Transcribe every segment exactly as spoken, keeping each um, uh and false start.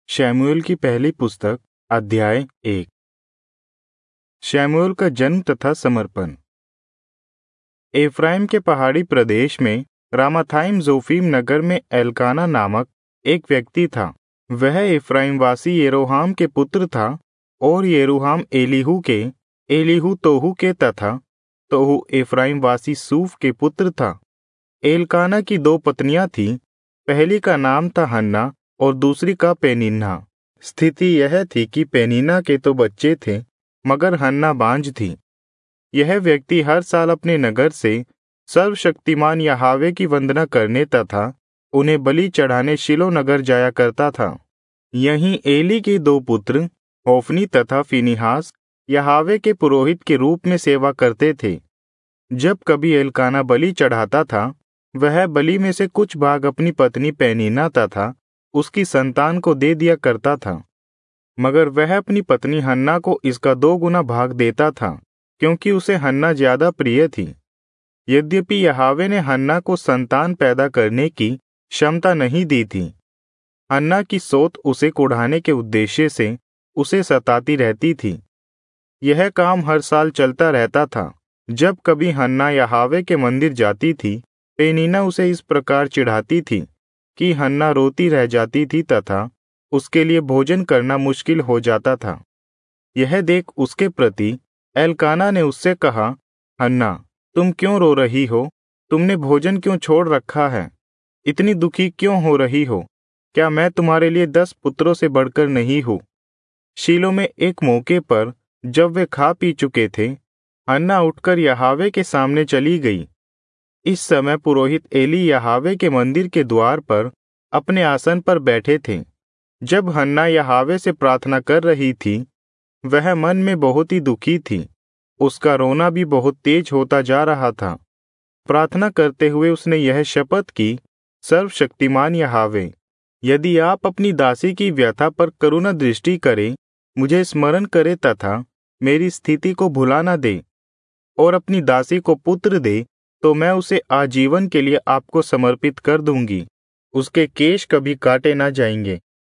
शमूएल की पहली पुस्तक अध्याय एक। शमूएल का जन्म तथा समर्पण। एफ्राइम के पहाड़ी प्रदेश में रामाथाइम जोफीम नगर में एल्काना नामक एक व्यक्ति था। वह एफ्राइम वासी येरोहाम के पुत्र था और येरोहाम एलीहू के, एलीहू तोहू के तथा तोहू एफ्राइम वासी सूफ के पुत्र था। एल्काना की दो पत्नियां थीं। पहली का नाम था हन्ना और दूसरी का पेनिन्ना। स्थिति यह थी कि पेनिन्ना के तो बच्चे थे मगर हन्ना बांझ थी। यह व्यक्ति हर साल अपने नगर से सर्वशक्तिमान यहोवा की वंदना करने तथा उन्हें बलि चढ़ाने शिलो नगर जाया करता था। यहीं एली के दो पुत्र होफनी तथा फिनिहास यहोवा के पुरोहित के रूप में सेवा करते थे। जब कभी एल्काना बलि चढ़ाता था, वह बलि में से कुछ भाग अपनी पत्नी पेनिन्ना तथा उसकी संतान को दे दिया करता था, मगर वह अपनी पत्नी हन्ना को इसका दो गुना भाग देता था, क्योंकि उसे हन्ना ज्यादा प्रिय थी। यद्यपि यहोवा ने हन्ना को संतान पैदा करने की क्षमता नहीं दी थी। हन्ना की सोत उसे कुढ़ाने के उद्देश्य से उसे सताती रहती थी। यह काम हर साल चलता रहता था। जब कभी हन्ना यहोवा के मंदिर जाती थी, पेनिन्ना उसे इस प्रकार चिढ़ाती थी कि हन्ना रोती रह जाती थी तथा उसके लिए भोजन करना मुश्किल हो जाता था। यह देख उसके प्रति एल्काना ने उससे कहा, हन्ना, तुम क्यों रो रही हो? तुमने भोजन क्यों छोड़ रखा है? इतनी दुखी क्यों हो रही हो? क्या मैं तुम्हारे लिए दस पुत्रों से बढ़कर नहीं हूँ? शीलो में एक मौके पर जब वे खा पी चुके थे, हन्ना उठकर यहोवा के सामने चली गई। इस समय पुरोहित एली यहोवा के मंदिर के द्वार पर अपने आसन पर बैठे थे। जब हन्ना यहोवा से प्रार्थना कर रही थी, वह मन में बहुत ही दुखी थी। उसका रोना भी बहुत तेज होता जा रहा था। प्रार्थना करते हुए उसने यह शपथ की, सर्वशक्तिमान यहोवा, यदि आप अपनी दासी की व्यथा पर करुणा दृष्टि करें, मुझे स्मरण करे तथा मेरी स्थिति को भुला न दे और अपनी दासी को पुत्र दे, तो मैं उसे आजीवन के लिए आपको समर्पित कर दूंगी। उसके केश कभी काटे ना जाएंगे।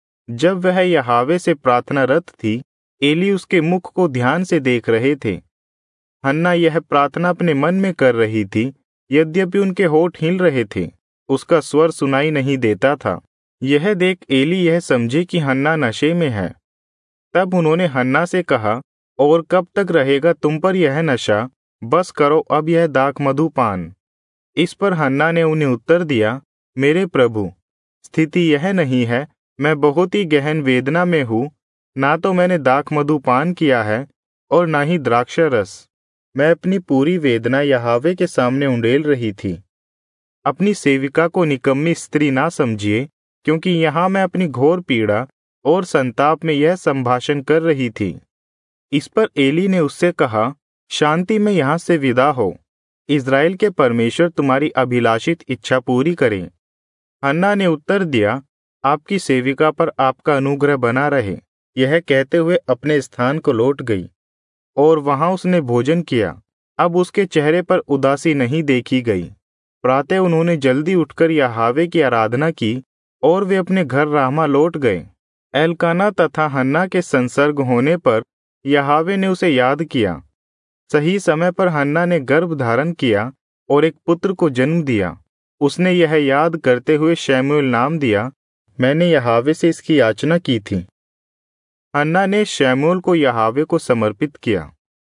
जब वह यहोवा से प्रार्थनारत थी, एली उसके मुख को ध्यान से देख रहे थे। हन्ना यह प्रार्थना अपने मन में कर रही थी, यद्यपि उनके होठ हिल रहे थे, उसका स्वर सुनाई नहीं देता था। यह देख एली यह समझे कि हन्ना नशे में है। तब उन्होंने हन्ना से कहा, और कब तक रहेगा तुम पर यह नशा? बस करो अब यह दाख मधुपान। इस पर हन्ना ने उन्हें उत्तर दिया, मेरे प्रभु, स्थिति यह नहीं है, मैं बहुत ही गहन वेदना में हूँ। ना तो मैंने दाख मधुपान किया है और ना ही द्राक्षारस। मैं अपनी पूरी वेदना यहोवा के सामने उंडेल रही थी। अपनी सेविका को निकम्मी स्त्री ना समझिए, क्योंकि यहाँ मैं अपनी घोर पीड़ा और संताप में यह संभाषण कर रही थी। इस पर एली ने उससे कहा, शांति में यहाँ से विदा हो। इज़राइल के परमेश्वर तुम्हारी अभिलाषित इच्छा पूरी करें। हन्ना ने उत्तर दिया, आपकी सेविका पर आपका अनुग्रह बना रहे। यह कहते हुए अपने स्थान को लौट गई और वहां उसने भोजन किया। अब उसके चेहरे पर उदासी नहीं देखी गई। प्रातः उन्होंने जल्दी उठकर यहोवा की आराधना की और वे अपने घर रामा लौट गए। एल्काना तथा हन्ना के संसर्ग होने पर यहोवा ने उसे याद किया। सही समय पर हन्ना ने गर्भ धारण किया और एक पुत्र को जन्म दिया। उसने यह याद करते हुए शमूएल नाम दिया, मैंने यहोवा से इसकी याचना की थी। हन्ना ने शमूएल को यहोवा को समर्पित किया।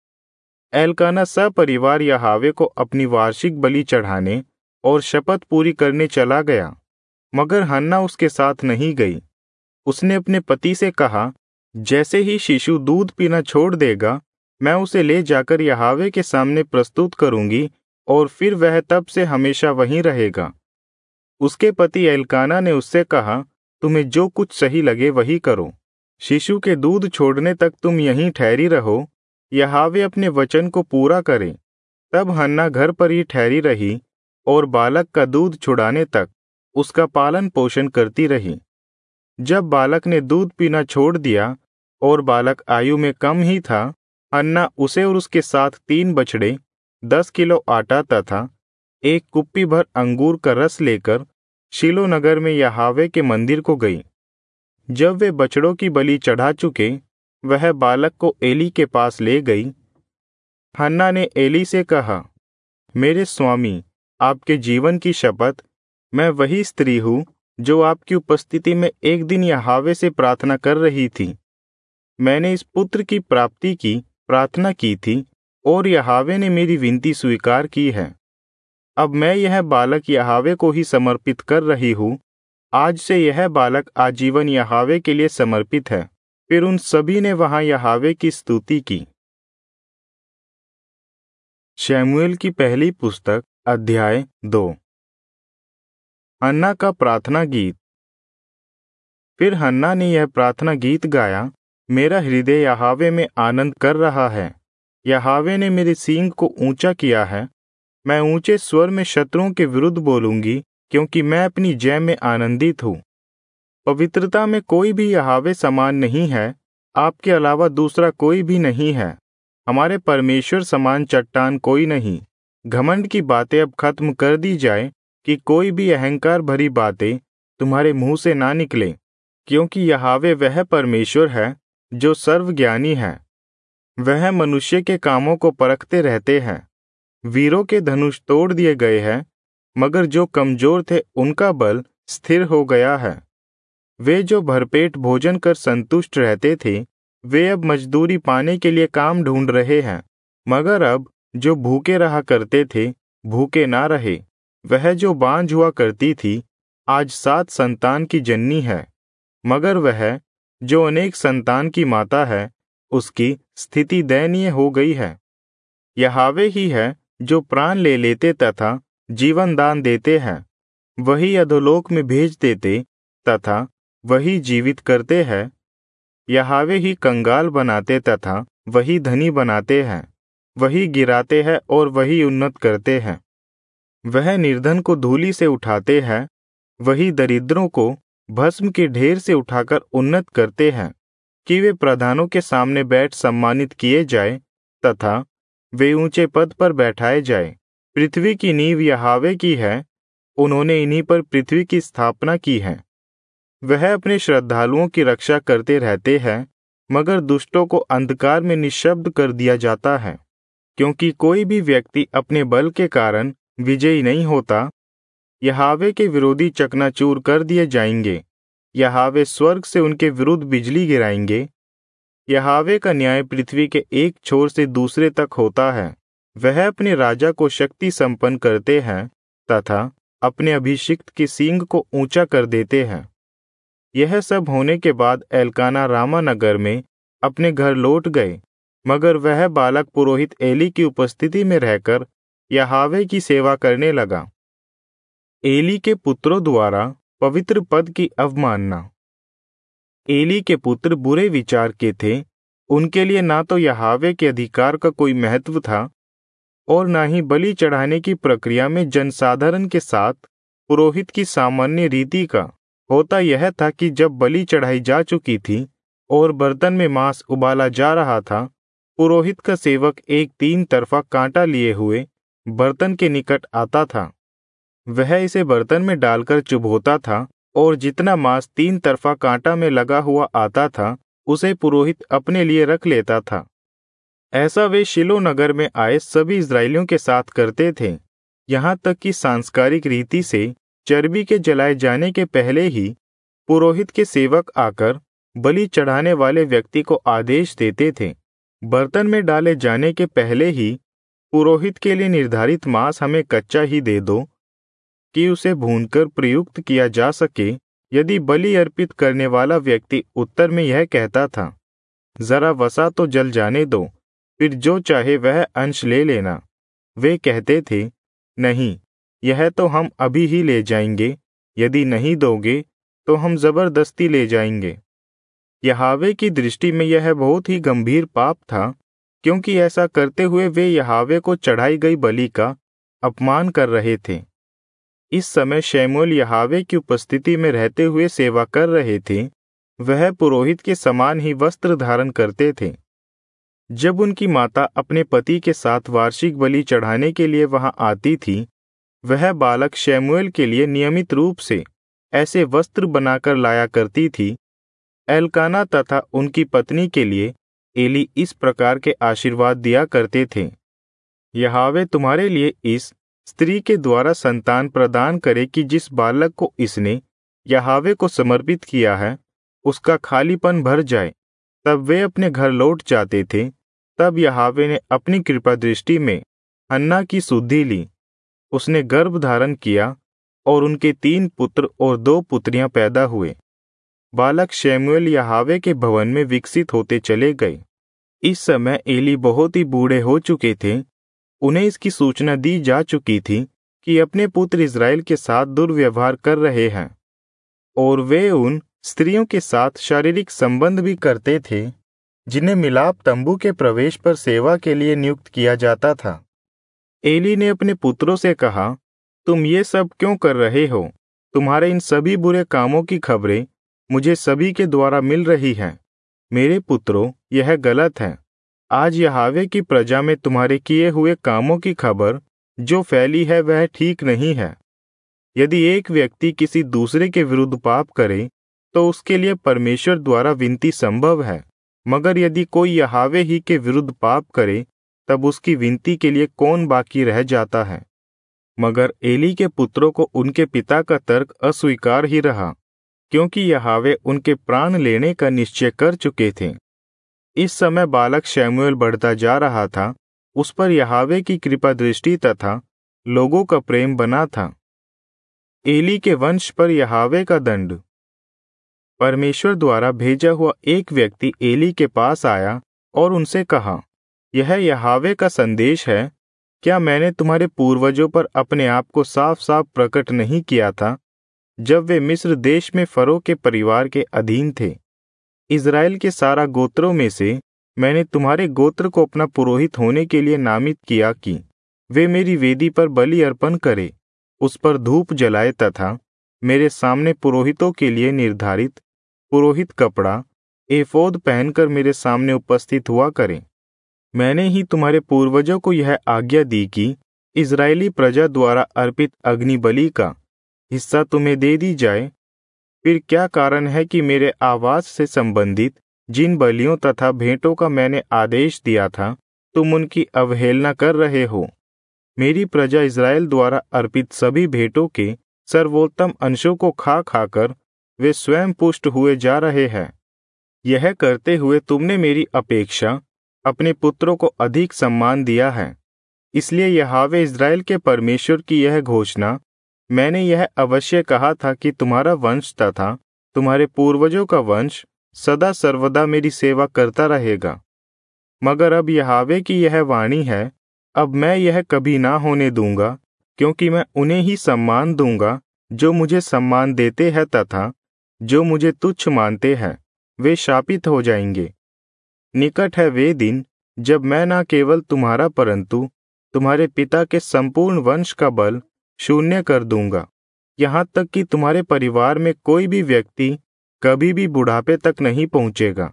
एल्काना सपरिवार यहोवा को अपनी वार्षिक बलि चढ़ाने और शपथ पूरी करने चला गया, मगर हन्ना उसके साथ नहीं गई। उसने अपने पति से कहा, जैसे ही शिशु दूध पीना छोड़ देगा, मैं उसे ले जाकर यहोवा के सामने प्रस्तुत करूंगी और फिर वह तब से हमेशा वहीं रहेगा। उसके पति एल्काना ने उससे कहा, तुम्हें जो कुछ सही लगे वही करो। शिशु के दूध छोड़ने तक तुम यहीं ठहरी रहो, यहोवा अपने वचन को पूरा करे। तब हन्ना घर पर ही ठहरी रही और बालक का दूध छुड़ाने तक उसका पालन पोषण करती रही। जब बालक ने दूध पीना छोड़ दिया और बालक आयु में कम ही था, हन्ना उसे और उसके साथ तीन बछड़े, दस किलो आटा तथा एक कुप्पी भर अंगूर का रस लेकर शीलो नगर में यहोवा के मंदिर को गई। जब वे बछड़ों की बलि चढ़ा चुके, वह बालक को एली के पास ले गई। हन्ना ने एली से कहा, मेरे स्वामी, आपके जीवन की शपथ, मैं वही स्त्री हूँ जो आपकी उपस्थिति में एक दिन यहोवा से प्रार्थना कर रही थी। मैंने इस पुत्र की प्राप्ति की प्रार्थना की थी और यहोवा ने मेरी विनती स्वीकार की है। अब मैं यह बालक यहोवा को ही समर्पित कर रही हूँ। आज से यह बालक आजीवन यहोवा के लिए समर्पित है। फिर उन सभी ने वहां यहोवा की स्तुति की। शमूएल की पहली पुस्तक अध्याय दो। हन्ना का प्रार्थना गीत। फिर हन्ना ने यह प्रार्थना गीत गाया, मेरा हृदय यहोवा में आनंद कर रहा है। यहोवा ने मेरे सींग को ऊंचा किया है। मैं ऊंचे स्वर में शत्रुओं के विरुद्ध बोलूंगी, क्योंकि मैं अपनी जय में आनंदित हूँ। पवित्रता में कोई भी यहोवा समान नहीं है, आपके अलावा दूसरा कोई भी नहीं है। हमारे परमेश्वर समान चट्टान कोई नहीं। घमंड की बातें अब खत्म कर दी जाए कि कोई भी अहंकार भरी बातें तुम्हारे मुंह से ना निकले, क्योंकि यहोवा वह परमेश्वर है जो सर्वज्ञानी है। वह मनुष्य के कामों को परखते रहते हैं। वीरों के धनुष तोड़ दिए गए हैं, मगर जो कमजोर थे उनका बल स्थिर हो गया है। वे जो भरपेट भोजन कर संतुष्ट रहते थे, वे अब मजदूरी पाने के लिए काम ढूंढ रहे हैं। मगर अब जो भूखे रहा करते थे, भूखे ना रहे। वह जो बांझ हुआ करती थी, आज सात संतान की जननी है। मगर वह जो अनेक संतान की माता है, उसकी स्थिति दयनीय हो गई है। यहोवा ही है जो प्राण ले लेते तथा जीवन दान देते हैं। वही अधोलोक में भेज देते तथा वही जीवित करते हैं। यहोवा ही कंगाल बनाते तथा वही धनी बनाते हैं। वही गिराते हैं और वही उन्नत करते हैं। वह निर्धन को धूलि से उठाते हैं, वही दरिद्रों को भस्म के ढेर से उठाकर उन्नत करते हैं, कि वे प्रधानों के सामने बैठ सम्मानित किए जाए तथा वे ऊंचे पद पर बैठाए जाए। पृथ्वी की नींव यहोवा की है, उन्होंने इन्हीं पर पृथ्वी की स्थापना की है। वह अपने श्रद्धालुओं की रक्षा करते रहते हैं, मगर दुष्टों को अंधकार में निःशब्द कर दिया जाता है। क्योंकि कोई भी व्यक्ति अपने बल के कारण विजयी नहीं होता। यहोवा के विरोधी चकनाचूर कर दिए जाएंगे। यहोवा स्वर्ग से उनके विरुद्ध बिजली गिराएंगे। यहोवा का न्याय पृथ्वी के एक छोर से दूसरे तक होता है। वह अपने राजा को शक्ति संपन्न करते हैं तथा अपने अभिषिक्त की सींग को ऊंचा कर देते हैं। यह सब होने के बाद एल्काना रामा नगर में अपने घर लौट गए, मगर वह बालक पुरोहित एली की उपस्थिति में रहकर यहोवा की सेवा करने लगा। एली के पुत्रों द्वारा पवित्र पद की अवमानना। एली के पुत्र बुरे विचार के थे। उनके लिए ना तो यहोवा के अधिकार का कोई महत्व था और ना ही बलि चढ़ाने की प्रक्रिया में जनसाधारण के साथ पुरोहित की सामान्य रीति का। होता यह था कि जब बलि चढ़ाई जा चुकी थी और बर्तन में मांस उबाला जा रहा था, पुरोहित का सेवक एक तीन तरफा कांटा लिए हुए बर्तन के निकट आता था। वह इसे बर्तन में डालकर चुभोता था और जितना मांस तीन तरफा कांटा में लगा हुआ आता था, उसे पुरोहित अपने लिए रख लेता था। ऐसा वे शिलो नगर में आए सभी इस्राएलियों के साथ करते थे। यहाँ तक कि सांस्कारिक रीति से चर्बी के जलाए जाने के पहले ही पुरोहित के सेवक आकर बलि चढ़ाने वाले व्यक्ति को आदेश देते थे, बर्तन में डाले जाने के पहले ही पुरोहित के लिए निर्धारित मांस हमें कच्चा ही दे दो, कि उसे भूनकर प्रयुक्त किया जा सके। यदि बलि अर्पित करने वाला व्यक्ति उत्तर में यह कहता था, जरा वसा तो जल जाने दो, फिर जो चाहे वह अंश ले लेना, वे कहते थे, नहीं, यह तो हम अभी ही ले जाएंगे। यदि नहीं दोगे तो हम जबरदस्ती ले जाएंगे। यहोवा की दृष्टि में यह बहुत ही गंभीर पाप था, क्योंकि ऐसा करते हुए वे यहोवा को चढ़ाई गई बलि का अपमान कर रहे थे। इस समय शमूएल यहोवा की उपस्थिति में रहते हुए सेवा कर रहे थे। वह पुरोहित के समान ही वस्त्र धारण करते थे। जब उनकी माता अपने पति के साथ वार्षिक बलि चढ़ाने के लिए वहां आती थी, वह बालक शमूएल के लिए नियमित रूप से ऐसे वस्त्र बनाकर लाया करती थी एल्काना तथा उनकी पत्नी के लिए एली इस प्रकार के आशीर्वाद दिया करते थे, यहोवा तुम्हारे लिए इस स्त्री के द्वारा संतान प्रदान करे कि जिस बालक को इसने यहोवा को समर्पित किया है उसका खालीपन भर जाए। तब वे अपने घर लौट जाते थे। तब यहोवा ने अपनी कृपा दृष्टि में हन्ना की सुधि ली। उसने गर्भ धारण किया और उनके तीन पुत्र और दो पुत्रियां पैदा हुए। बालक शमूएल यहोवा के भवन में विकसित होते चले गए। इस समय एली बहुत ही बूढ़े हो चुके थे। उन्हें इसकी सूचना दी जा चुकी थी कि अपने पुत्र इस्राएल के साथ दुर्व्यवहार कर रहे हैं, और वे उन स्त्रियों के साथ शारीरिक संबंध भी करते थे जिन्हें मिलाप तंबू के प्रवेश पर सेवा के लिए नियुक्त किया जाता था। एली ने अपने पुत्रों से कहा, तुम ये सब क्यों कर रहे हो? तुम्हारे इन सभी बुरे कामों की खबरें मुझे सभी के द्वारा मिल रही हैं। मेरे पुत्रों, यह गलत है। आज यहोवा की प्रजा में तुम्हारे किए हुए कामों की खबर जो फैली है वह ठीक नहीं है। यदि एक व्यक्ति किसी दूसरे के विरुद्ध पाप करे तो उसके लिए परमेश्वर द्वारा विनती संभव है, मगर यदि कोई यहोवा ही के विरुद्ध पाप करे तब उसकी विनती के लिए कौन बाकी रह जाता है? मगर एली के पुत्रों को उनके पिता का तर्क अस्वीकार ही रहा, क्योंकि यहोवा उनके प्राण लेने का निश्चय कर चुके थे। इस समय बालक शमूएल बढ़ता जा रहा था। उस पर यहोवा की कृपा दृष्टि तथा लोगों का प्रेम बना था। एली के वंश पर यहोवा का दंड। परमेश्वर द्वारा भेजा हुआ एक व्यक्ति एली के पास आया और उनसे कहा, यह यहोवा का संदेश है, क्या मैंने तुम्हारे पूर्वजों पर अपने आप को साफ साफ प्रकट नहीं किया था जब वे मिस्र देश में फरो के परिवार के अधीन थे? इज़राइल के सारा गोत्रों में से मैंने तुम्हारे गोत्र को अपना पुरोहित होने के लिए नामित किया कि वे मेरी वेदी पर बलि अर्पण करे, उस पर धूप जलाए तथा मेरे सामने पुरोहितों के लिए निर्धारित पुरोहित कपड़ा एफोद पहनकर मेरे सामने उपस्थित हुआ करें। मैंने ही तुम्हारे पूर्वजों को यह आज्ञा दी कि इज़राइली प्रजा द्वारा अर्पित अग्नि बलि का हिस्सा तुम्हें दे दी जाए। फिर क्या कारण है कि मेरे आवास से संबंधित जिन बलियों तथा भेंटों का मैंने आदेश दिया था तुम उनकी अवहेलना कर रहे हो? मेरी प्रजा इज़राइल द्वारा अर्पित सभी भेंटों के सर्वोत्तम अंशों को खा खाकर वे स्वयं पुष्ट हुए जा रहे हैं। यह करते हुए तुमने मेरी अपेक्षा अपने पुत्रों को अधिक सम्मान दिया है। इसलिए यहोवा इज़राइल के परमेश्वर की यह घोषणा, मैंने यह अवश्य कहा था कि तुम्हारा वंश तथा तुम्हारे पूर्वजों का वंश सदा सर्वदा मेरी सेवा करता रहेगा। मगर अब यहोवा की यह वाणी है, अब मैं यह कभी ना होने दूंगा, क्योंकि मैं उन्हें ही सम्मान दूंगा जो मुझे सम्मान देते हैं तथा जो मुझे तुच्छ मानते हैं वे शापित हो जाएंगे। निकट है वे दिन जब मैं न केवल तुम्हारा परंतु तुम्हारे पिता के संपूर्ण वंश का बल शून्य कर दूंगा, यहाँ तक कि तुम्हारे परिवार में कोई भी व्यक्ति कभी भी बुढ़ापे तक नहीं पहुंचेगा।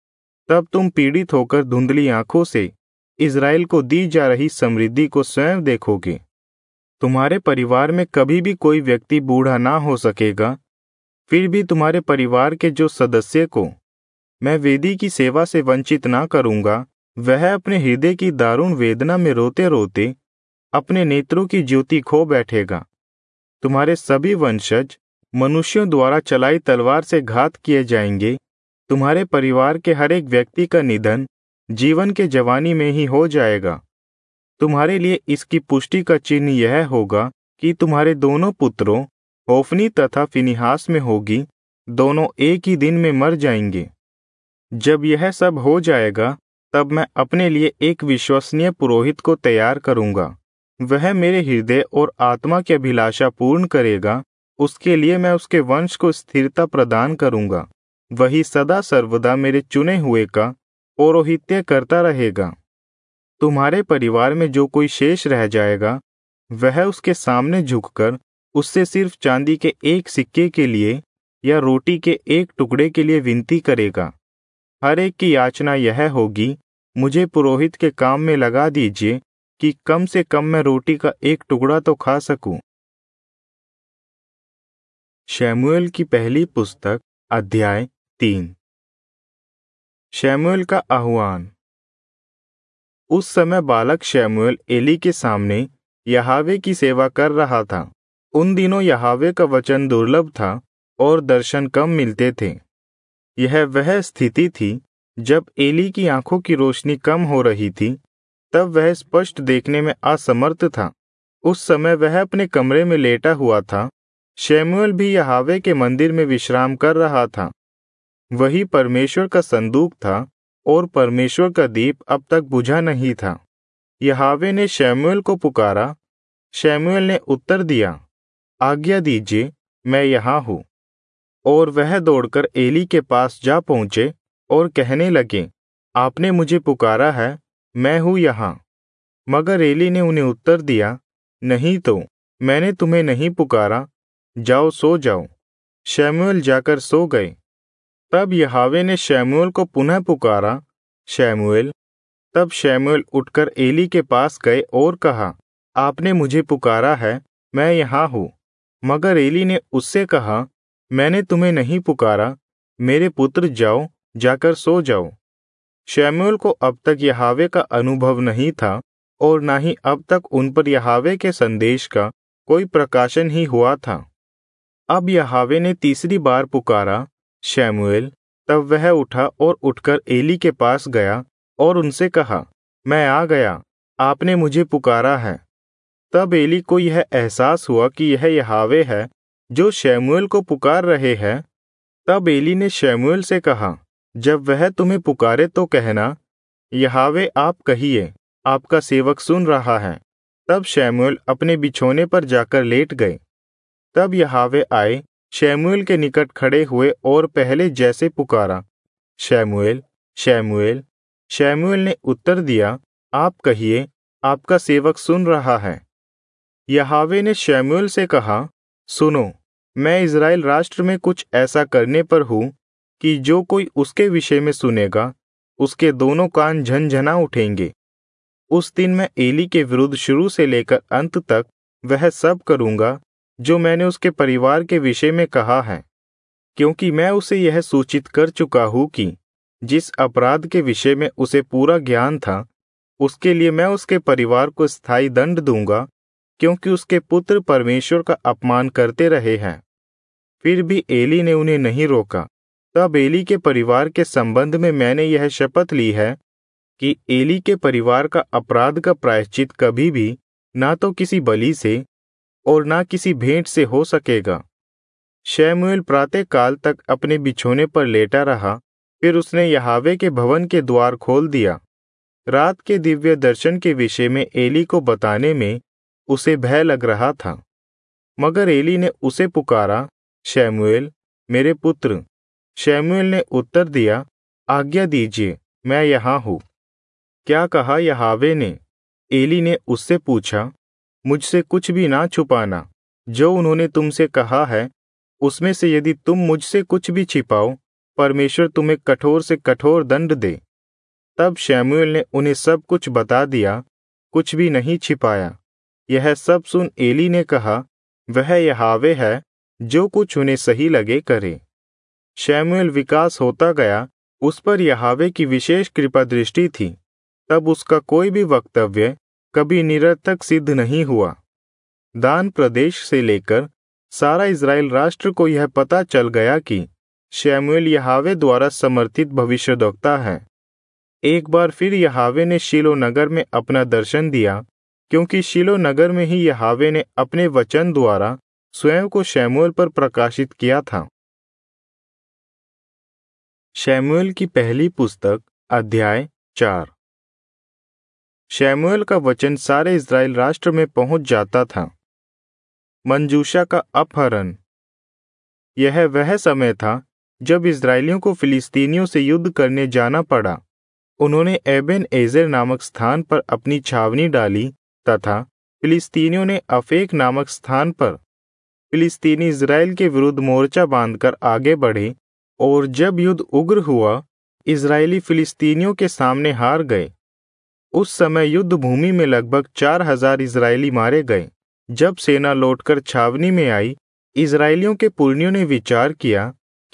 तब तुम पीड़ित होकर धुंधली आंखों से इज़राइल को दी जा रही समृद्धि को स्वयं देखोगे। तुम्हारे परिवार में कभी भी कोई व्यक्ति बूढ़ा ना हो सकेगा। फिर भी तुम्हारे परिवार के जो सदस्य को मैं वेदी की सेवा से वंचित ना करूंगा, वह अपने हृदय की दारुण वेदना में रोते रोते अपने नेत्रों की ज्योति खो बैठेगा। तुम्हारे सभी वंशज मनुष्यों द्वारा चलाई तलवार से घात किए जाएंगे। तुम्हारे परिवार के हर एक व्यक्ति का निधन जीवन के जवानी में ही हो जाएगा। तुम्हारे लिए इसकी पुष्टि का चिन्ह यह होगा कि तुम्हारे दोनों पुत्रों होफनी तथा फिनिहास में होगी, दोनों एक ही दिन में मर जाएंगे। जब यह सब हो जाएगा तब मैं अपने लिए एक विश्वसनीय पुरोहित को तैयार करूंगा। वह मेरे हृदय और आत्मा की अभिलाषा पूर्ण करेगा। उसके लिए मैं उसके वंश को स्थिरता प्रदान करूंगा। वही सदा सर्वदा मेरे चुने हुए का पौरोहित्य करता रहेगा। तुम्हारे परिवार में जो कोई शेष रह जाएगा, वह उसके सामने झुककर उससे सिर्फ चांदी के एक सिक्के के लिए या रोटी के एक टुकड़े के लिए विनती करेगा। हर एक की याचना यह होगी, मुझे पुरोहित के काम में लगा दीजिए कि कम से कम मैं रोटी का एक टुकड़ा तो खा सकूं। शमूएल की पहली पुस्तक अध्याय तीन। शमूएल का आह्वान। उस समय बालक शमूएल एली के सामने यहोवा की सेवा कर रहा था। उन दिनों यहोवा का वचन दुर्लभ था और दर्शन कम मिलते थे। यह वह स्थिति थी जब एली की आंखों की रोशनी कम हो रही थी, तब वह स्पष्ट देखने में असमर्थ था। उस समय वह अपने कमरे में लेटा हुआ था। शमूएल भी यहोवा के मंदिर में विश्राम कर रहा था। वही परमेश्वर का संदूक था और परमेश्वर का दीप अब तक बुझा नहीं था। यहोवा ने शमूएल को पुकारा। शमूएल ने उत्तर दिया, आज्ञा दीजिए, मैं यहाँ हूँ। और वह दौड़कर एली के पास जा पहुँचे और कहने लगे, आपने मुझे पुकारा है, मैं हूँ यहाँ। मगर एली ने उन्हें उत्तर दिया, नहीं तो मैंने तुम्हें नहीं पुकारा, जाओ सो जाओ। शमूएल जाकर सो गए। तब यहोवा ने शमूएल को पुनः पुकारा, शमूएल। तब शमूएल उठकर एली के पास गए और कहा, आपने मुझे पुकारा है, मैं यहाँ हूँ। मगर एली ने उससे कहा, मैंने तुम्हें नहीं पुकारा, मेरे पुत्र जाओ, जाकर सो जाओ। शमूएल को अब तक यहोवा का अनुभव नहीं था और ना ही अब तक उन पर यहोवा के संदेश का कोई प्रकाशन ही हुआ था। अब यहोवा ने तीसरी बार पुकारा, शमूएल। तब वह उठा और उठकर एली के पास गया और उनसे कहा, मैं आ गया, आपने मुझे पुकारा है। तब एली को यह एहसास हुआ कि यह यहोवा है जो शमूएल को पुकार रहे हैं। तब एली ने शमूएल से कहा, जब वह तुम्हें पुकारे तो कहना, यहोवा आप कहिए, आपका सेवक सुन रहा है। तब शमूएल अपने बिछौने पर जाकर लेट गए। तब यहोवा आए, शमूएल के निकट खड़े हुए और पहले जैसे पुकारा, शमूएल, शमूएल। शमूएल ने उत्तर दिया, आप कहिए, आपका सेवक सुन रहा है। यहोवा ने शमूएल से कहा, सुनो, मैं इस्राएल राष्ट्र में कुछ ऐसा करने पर हूँ कि जो कोई उसके विषय में सुनेगा, उसके दोनों कान झनझना उठेंगे। उस दिन मैं एली के विरुद्ध शुरू से लेकर अंत तक वह सब करूँगा जो मैंने उसके परिवार के विषय में कहा है, क्योंकि मैं उसे यह सूचित कर चुका हूँ कि जिस अपराध के विषय में उसे पूरा ज्ञान था, उसके लिए मैं उसके परिवार को स्थायी दंड दूंगा, क्योंकि उसके पुत्र परमेश्वर का अपमान करते रहे हैं। फिर भी एली ने उन्हें नहीं रोका। तब एली के परिवार के संबंध में मैंने यह शपथ ली है कि एली के परिवार का अपराध का प्रायश्चित कभी भी ना तो किसी बलि से और ना किसी भेंट से हो सकेगा। शमूएल प्रातः काल तक अपने बिछौने पर लेटा रहा। फिर उसने यहोवा के भवन के द्वार खोल दिया। रात के दिव्य दर्शन के विषय में एली को बताने में उसे भय लग रहा था। मगर एली ने उसे पुकारा, शमूएल, मेरे पुत्र। शमूएल ने उत्तर दिया, आज्ञा दीजिए, मैं यहाँ हूँ। क्या कहा यहोवा ने? एली ने उससे पूछा, मुझसे कुछ भी ना छुपाना। जो उन्होंने तुमसे कहा है, उसमें से यदि तुम मुझसे कुछ भी छिपाओ, परमेश्वर तुम्हें कठोर से कठोर दंड दे। तब शमूएल ने उन्हें सब कुछ बता दिया, कुछ भी नहीं छिपाया। यह सब सुन एली ने कहा, वह यहोवा है, जो कुछ उन्हें सही लगे करे। शमूएल विकास होता गया, उस पर यहोवा की विशेष कृपा दृष्टि थी। तब उसका कोई भी वक्तव्य कभी निरर्थक सिद्ध नहीं हुआ। दान प्रदेश से लेकर सारा इस्राएल राष्ट्र को यह पता चल गया कि शमूएल यहोवा द्वारा समर्थित भविष्यद्वक्ता है। एक बार फिर यहोवा ने शीलो नगर में अपना दर्शन दिया, क्योंकि शीलो नगर में ही यहोवा ने अपने वचन द्वारा स्वयं को शमूएल पर प्रकाशित किया था। शमूएल की पहली पुस्तक अध्याय चार। शमूएल का वचन सारे इस्राएल राष्ट्र में पहुंच जाता था। मंजूषा का अपहरण। यह वह समय था जब इस्राएलियों को फिलिस्तीनियों से युद्ध करने जाना पड़ा। उन्होंने एबेन एजेर नामक स्थान पर अपनी छावनी डाली तथा फिलिस्तीनियों ने अफेक नामक स्थान पर। फिलिस्तीनी इस्राएल के विरुद्ध मोर्चा बांधकर आगे बढ़े, और जब युद्ध उग्र हुआ, इस्राएली फिलिस्तीनियों के सामने हार गए। उस समय युद्ध भूमि में लगभग चार हजार इस्राएली मारे गए। जब सेना लौटकर छावनी में आई, इस्राएलियों के पुरनियों ने विचार किया,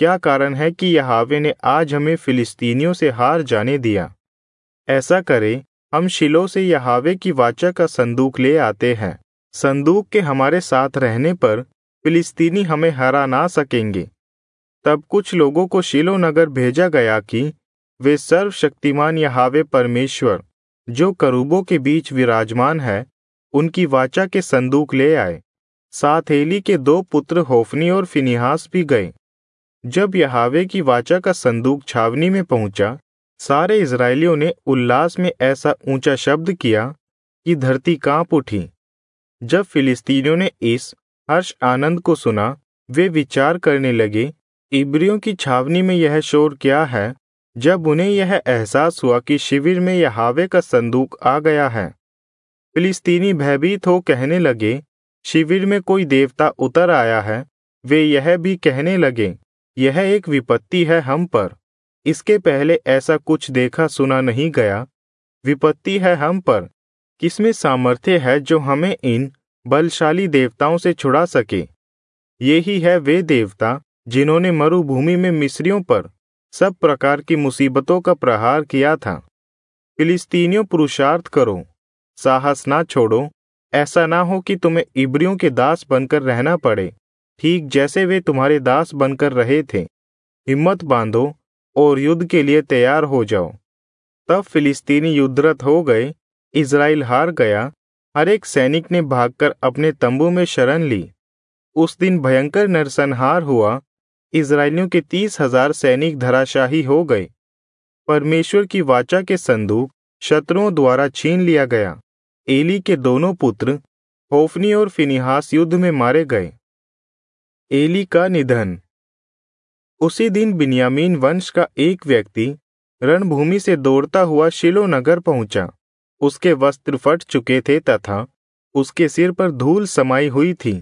क्या कारण है कि यहोवा ने आज हमें फिलिस्तीनियों से हार जाने दिया? ऐसा करें, हम शिलो से यहोवा की वाचा का संदूक ले आते हैं। संदूक के हमारे साथ रहने पर फिलिस्तीनी हमें हरा ना सकेंगे। तब कुछ लोगों को शिलो नगर भेजा गया कि वे सर्वशक्तिमान यहोवा परमेश्वर, जो करूबों के बीच विराजमान है, उनकी वाचा के संदूक ले आए। साथ एली के दो पुत्र होफनी और फिनिहास भी गए। जब यहोवा की वाचा का संदूक छावनी में पहुंचा, सारे इस्राएलियों ने उल्लास में ऐसा ऊंचा शब्द किया कि धरती कांप उठी। जब फिलिस्तीनियों ने इस हर्ष आनंद को सुना, वे विचार करने लगे, इब्रियों की छावनी में यह शोर क्या है? जब उन्हें यह एहसास हुआ कि शिविर में यहोवा का संदूक आ गया है, फिलिस्तीनी भयभीत हो कहने लगे, शिविर में कोई देवता उतर आया है। वे यह भी कहने लगे, यह एक विपत्ति है हम पर। इसके पहले ऐसा कुछ देखा सुना नहीं गया। विपत्ति है हम पर। किसमें सामर्थ्य है जो हमें इन बलशाली देवताओं से छुड़ा सके? ये ही है वे देवता जिन्होंने मरुभूमि में मिस्रियों पर सब प्रकार की मुसीबतों का प्रहार किया था। फिलिस्तीनियों, पुरुषार्थ करो, साहस ना छोड़ो। ऐसा ना हो कि तुम्हें इब्रियों के दास बनकर रहना पड़े, ठीक जैसे वे तुम्हारे दास बनकर रहे थे। हिम्मत बांधो और युद्ध के लिए तैयार हो जाओ। तब फिलिस्तीनी युद्धरत हो गए। इज़राइल हार गया। हर एक सैनिक ने भागकर अपने तंबू में शरण ली। उस दिन भयंकर नरसंहार हुआ। इज़राइलियों के तीस हजार सैनिक धराशाही हो गए। परमेश्वर की वाचा के संदूक शत्रुओं द्वारा छीन लिया गया। एली के दोनों पुत्र होफनी और फिनिहास युद्ध में मारे गए। एली का निधन। उसी दिन बिन्यामीन वंश का एक व्यक्ति रणभूमि से दौड़ता हुआ शिलो नगर पहुंचा। उसके वस्त्र फट चुके थे तथा उसके सिर पर धूल समाई हुई थी।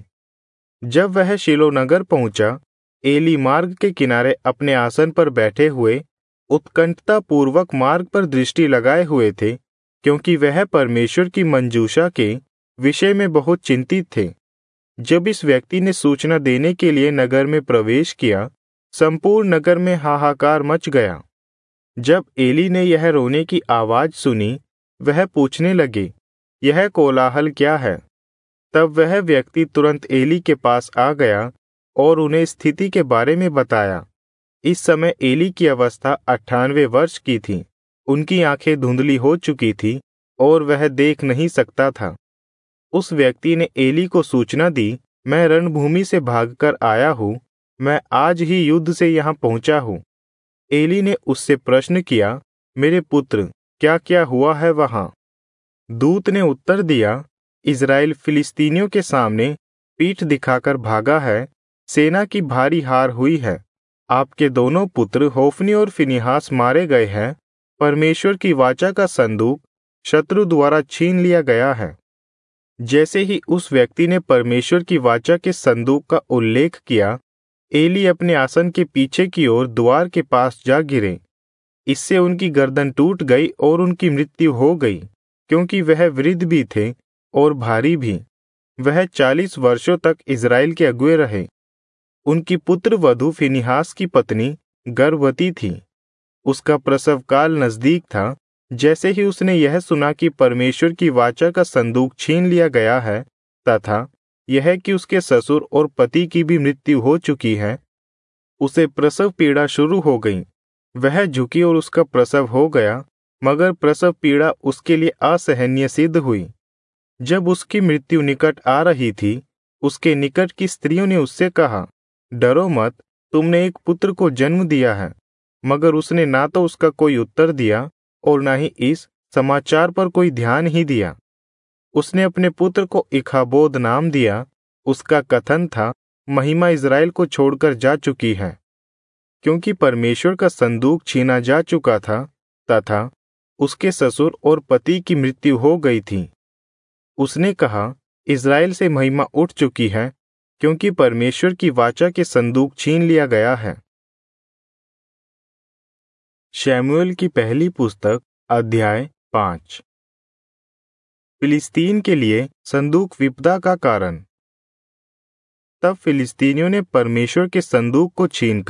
जब वह शिलो नगर पहुंचा, एली मार्ग के किनारे अपने आसन पर बैठे हुए उत्कंठता पूर्वक मार्ग पर दृष्टि लगाए हुए थे, क्योंकि वह परमेश्वर की मंजूषा के विषय में बहुत चिंतित थे। जब इस व्यक्ति ने सूचना देने के लिए नगर में प्रवेश किया, संपूर्ण नगर में हाहाकार मच गया। जब एली ने यह रोने की आवाज सुनी, वह पूछने लगे, यह कोलाहल क्या है? तब वह व्यक्ति तुरंत एली के पास आ गया और उन्हें स्थिति के बारे में बताया। इस समय एली की अवस्था अट्ठानवे वर्ष की थी। उनकी आंखें धुंधली हो चुकी थी और वह देख नहीं सकता था। उस व्यक्ति ने एली को सूचना दी, मैं रणभूमि से भागकर आया हूँ। मैं आज ही युद्ध से यहाँ पहुंचा हूँ। एली ने उससे प्रश्न किया, मेरे पुत्र, क्या क्या हुआ है वहाँ? दूत ने उत्तर दिया, इज़राइल फिलिस्तीनियों के सामने पीठ दिखाकर भागा है। सेना की भारी हार हुई है। आपके दोनों पुत्र होफनी और फिनिहास मारे गए हैं। परमेश्वर की वाचा का संदूक शत्रु द्वारा छीन लिया गया है। जैसे ही उस व्यक्ति ने परमेश्वर की वाचा के संदूक का उल्लेख किया, एली अपने आसन के पीछे की ओर द्वार के पास जा गिरे। इससे उनकी गर्दन टूट गई और उनकी मृत्यु हो गई, क्योंकि वह वृद्ध भी थे और भारी भी। वह चालीस वर्षों तक इज़राइल के अगुए रहे। उनकी पुत्र वधु फिनिहास की पत्नी गर्भवती थी। उसका प्रसव काल नजदीक था। जैसे ही उसने यह सुना कि परमेश्वर की वाचा का संदूक छीन लिया गया है तथा यह कि उसके ससुर और पति की भी मृत्यु हो चुकी है, उसे प्रसव पीड़ा शुरू हो गई। वह झुकी और उसका प्रसव हो गया, मगर प्रसव पीड़ा उसके लिए असहनीय सिद्ध हुई। जब उसकी मृत्यु निकट आ रही थी, उसके निकट की स्त्रियों ने उससे कहा, डरो मत, तुमने एक पुत्र को जन्म दिया है। मगर उसने ना तो उसका कोई उत्तर दिया और ना ही इस समाचार पर कोई ध्यान ही दिया। उसने अपने पुत्र को इखाबोद नाम दिया। उसका कथन था, महिमा इज़राइल को छोड़कर जा चुकी है, क्योंकि परमेश्वर का संदूक छीना जा चुका था तथा उसके ससुर और पति की मृत्यु हो गई थी। उसने कहा, इज़राइल से महिमा उठ चुकी है, क्योंकि परमेश्वर की वाचा के संदूक छीन लिया गया है। शमूएल की पहली पुस्तक अध्याय पाँच। फिलिस्तीन के लिए संदूक विपदा का कारण। तब फिलिस्तीनियों ने परमेश्वर के संदूक को छीनकर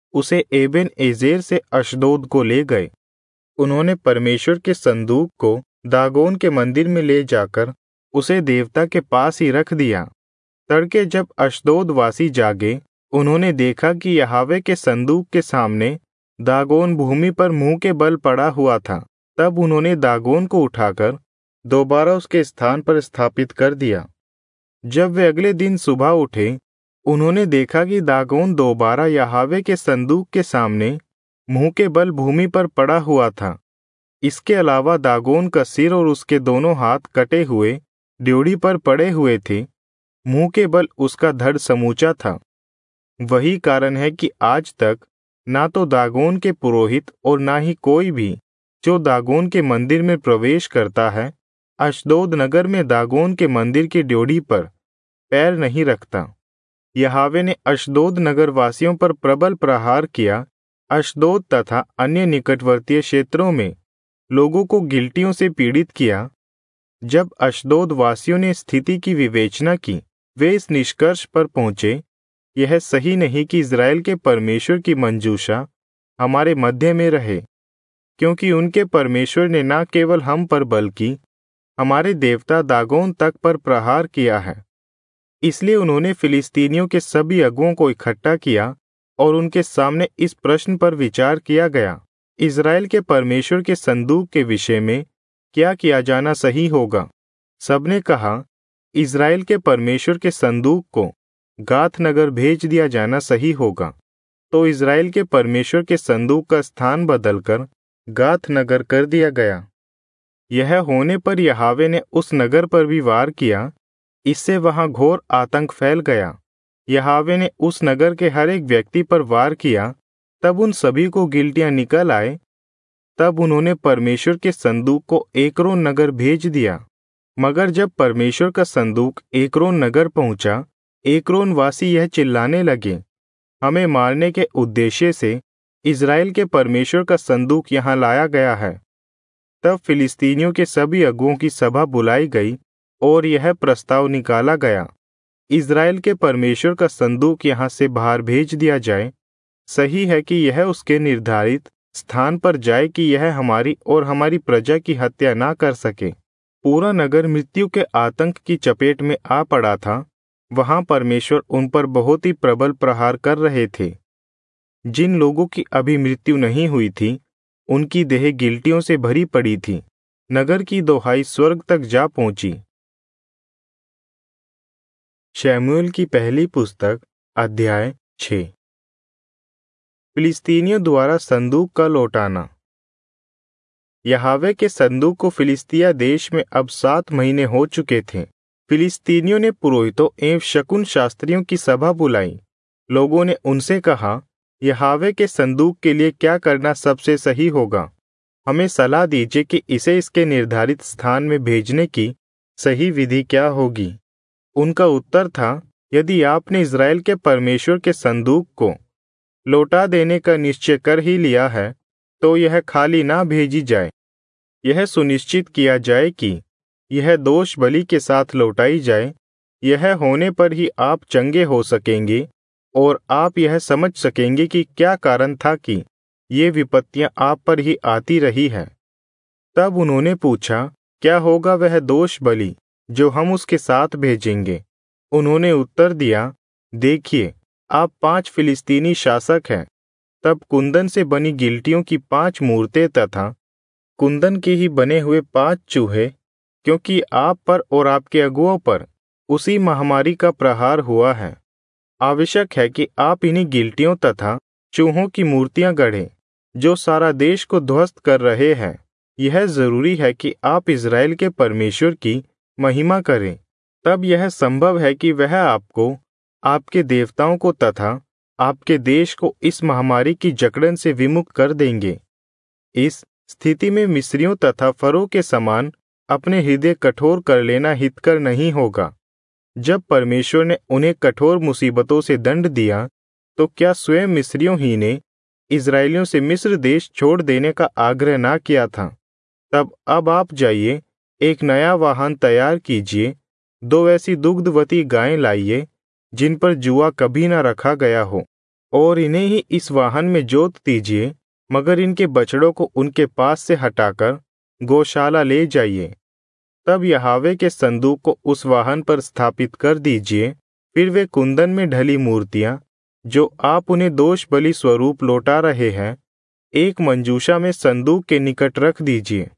उसे एबेन एजेर से अशदोद को ले गए। उन्होंने परमेश्वर के संदूक को दागोन के मंदिर में ले जाकर उसे देवता के पास ही रख दिया। तड़के जब अशदोद वासी जागे, उन्होंने देखा कि यहोवा के संदूक के सामने दागोन भूमि पर मुंह के बल पड़ा हुआ था। तब उन्होंने दागोन को उठाकर दोबारा उसके स्थान पर स्थापित कर दिया। जब वे अगले दिन सुबह उठे, उन्होंने देखा कि दागोन दोबारा यहोवा के संदूक के सामने मुंह के बल भूमि पर पड़ा हुआ था। इसके अलावा दागोन का सिर और उसके दोनों हाथ कटे हुए ड्योढ़ी पर पड़े हुए थे। मुंह के बल उसका धड़ समूचा था। वही कारण है कि आज तक ना तो दागोन के पुरोहित और ना ही कोई भी जो दागोन के मंदिर में प्रवेश करता है, अशदोद नगर में दागोन के मंदिर की ड्योढ़ी पर पैर नहीं रखता। यहोवा ने अशदोद नगर वासियों पर प्रबल प्रहार किया। अशदोद तथा अन्य निकटवर्तीय क्षेत्रों में लोगों को गिलटियों से पीड़ित किया। जब अशदोद वासियों ने स्थिति की विवेचना की, वे इस निष्कर्ष पर पहुंचे, यह सही नहीं कि इज़राइल के परमेश्वर की मंजूषा हमारे मध्य में रहे, क्योंकि उनके परमेश्वर ने न केवल हम पर बल्कि हमारे देवता दागोन तक पर प्रहार किया है। इसलिए उन्होंने फिलिस्तीनियों के सभी अगुओं को इकट्ठा किया और उनके सामने इस प्रश्न पर विचार किया गया, इज़राइल के परमेश्वर के संदूक के विषय में क्या किया जाना सही होगा। सबने कहा, इज़राइल के परमेश्वर के संदूक को गाथ नगर भेज दिया जाना सही होगा। तो इज़राइल के परमेश्वर के संदूक का स्थान बदलकर गाथ नगर कर दिया गया। यह होने पर यहोवा ने उस नगर पर भी वार किया। इससे वहां घोर आतंक फैल गया। यहोवा ने उस नगर के हर एक व्यक्ति पर वार किया। तब उन सभी को गिलटियां निकल आए। तब उन्होंने परमेश्वर के संदूक को एक्रोन नगर भेज दिया। मगर जब परमेश्वर का संदूक एक्रोन नगर पहुंचा, एक्रोन वासी यह चिल्लाने लगे, हमें मारने के उद्देश्य से इज़राइल के परमेश्वर का संदूक यहाँ लाया गया है। तब फिलिस्तीनियों के सभी अगुओं की सभा बुलाई गई और यह प्रस्ताव निकाला गया, इज़राइल के परमेश्वर का संदूक यहाँ से बाहर भेज दिया जाए। सही है कि यह उसके निर्धारित स्थान पर जाए कि यह हमारी और हमारी प्रजा की हत्या ना कर सके। पूरा नगर मृत्यु के आतंक की चपेट में आ पड़ा था। वहां परमेश्वर उन पर बहुत ही प्रबल प्रहार कर रहे थे। जिन लोगों की अभी मृत्यु नहीं हुई थी, उनकी देह गिलटियों से भरी पड़ी थी। नगर की दोहाई स्वर्ग तक जा पहुंची। शमूएल की पहली पुस्तक अध्याय छः। फिलिस्तीनियों द्वारा संदूक का लौटाना। यहोवा के संदूक को फिलिस्तिया देश में अब सात महीने हो चुके थे। फिलिस्तीनियों ने पुरोहितों एवं शकुन शास्त्रियों की सभा बुलाई। लोगों ने उनसे कहा, यहोवा के संदूक के लिए क्या करना सबसे सही होगा? हमें सलाह दीजिए कि इसे इसके निर्धारित स्थान में भेजने की सही विधि क्या होगी। उनका उत्तर था, यदि आपने इज़राइल के परमेश्वर के संदूक को लौटा देने का निश्चय कर ही लिया है, तो यह खाली ना भेजी जाए। यह सुनिश्चित किया जाए कि यह दोष बलि के साथ लौटाई जाए। यह होने पर ही आप चंगे हो सकेंगे और आप यह समझ सकेंगे कि क्या कारण था कि ये विपत्तियां आप पर ही आती रही है। तब उन्होंने पूछा, क्या होगा वह दोष बलि जो हम उसके साथ भेजेंगे? उन्होंने उत्तर दिया, देखिए, आप पांच फिलिस्तीनी शासक हैं। तब कुंदन से बनी गिलटियों की पांच मूर्तें तथा कुंदन के ही बने हुए पांच चूहे, क्योंकि आप पर और आपके अगुओं पर उसी महामारी का प्रहार हुआ है। आवश्यक है कि आप इन्हीं गिलटियों तथा चूहों की मूर्तियां गढ़ें, जो सारा देश को ध्वस्त कर रहे हैं। यह जरूरी है कि आप इज़राइल के परमेश्वर की महिमा करें। तब यह संभव है कि वह आपको, आपके देवताओं को तथा आपके देश को इस महामारी की जकड़न से विमुक्त कर देंगे। इस स्थिति में मिस्रियों तथा फरो के समान अपने हृदय कठोर कर लेना हितकर नहीं होगा। जब परमेश्वर ने उन्हें कठोर मुसीबतों से दंड दिया, तो क्या स्वयं मिस्रियों ही ने इज़राइलियों से मिस्र देश छोड़ देने का आग्रह ना किया था? तब अब आप जाइए, एक नया वाहन तैयार कीजिए, दो ऐसी दुग्धवती गायें लाइए जिन पर जुआ कभी ना रखा गया हो, और इन्हें ही इस वाहन में जोत दीजिए, मगर इनके बछड़ों को उनके पास से हटाकर गौशाला ले जाइए। तब यहोवा के संदूक को उस वाहन पर स्थापित कर दीजिए। फिर वे कुंदन में ढली मूर्तियां, जो आप उन्हें दोष बलि स्वरूप लौटा रहे हैं, एक मंजूषा में संदूक के निकट रख दीजिए।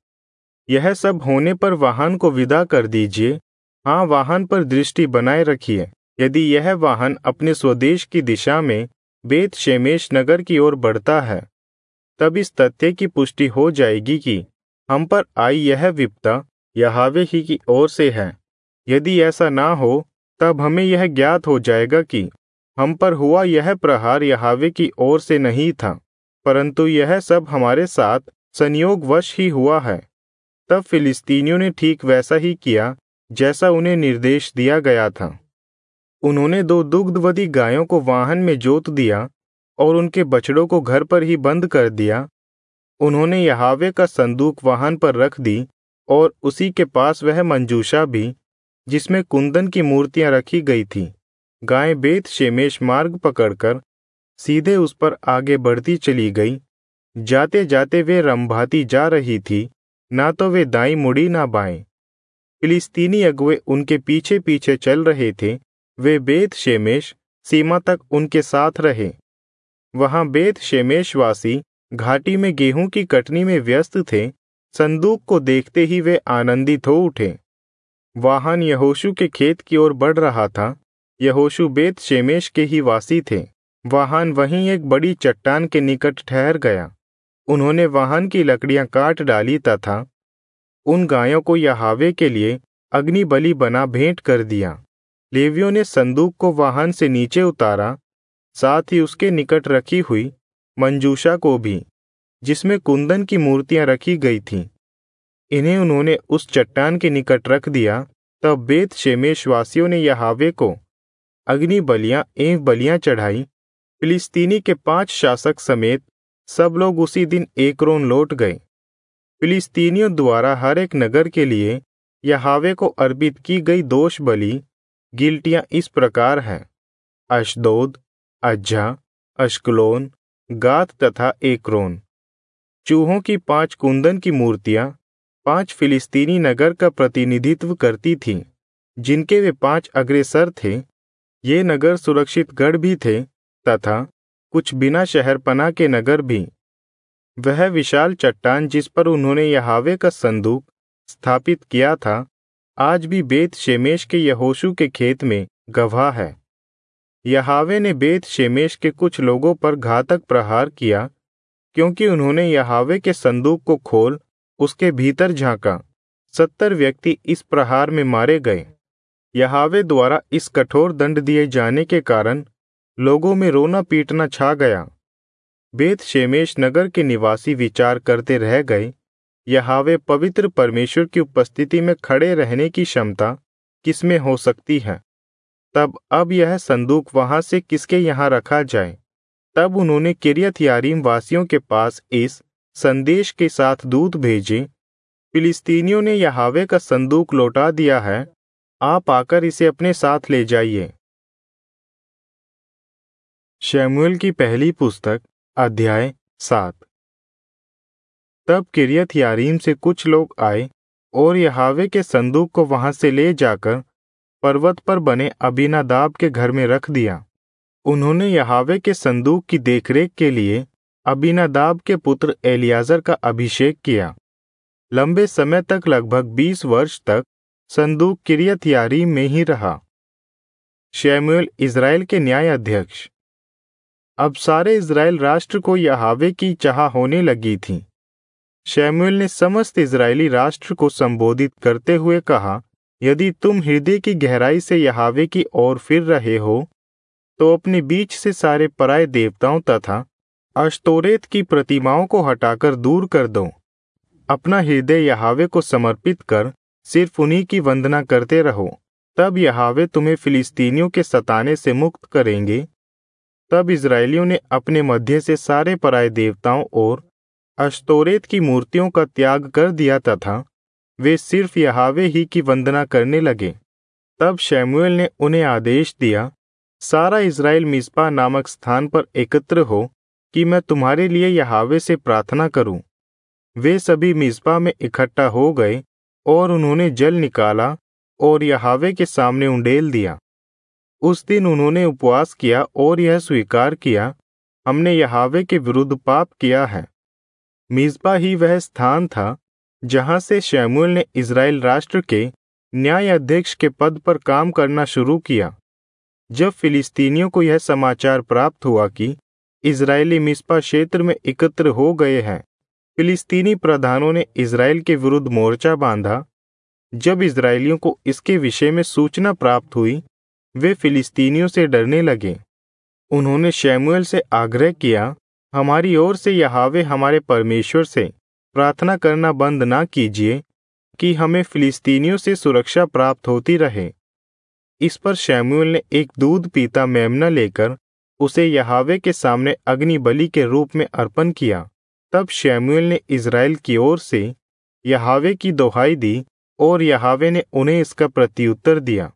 यह सब होने पर वाहन को विदा कर दीजिए। हाँ, वाहन पर दृष्टि बनाए रखिए। यदि यह वाहन अपने स्वदेश की दिशा में बेत शेमेश नगर की ओर बढ़ता है, तब इस तथ्य की पुष्टि हो जाएगी कि हम पर आई यह विपदा यहोवा ही की ओर से है। यदि ऐसा ना हो, तब हमें यह ज्ञात हो जाएगा कि हम पर हुआ यह प्रहार यहोवा की ओर से नहीं था, परंतु यह सब हमारे साथ संयोगवश ही हुआ है। तब फिलिस्तीनियों ने ठीक वैसा ही किया जैसा उन्हें निर्देश दिया गया था। उन्होंने दो दुग्धवती गायों को वाहन में जोत दिया और उनके बछड़ों को घर पर ही बंद कर दिया। उन्होंने यहोवा का संदूक वाहन पर रख दी और उसी के पास वह मंजूषा भी, जिसमें कुंदन की मूर्तियां रखी गई थीं। गाय बेत शेमेश मार्ग पकड़कर सीधे उस पर आगे बढ़ती चली गई। जाते जाते वे रंभाती जा रही थी, ना तो वे दाईं मुड़ी ना बाएं। फिलिस्तीनी अगुए उनके पीछे पीछे चल रहे थे। वे बेत शेमेश सीमा तक उनके साथ रहे। वहां बेत शेमेशवासी घाटी में गेहूं की कटनी में व्यस्त थे। संदूक को देखते ही वे आनंदित हो उठे। वाहन यहोशू के खेत की ओर बढ़ रहा था। यहोशू बेत शेमेश के ही वासी थे। वाहन वहीं एक बड़ी चट्टान के निकट ठहर गया। उन्होंने वाहन की लकड़ियां काट डाली तथा उन गायों को यहोवा के लिए अग्नि बलि बना भेंट कर दिया। लेवियों ने संदूक को वाहन से नीचे उतारा, साथ ही उसके निकट रखी हुई मंजूषा को भी, जिसमें कुंदन की मूर्तियां रखी गई थीं। इन्हें उन्होंने उस चट्टान के निकट रख दिया। तब बेत शेमेश वासियों ने यहोवा को अग्नि बलियां एवं बलियां चढ़ाई। फिलिस्तीनी के पांच शासक समेत सब लोग उसी दिन एक्रोन लौट गए। फिलिस्तीनियों द्वारा हर एक नगर के लिए यहोवा को अर्पित की गई दोष बलि गिलटियां इस प्रकार हैं: अश्दोद, अज्जा, अश्कलोन, गात तथा एक्रोन। चूहों की पांच कुंदन की मूर्तियां पांच फिलिस्तीनी नगर का प्रतिनिधित्व करती थीं, जिनके वे पांच अग्रसर थे। ये नगर सुरक्षित गढ़ भी थे तथा कुछ बिना शहरपनाह के नगर भी। वह विशाल चट्टान जिस पर उन्होंने यहोवा का संदूक स्थापित किया था, आज भी बेत शेमेश के यहोशू के खेत में गवाह है। यहोवा ने बेत शेमेश के कुछ लोगों पर घातक प्रहार किया, क्योंकि उन्होंने यहोवा के संदूक को खोल उसके भीतर झांका। सत्तर व्यक्ति इस प्रहार में मारे गए। यहोवा द्वारा इस कठोर दंड दिए जाने के कारण लोगों में रोना पीटना छा गया। बेत शेमेश नगर के निवासी विचार करते रह गए, यहोवा पवित्र परमेश्वर की उपस्थिति में खड़े रहने की क्षमता किसमें हो सकती है। तब अब यह संदूक वहां से किसके यहाँ रखा जाए। तब उन्होंने किर्यत यारीम वासियों के पास इस संदेश के साथ दूत भेजे, फिलिस्तीनियों ने यहोवा का संदूक लौटा दिया है, आप आकर इसे अपने साथ ले जाइए। शमूएल की पहली पुस्तक अध्याय सात। तब किर्यत यारीम से कुछ लोग आए और यहोवा के संदूक को वहां से ले जाकर पर्वत पर बने अबीनादाब के घर में रख दिया। उन्होंने यहोवा के संदूक की देखरेख के लिए अबीनादाब के पुत्र एलियाजर का अभिषेक किया। लंबे समय तक, लगभग बीस वर्ष तक, संदूक किर्यत यारीम में ही रहा। शमूएल इज़राइल के न्यायाध्यक्ष। अब सारे इज़राइल राष्ट्र को यहोवा की चाह होने लगी थी। शमूएल ने समस्त इज़राइली राष्ट्र को संबोधित करते हुए कहा, यदि तुम हृदय की गहराई से यहोवा की ओर फिर रहे हो, तो अपने बीच से सारे पराये देवताओं तथा अश्तोरेत की प्रतिमाओं को हटाकर दूर कर दो। अपना हृदय यहोवा को समर्पित कर सिर्फ उन्हीं की वंदना करते रहो। तब यहोवा तुम्हें फिलिस्तीनियों के सताने से मुक्त करेंगे। तब इज़राइलियों ने अपने मध्य से सारे पराये देवताओं और अश्तोरेत की मूर्तियों का त्याग कर दिया तथा वे सिर्फ यहोवा ही की वंदना करने लगे। तब शमूएल ने उन्हें आदेश दिया, सारा इज़राइल मिस्पा नामक स्थान पर एकत्र हो कि मैं तुम्हारे लिए यहोवा से प्रार्थना करूं। वे सभी मिस्पा में इकट्ठा हो गए और उन्होंने जल निकाला और यहोवा के सामने उंडेल दिया। उस दिन उन्होंने उपवास किया और यह स्वीकार किया, हमने यहोवा के विरुद्ध पाप किया है। मिस्पा ही वह स्थान था जहां से शमूएल ने इज़राइल राष्ट्र के न्यायाध्यक्ष के पद पर काम करना शुरू किया। जब फिलिस्तीनियों को यह समाचार प्राप्त हुआ कि इज़राइली मिस्पा क्षेत्र में एकत्र हो गए हैं, फिलिस्तीनी प्रधानों ने इज़राइल के विरुद्ध मोर्चा बांधा। जब इज़राइलियों को इसके विषय में सूचना प्राप्त हुई, वे फिलिस्तीनियों से डरने लगे। उन्होंने शमूएल से आग्रह किया, हमारी ओर से यहोवा हमारे परमेश्वर से प्रार्थना करना बंद ना कीजिए कि हमें फिलिस्तीनियों से सुरक्षा प्राप्त होती रहे। इस पर शमूएल ने एक दूध पीता मेमना लेकर उसे यहोवा के सामने अग्नि बलि के रूप में अर्पण किया। तब शमूएल ने इज़राइल की ओर से यहोवा की दुहाई दी और यहोवा ने उन्हें इसका प्रत्युत्तर दिया।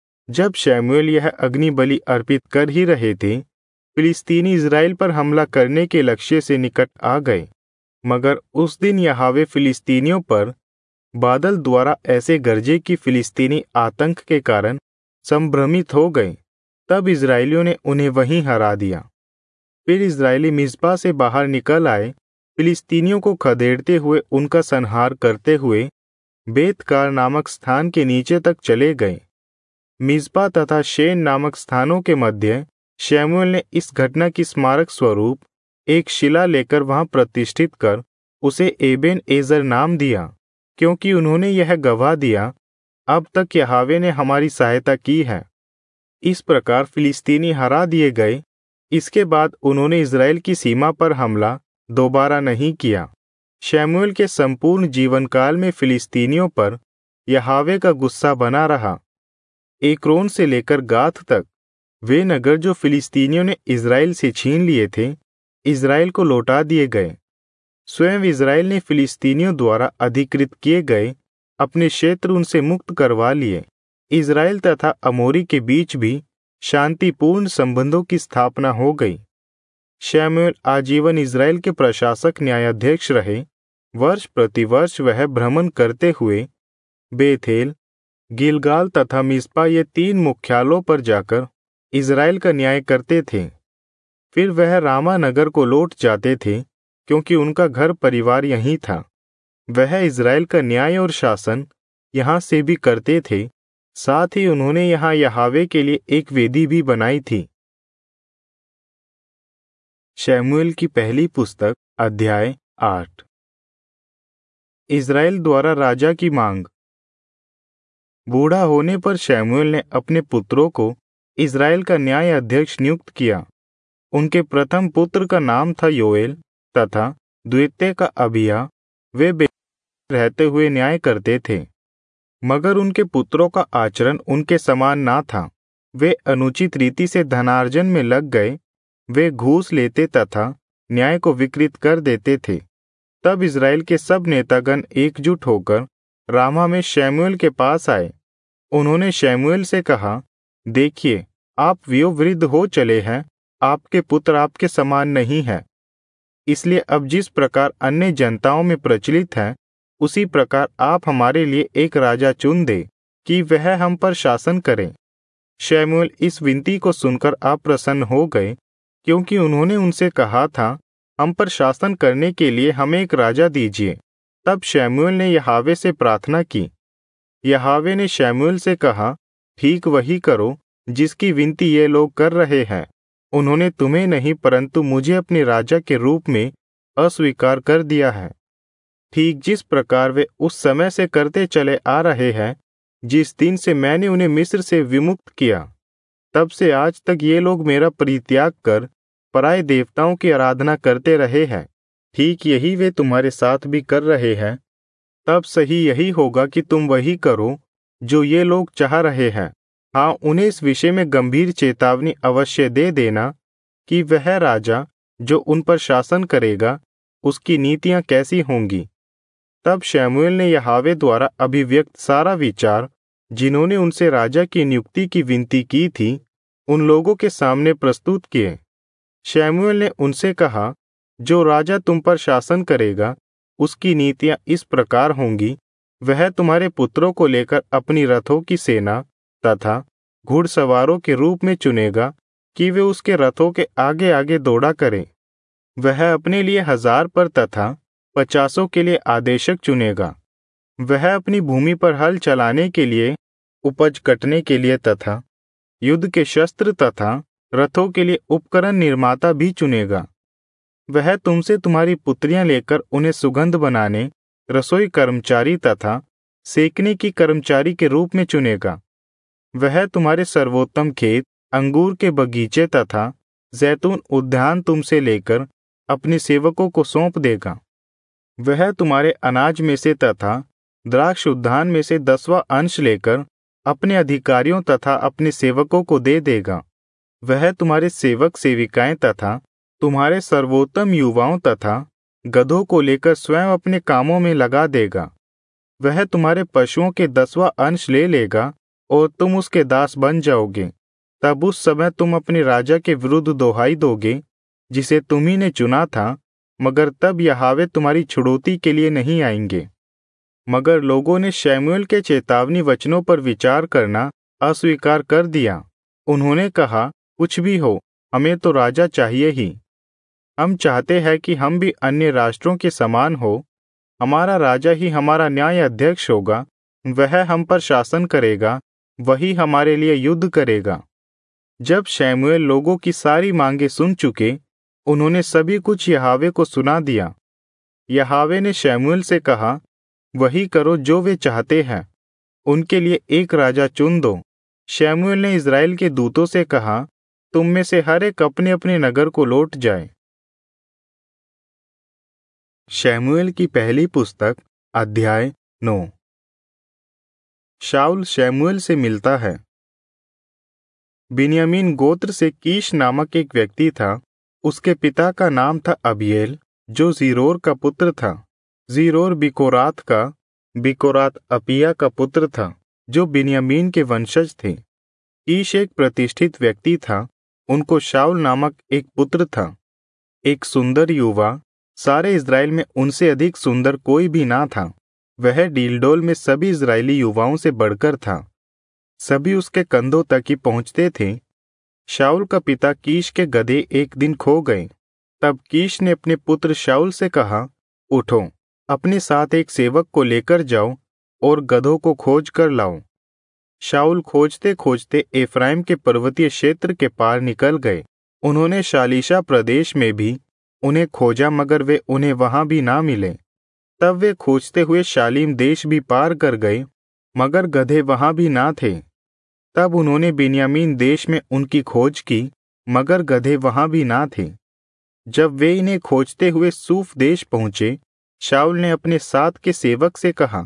जब शमूएल यह अग्नि बलि अर्पित कर ही रहे थे, फिलिस्तीनी इज़राइल पर हमला करने के लक्ष्य से निकट आ गए। मगर उस दिन यहोवा फिलिस्तीनियों पर बादल द्वारा ऐसे गरजे कि फिलिस्तीनी आतंक के कारण संभ्रमित हो गए। तब इज़राइलियों ने उन्हें वहीं हरा दिया। फिर इज़राइली मिस्पा से बाहर निकल आए, फिलिस्तीनियों को खदेड़ते हुए उनका संहार करते हुए बेतकार नामक स्थान के नीचे तक चले गए। मिस्पा तथा शेन नामक स्थानों के मध्य शमूएल ने इस घटना की स्मारक स्वरूप एक शिला लेकर वहां प्रतिष्ठित कर उसे एबेन एजर नाम दिया, क्योंकि उन्होंने यह गवाह दिया, अब तक यहोवा ने हमारी सहायता की है। इस प्रकार फिलिस्तीनी हरा दिए गए। इसके बाद उन्होंने इज़राइल की सीमा पर हमला दोबारा नहीं किया। शमूएल के संपूर्ण जीवन काल में फिलिस्तीनियों पर यहोवा का गुस्सा बना रहा। एक्रोन से लेकर गाथ तक वे नगर जो फिलिस्तीनियों ने इज़राइल से छीन लिए थे, इज़राइल को लौटा दिए गए। स्वयं इज़राइल ने फिलिस्तीनियों द्वारा अधिकृत किए गए अपने क्षेत्र उनसे मुक्त करवा लिए। इज़राइल तथा अमोरी के बीच भी शांतिपूर्ण संबंधों की स्थापना हो गई। शमूएल आजीवन इज़राइल के प्रशासक न्यायाध्यक्ष रहे। वर्ष प्रतिवर्ष वह भ्रमण करते हुए बेथेल, गिलगाल तथा मिस्पा ये तीन मुख्यालयों पर जाकर इज़राइल का न्याय करते थे। फिर वह रामा नगर को लौट जाते थे, क्योंकि उनका घर परिवार यहीं था। वह इज़राइल का न्याय और शासन यहाँ से भी करते थे। साथ ही उन्होंने यहाँ यहोवा के लिए एक वेदी भी बनाई थी। शमूएल की पहली पुस्तक अध्याय आठ। इज़राइल द्वारा राजा की मांग। बूढ़ा होने पर शमूएल ने अपने पुत्रों को इज़राइल का न्याय अध्यक्ष नियुक्त किया। उनके प्रथम पुत्र का नाम था योएल तथा द्वितीय का अबिय्याह। वे बेथेल रहते हुए न्याय करते थे, मगर उनके पुत्रों का आचरण उनके समान ना था। वे अनुचित रीति से धनार्जन में लग गए। वे घूस लेते तथा न्याय को विकृत कर देते थे। तब इज़राइल के सब नेतागण एकजुट होकर रामा में शमूएल के पास आए। उन्होंने शमूएल से कहा, देखिए, आप वयोवृद्ध हो चले हैं, आपके पुत्र आपके समान नहीं है। इसलिए अब जिस प्रकार अन्य जनताओं में प्रचलित है, उसी प्रकार आप हमारे लिए एक राजा चुन दे कि वह हम पर शासन करे। शमूएल इस विनती को सुनकर अप्रसन्न हो गए, क्योंकि उन्होंने उनसे कहा था, हम पर शासन करने के लिए हमें एक राजा दीजिए। तब शमूएल ने यहोवा से प्रार्थना की। यहोवा ने शमूएल से कहा, ठीक वही करो जिसकी विनती ये लोग कर रहे हैं। उन्होंने तुम्हें नहीं परंतु मुझे अपने राजा के रूप में अस्वीकार कर दिया है, ठीक जिस प्रकार वे उस समय से करते चले आ रहे हैं जिस दिन से मैंने उन्हें मिस्र से विमुक्त किया। तब से आज तक ये लोग मेरा परित्याग कर पराए देवताओं की आराधना करते रहे हैं। ठीक यही वे तुम्हारे साथ भी कर रहे हैं। तब सही यही होगा कि तुम वही करो जो ये लोग चाह रहे हैं। हाँ, उन्हें इस विषय में गंभीर चेतावनी अवश्य दे देना कि वह राजा जो उन पर शासन करेगा, उसकी नीतियां कैसी होंगी। तब शमूएल ने यहोवा द्वारा अभिव्यक्त सारा विचार, जिन्होंने उनसे राजा की नियुक्ति की विनती की थी, उन लोगों के सामने प्रस्तुत किए। शमूएल ने उनसे कहा, जो राजा तुम पर शासन करेगा उसकी नीतियां इस प्रकार होंगी। वह तुम्हारे पुत्रों को लेकर अपनी रथों की सेना तथा घुड़सवारों के रूप में चुनेगा कि वे उसके रथों के आगे आगे दौड़ा करें। वह अपने लिए हजार पर तथा पचासों के लिए आदेशक चुनेगा। वह अपनी भूमि पर हल चलाने के लिए, उपज कटने के लिए तथा युद्ध के शस्त्र तथा रथों के लिए उपकरण निर्माता भी चुनेगा। वह तुमसे तुम्हारी पुत्रियां लेकर उन्हें सुगंध बनाने, रसोई कर्मचारी तथा सेकने की कर्मचारी के रूप में चुनेगा। वह तुम्हारे सर्वोत्तम खेत, अंगूर के बगीचे तथा जैतून उद्यान तुमसे लेकर अपने सेवकों को सौंप देगा। वह तुम्हारे अनाज में से तथा द्राक्ष उद्यान में से दसवां अंश लेकर अपने अधिकारियों तथा अपने सेवकों को दे देगा। वह तुम्हारे सेवक सेविकाएं तथा तुम्हारे सर्वोत्तम युवाओं तथा गधों को लेकर स्वयं अपने कामों में लगा देगा। वह तुम्हारे पशुओं के दसवां अंश ले लेगा और तुम उसके दास बन जाओगे। तब उस समय तुम अपने राजा के विरुद्ध दोहाई दोगे, जिसे तुम्ही ने चुना था, मगर तब यहोवा तुम्हारी छुड़ौती के लिए नहीं आएंगे। मगर लोगों ने शमूएल के चेतावनी वचनों पर विचार करना अस्वीकार कर दिया। उन्होंने कहा, कुछ भी हो, हमें तो राजा चाहिए ही। हम चाहते हैं कि हम भी अन्य राष्ट्रों के समान हो। हमारा राजा ही हमारा न्याय अध्यक्ष होगा। वह हम पर शासन करेगा, वही हमारे लिए युद्ध करेगा। जब शमूएल लोगों की सारी मांगे सुन चुके, उन्होंने सभी कुछ यहोवा को सुना दिया। यहोवा ने शमूएल से कहा, वही करो जो वे चाहते हैं, उनके लिए एक राजा चुन दो। शमूएल ने इस्राएल के दूतों से कहा, तुम में से हर एक अपने अपने नगर को लौट जाए। शमूएल की पहली पुस्तक अध्याय नौ। शाऊल शमूएल से मिलता है। बिन्यामीन गोत्र से कीश नामक एक व्यक्ति था। उसके पिता का नाम था अबीएल, जो जीरोर का पुत्र था। जीरोर बिकोरात का, बिकोरात अपिया का पुत्र था, जो बिन्यामीन के वंशज थे। कीश एक प्रतिष्ठित व्यक्ति था। उनको शाऊल नामक एक पुत्र था, एक सुंदर युवा। सारे इस्राएल में उनसे अधिक सुंदर कोई भी ना था। वह डीलडोल में सभी इस्राएली युवाओं से बढ़कर था। सभी उसके कंधों तक ही पहुंचते थे। शाऊल का पिता कीश के गधे एक दिन खो गए। तब कीश ने अपने पुत्र शाऊल से कहा, उठो, अपने साथ एक सेवक को लेकर जाओ और गधों को खोज कर लाओ। शाऊल खोजते खोजते एफ्राइम के पर्वतीय क्षेत्र के पार निकल गए। उन्होंने शालीशा प्रदेश में भी उन्हें खोजा, मगर वे उन्हें वहां भी ना मिले। तब वे खोजते हुए शालीम देश भी पार कर गए, मगर गधे वहां भी ना थे। तब उन्होंने बिन्यामीन देश में उनकी खोज की, मगर गधे वहां भी ना थे। जब वे इन्हें खोजते हुए सूफ देश पहुंचे, शाऊल ने अपने साथ के सेवक से कहा,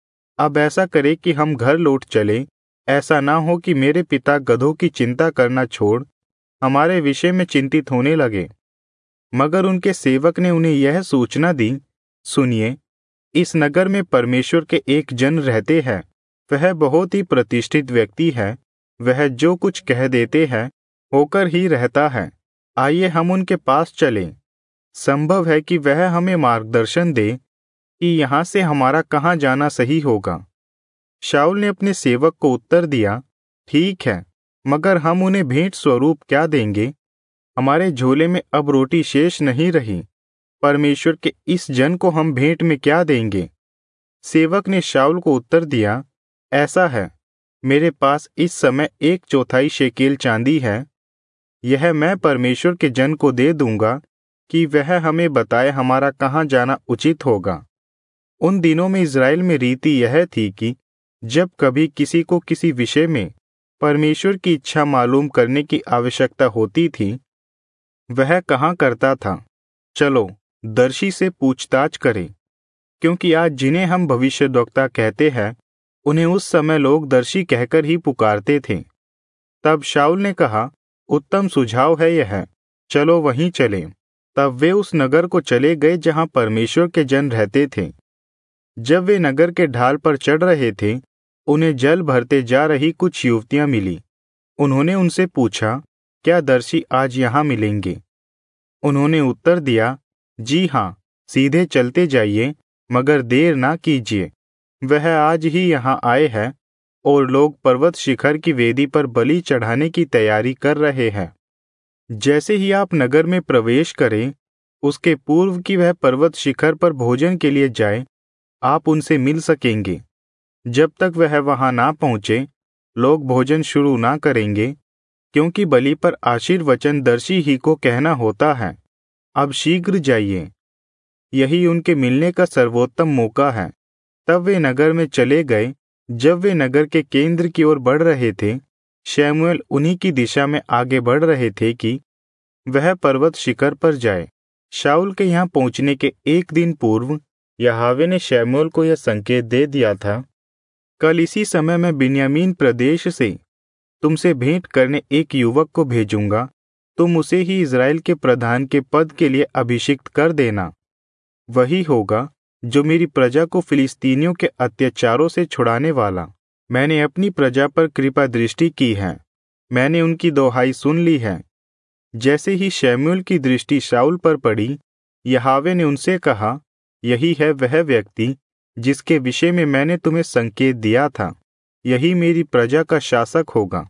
अब ऐसा करे कि हम घर लौट चले। ऐसा ना हो कि मेरे पिता गधों की चिंता करना छोड़ हमारे विषय में चिंतित होने लगे। मगर उनके सेवक ने उन्हें यह सूचना दी, सुनिए, इस नगर में परमेश्वर के एक जन रहते हैं। वह बहुत ही प्रतिष्ठित व्यक्ति है। वह जो कुछ कह देते हैं होकर ही रहता है। आइए हम उनके पास चलें। संभव है कि वह हमें मार्गदर्शन दे कि यहाँ से हमारा कहाँ जाना सही होगा। शाऊल ने अपने सेवक को उत्तर दिया, ठीक है, मगर हम उन्हें भेंट स्वरूप क्या देंगे? हमारे झोले में अब रोटी शेष नहीं रही। परमेश्वर के इस जन को हम भेंट में क्या देंगे? सेवक ने शाऊल को उत्तर दिया, ऐसा है, मेरे पास इस समय एक चौथाई शेकेल चांदी है। यह मैं परमेश्वर के जन को दे दूंगा कि वह हमें बताए हमारा कहाँ जाना उचित होगा। उन दिनों में इस्राएल में रीति यह थी कि जब कभी किसी को किसी विषय में परमेश्वर की इच्छा मालूम करने की आवश्यकता होती थी, वह कहाँ करता था, चलो दर्शी से पूछताछ करें, क्योंकि आज जिन्हें हम भविष्यद्वक्ता कहते हैं, उन्हें उस समय लोग दर्शी कहकर ही पुकारते थे। तब शाऊल ने कहा, उत्तम सुझाव है यह, चलो वहीं चलें। तब वे उस नगर को चले गए जहां परमेश्वर के जन रहते थे। जब वे नगर के ढाल पर चढ़ रहे थे, उन्हें जल भरते जा रही कुछ युवतियां मिली। उन्होंने उनसे पूछा, क्या दर्शी आज यहाँ मिलेंगे? उन्होंने उत्तर दिया, जी हाँ, सीधे चलते जाइए, मगर देर ना कीजिए। वह आज ही यहाँ आए हैं और लोग पर्वत शिखर की वेदी पर बलि चढ़ाने की तैयारी कर रहे हैं। जैसे ही आप नगर में प्रवेश करें, उसके पूर्व कि वह पर्वत शिखर पर भोजन के लिए जाए, आप उनसे मिल सकेंगे। जब तक वह वहां ना पहुंचे, लोग भोजन शुरू ना करेंगे, क्योंकि बलि पर आशीर्वचन दर्शी ही को कहना होता है। अब शीघ्र जाइए, यही उनके मिलने का सर्वोत्तम मौका है। तब वे नगर में चले गए। जब वे नगर के केंद्र की ओर बढ़ रहे थे, शमूएल उन्हीं की दिशा में आगे बढ़ रहे थे कि वह पर्वत शिखर पर जाए। शाऊल के यहाँ पहुंचने के एक दिन पूर्व यहोवा ने शमूएल को यह संकेत दे दिया था, कल इसी समय मैं बिन्यामीन प्रदेश से तुमसे भेंट करने एक युवक को भेजूंगा। तुम उसे ही इज़राइल के प्रधान के पद के लिए अभिषिक्त कर देना। वही होगा जो मेरी प्रजा को फिलिस्तीनियों के अत्याचारों से छुड़ाने वाला। मैंने अपनी प्रजा पर कृपा दृष्टि की है, मैंने उनकी दोहाई सुन ली है। जैसे ही शमूएल की दृष्टि शाऊल पर पड़ी, यहोवा ने उनसे कहा, यही है वह व्यक्ति जिसके विषय में मैंने तुम्हें संकेत दिया था। यही मेरी प्रजा का शासक होगा।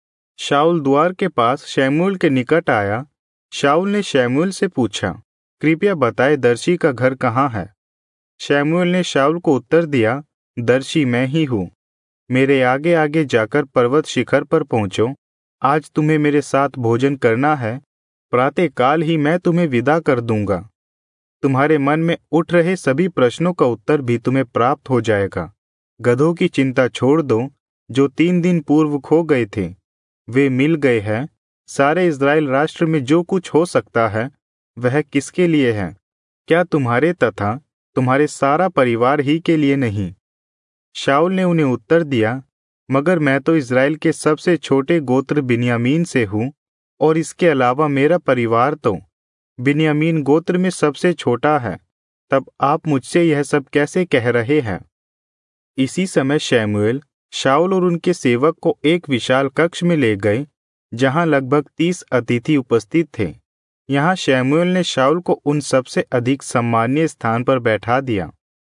शाऊल द्वार के पास शमूएल के निकट आया। शाऊल ने शमूएल से पूछा, कृपया बताए दर्शी का घर कहाँ है? शमूएल ने शाऊल को उत्तर दिया, दर्शी मैं ही हूँ। मेरे आगे आगे जाकर पर्वत शिखर पर पहुँचो। आज तुम्हें मेरे साथ भोजन करना है। प्रातःकाल ही मैं तुम्हें विदा कर दूंगा। तुम्हारे मन में उठ रहे सभी प्रश्नों का उत्तर भी तुम्हें प्राप्त हो जाएगा। गधों की चिंता छोड़ दो, जो तीन दिन पूर्व खो गए थे। वे मिल गए हैं। सारे इज़राइल राष्ट्र में जो कुछ हो सकता है, वह किसके लिए है? क्या तुम्हारे तथा तुम्हारे सारा परिवार ही के लिए नहीं? शाऊल ने उन्हें उत्तर दिया, मगर मैं तो इज़राइल के सबसे छोटे गोत्र बिन्यामीन से हूँ, और इसके अलावा मेरा परिवार तो बिन्यामीन गोत्र में सबसे छोटा है। तब आप मुझसे यह सब कैसे कह रहे हैं? इसी समय शमूएल शाऊल और उनके सेवक को एक विशाल कक्ष में ले गए, जहां लगभग तीस अतिथि उपस्थित थे। यहाँ शमूएल ने शाऊल को उन सबसे अधिक सम्मानीय स्थान पर बैठा दिया।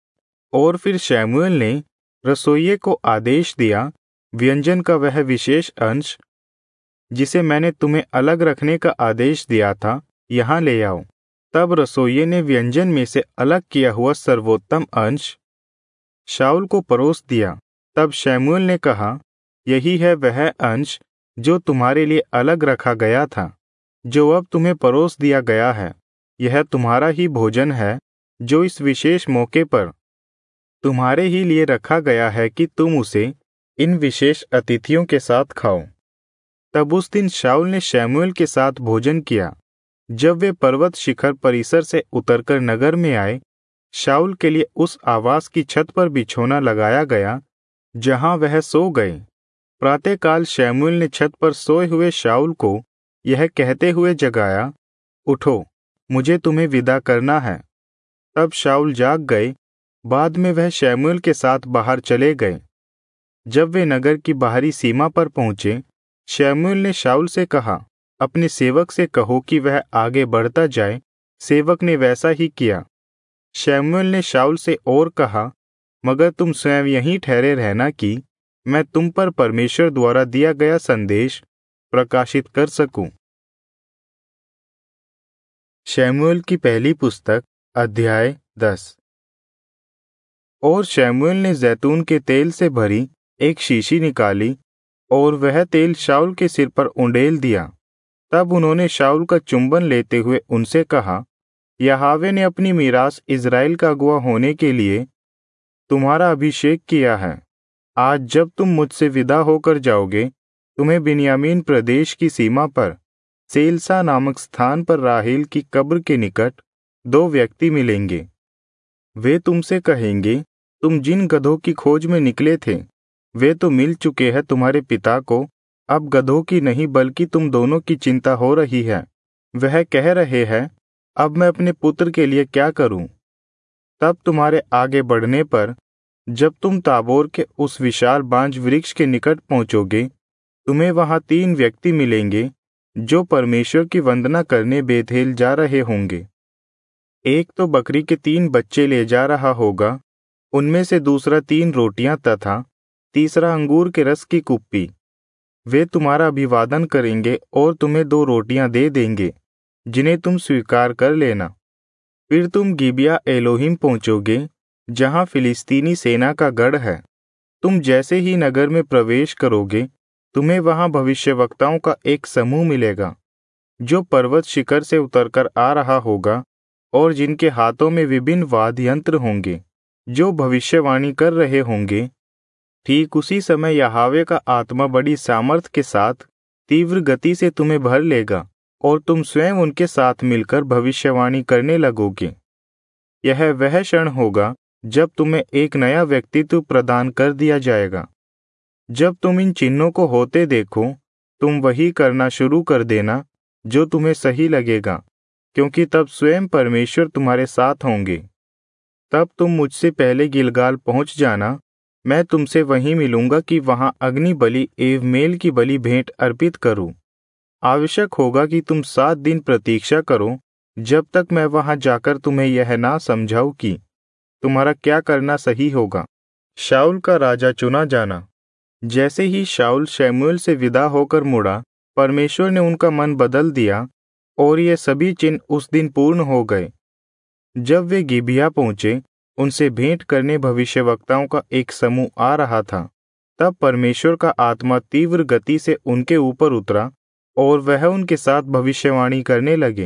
और फिर शमूएल ने रसोइये को आदेश दिया, व्यंजन का वह विशेष अंश जिसे मैंने तुम्हें अलग रखने का आदेश दिया था, यहाँ ले आओ। तब रसोइये ने व्यंजन में से अलग किया हुआ सर्वोत्तम अंश शाऊल को परोस दिया। तब शमूएल ने कहा, यही है वह अंश जो तुम्हारे लिए अलग रखा गया था, जो अब तुम्हें परोस दिया गया है। यह तुम्हारा ही भोजन है, जो इस विशेष मौके पर तुम्हारे ही लिए रखा गया है कि तुम उसे इन विशेष अतिथियों के साथ खाओ। तब उस दिन शाऊल ने शमूएल के साथ भोजन किया। जब वे पर्वत शिखर परिसर से उतरकर नगर में आए, शाऊल के लिए उस आवास की छत पर बिछौना लगाया गया, जहां वह सो गए। प्रातःकाल शमूएल ने छत पर सोए हुए शाऊल को यह कहते हुए जगाया, उठो, मुझे तुम्हें विदा करना है। तब शाऊल जाग गए। बाद में वह शमूएल के साथ बाहर चले गए। जब वे नगर की बाहरी सीमा पर पहुंचे, शमूएल ने शाऊल से कहा, अपने सेवक से कहो कि वह आगे बढ़ता जाए। सेवक ने वैसा ही किया। शमूएल ने शाऊल से और कहा, मगर तुम स्वयं यहीं ठहरे रहना कि मैं तुम पर परमेश्वर द्वारा दिया गया संदेश प्रकाशित कर सकूं। शमूएल की पहली पुस्तक अध्याय दस। और शमूएल ने जैतून के तेल से भरी एक शीशी निकाली और वह तेल शाऊल के सिर पर उंडेल दिया। तब उन्होंने शाऊल का चुंबन लेते हुए उनसे कहा, यहोवा ने अपनी मीरास इज़राइल का अगुआ होने के लिए तुम्हारा अभिषेक किया है। आज जब तुम मुझसे विदा होकर जाओगे, तुम्हें बिन्यामीन प्रदेश की सीमा पर सेलसा नामक स्थान पर राहेल की कब्र के निकट दो व्यक्ति मिलेंगे। वे तुमसे कहेंगे, तुम जिन गधों की खोज में निकले थे, वे तो मिल चुके हैं तुम्हारे पिता को। अब गधों की नहीं बल्कि तुम दोनों की चिंता हो रही है। वह कह रहे हैं, अब मैं अपने पुत्र के लिए क्या करूं? तब तुम्हारे आगे बढ़ने पर जब तुम ताबोर के उस विशाल बांज वृक्ष के निकट पहुंचोगे, तुम्हें वहां तीन व्यक्ति मिलेंगे जो परमेश्वर की वंदना करने बेथेल जा रहे होंगे। एक तो बकरी के तीन बच्चे ले जा रहा होगा, उनमें से दूसरा तीन रोटियां तथा तीसरा अंगूर के रस की कुप्पी। वे तुम्हारा अभिवादन करेंगे और तुम्हें दो रोटियां दे देंगे, जिन्हें तुम स्वीकार कर लेना। फिर तुम गिबिया एलोहिम पहुंचोगे, जहां फिलिस्तीनी सेना का गढ़ है। तुम जैसे ही नगर में प्रवेश करोगे, तुम्हें वहां भविष्यवक्ताओं का एक समूह मिलेगा, जो पर्वत शिखर से उतरकर आ रहा होगा और जिनके हाथों में विभिन्न वाद्य यंत्र होंगे, जो भविष्यवाणी कर रहे होंगे। ठीक उसी समय यहोवा का आत्मा बड़ी सामर्थ के साथ तीव्र गति से तुम्हें भर लेगा और तुम स्वयं उनके साथ मिलकर भविष्यवाणी करने लगोगे। यह वह क्षण होगा जब तुम्हें एक नया व्यक्तित्व प्रदान कर दिया जाएगा। जब तुम इन चिन्हों को होते देखो, तुम वही करना शुरू कर देना जो तुम्हें सही लगेगा, क्योंकि तब स्वयं परमेश्वर तुम्हारे साथ होंगे। तब तुम मुझसे पहले गिलगाल पहुंच जाना। मैं तुमसे वहीं मिलूंगा कि वहां अग्नि बलि एवं मेल की बलि भेंट अर्पित करूं। आवश्यक होगा कि तुम सात दिन प्रतीक्षा करो, जब तक मैं वहां जाकर तुम्हें यह ना समझाऊं कि तुम्हारा क्या करना सही होगा। शाऊल का राजा चुना जाना। जैसे ही शाऊल शमूएल से विदा होकर मुड़ा, परमेश्वर ने उनका मन बदल दिया और ये सभी चिन्ह उस दिन पूर्ण हो गए। जब वे गिबिया पहुंचे, उनसे भेंट करने भविष्यवक्ताओं का एक समूह आ रहा था। तब परमेश्वर का आत्मा तीव्र गति से उनके ऊपर उतरा और वह उनके साथ भविष्यवाणी करने लगे।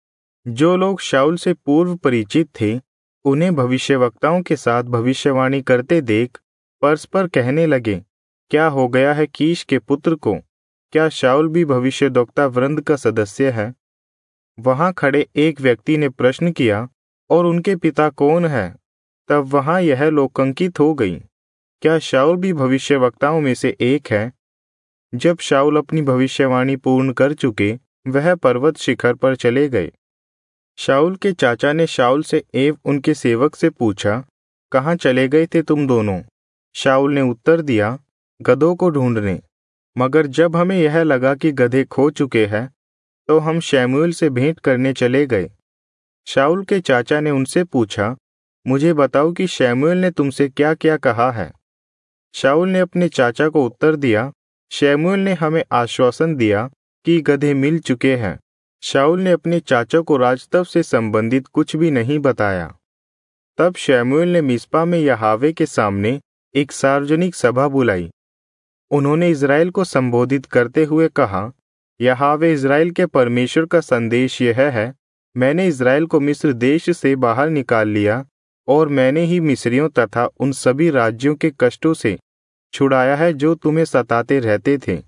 जो लोग शाऊल से पूर्व परिचित थे, उन्हें भविष्यवक्ताओं के साथ भविष्यवाणी करते देख परस्पर कहने लगे, क्या हो गया है कीश के पुत्र को? क्या शाऊल भी भविष्यद्वक्ता वृंद का सदस्य है? वहां खड़े एक व्यक्ति ने प्रश्न किया, और उनके पिता कौन है? तब वहां यह लोकांकित हो गई, क्या शाऊल भी भविष्यवक्ताओं में से एक है? जब शाऊल अपनी भविष्यवाणी पूर्ण कर चुके, वह पर्वत शिखर पर चले गए। शाऊल के चाचा ने शाऊल से एवं उनके सेवक से पूछा, कहाँ चले गए थे तुम दोनों? शाऊल ने उत्तर दिया, गधों को ढूंढने। मगर जब हमें यह लगा कि गधे खो चुके हैं, तो हम शमूएल से भेंट करने चले गए। शाऊल के चाचा ने उनसे पूछा, मुझे बताओ कि शमूएल ने तुमसे क्या क्या कहा है? शाऊल ने अपने चाचा को उत्तर दिया, शमूएल ने हमें आश्वासन दिया कि गधे मिल चुके हैं। शाऊल ने अपने चाचा को राजत्व से संबंधित कुछ भी नहीं बताया। तब शमूएल ने मिस्पा में यहोवा के सामने एक सार्वजनिक सभा बुलाई। उन्होंने इज़राइल को संबोधित करते हुए कहा, यहोवा इज़राइल के परमेश्वर का संदेश यह है, मैंने इज़राइल को मिस्र देश से बाहर निकाल लिया और मैंने ही मिस्रियों तथा उन सभी राज्यों के कष्टों से छुड़ाया है जो तुम्हें सताते रहते थे।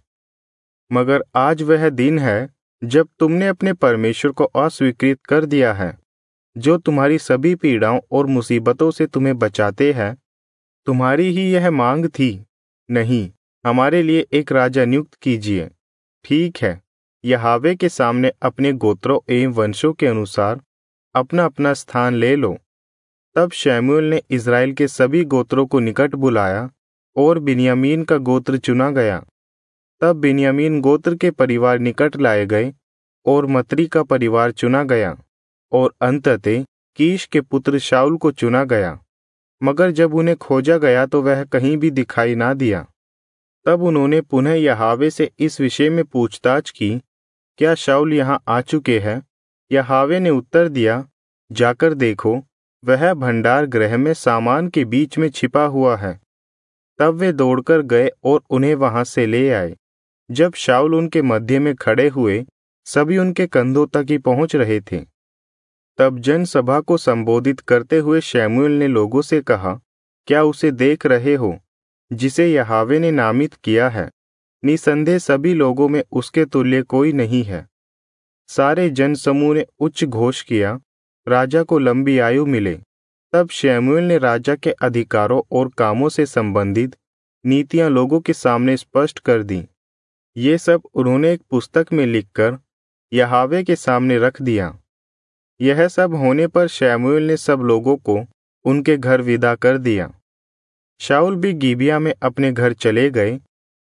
मगर आज वह दिन है जब तुमने अपने परमेश्वर को अस्वीकृत कर दिया है, जो तुम्हारी सभी पीड़ाओं और मुसीबतों से तुम्हें बचाते हैं। तुम्हारी ही यह मांग थी, नहीं, हमारे लिए एक राजा नियुक्त कीजिए। ठीक है, यहोवा के सामने अपने गोत्रों एवं वंशों के अनुसार अपना अपना स्थान ले लो। तब शमूएल ने इज़राइल के सभी गोत्रों को निकट बुलाया और बिन्यामीन का गोत्र चुना गया। तब बिन्यामीन गोत्र के परिवार निकट लाए गए और मतरी का परिवार चुना गया और अंततः कीश के पुत्र शाऊल को चुना गया। मगर जब उन्हें खोजा गया तो वह कहीं भी दिखाई ना दिया। तब उन्होंने पुनः यहोवा से इस विषय में पूछताछ की, क्या शाऊल यहाँ आ चुके हैं? यहोवा ने उत्तर दिया, जाकर देखो, वह भंडार गृह में सामान के बीच में छिपा हुआ है। तब वे दौड़कर गए और उन्हें वहां से ले आए। जब शाऊल उनके मध्य में खड़े हुए, सभी उनके कंधों तक ही पहुंच रहे थे। तब जनसभा को संबोधित करते हुए शमूएल ने लोगों से कहा, क्या उसे देख रहे हो जिसे यहोवा ने नामित किया है? निसंदेह सभी लोगों में उसके तुल्य कोई नहीं है। सारे जनसमूह ने उच्च घोष किया, राजा को लंबी आयु मिले। तब शमूएल ने राजा के अधिकारों और कामों से संबंधित नीतियां लोगों के सामने स्पष्ट कर दी। ये सब उन्होंने एक पुस्तक में लिखकर यहोवा के सामने रख दिया। यह सब होने पर शमूएल ने सब लोगों को उनके घर विदा कर दिया। शाऊल भी गिबिया में अपने घर चले गए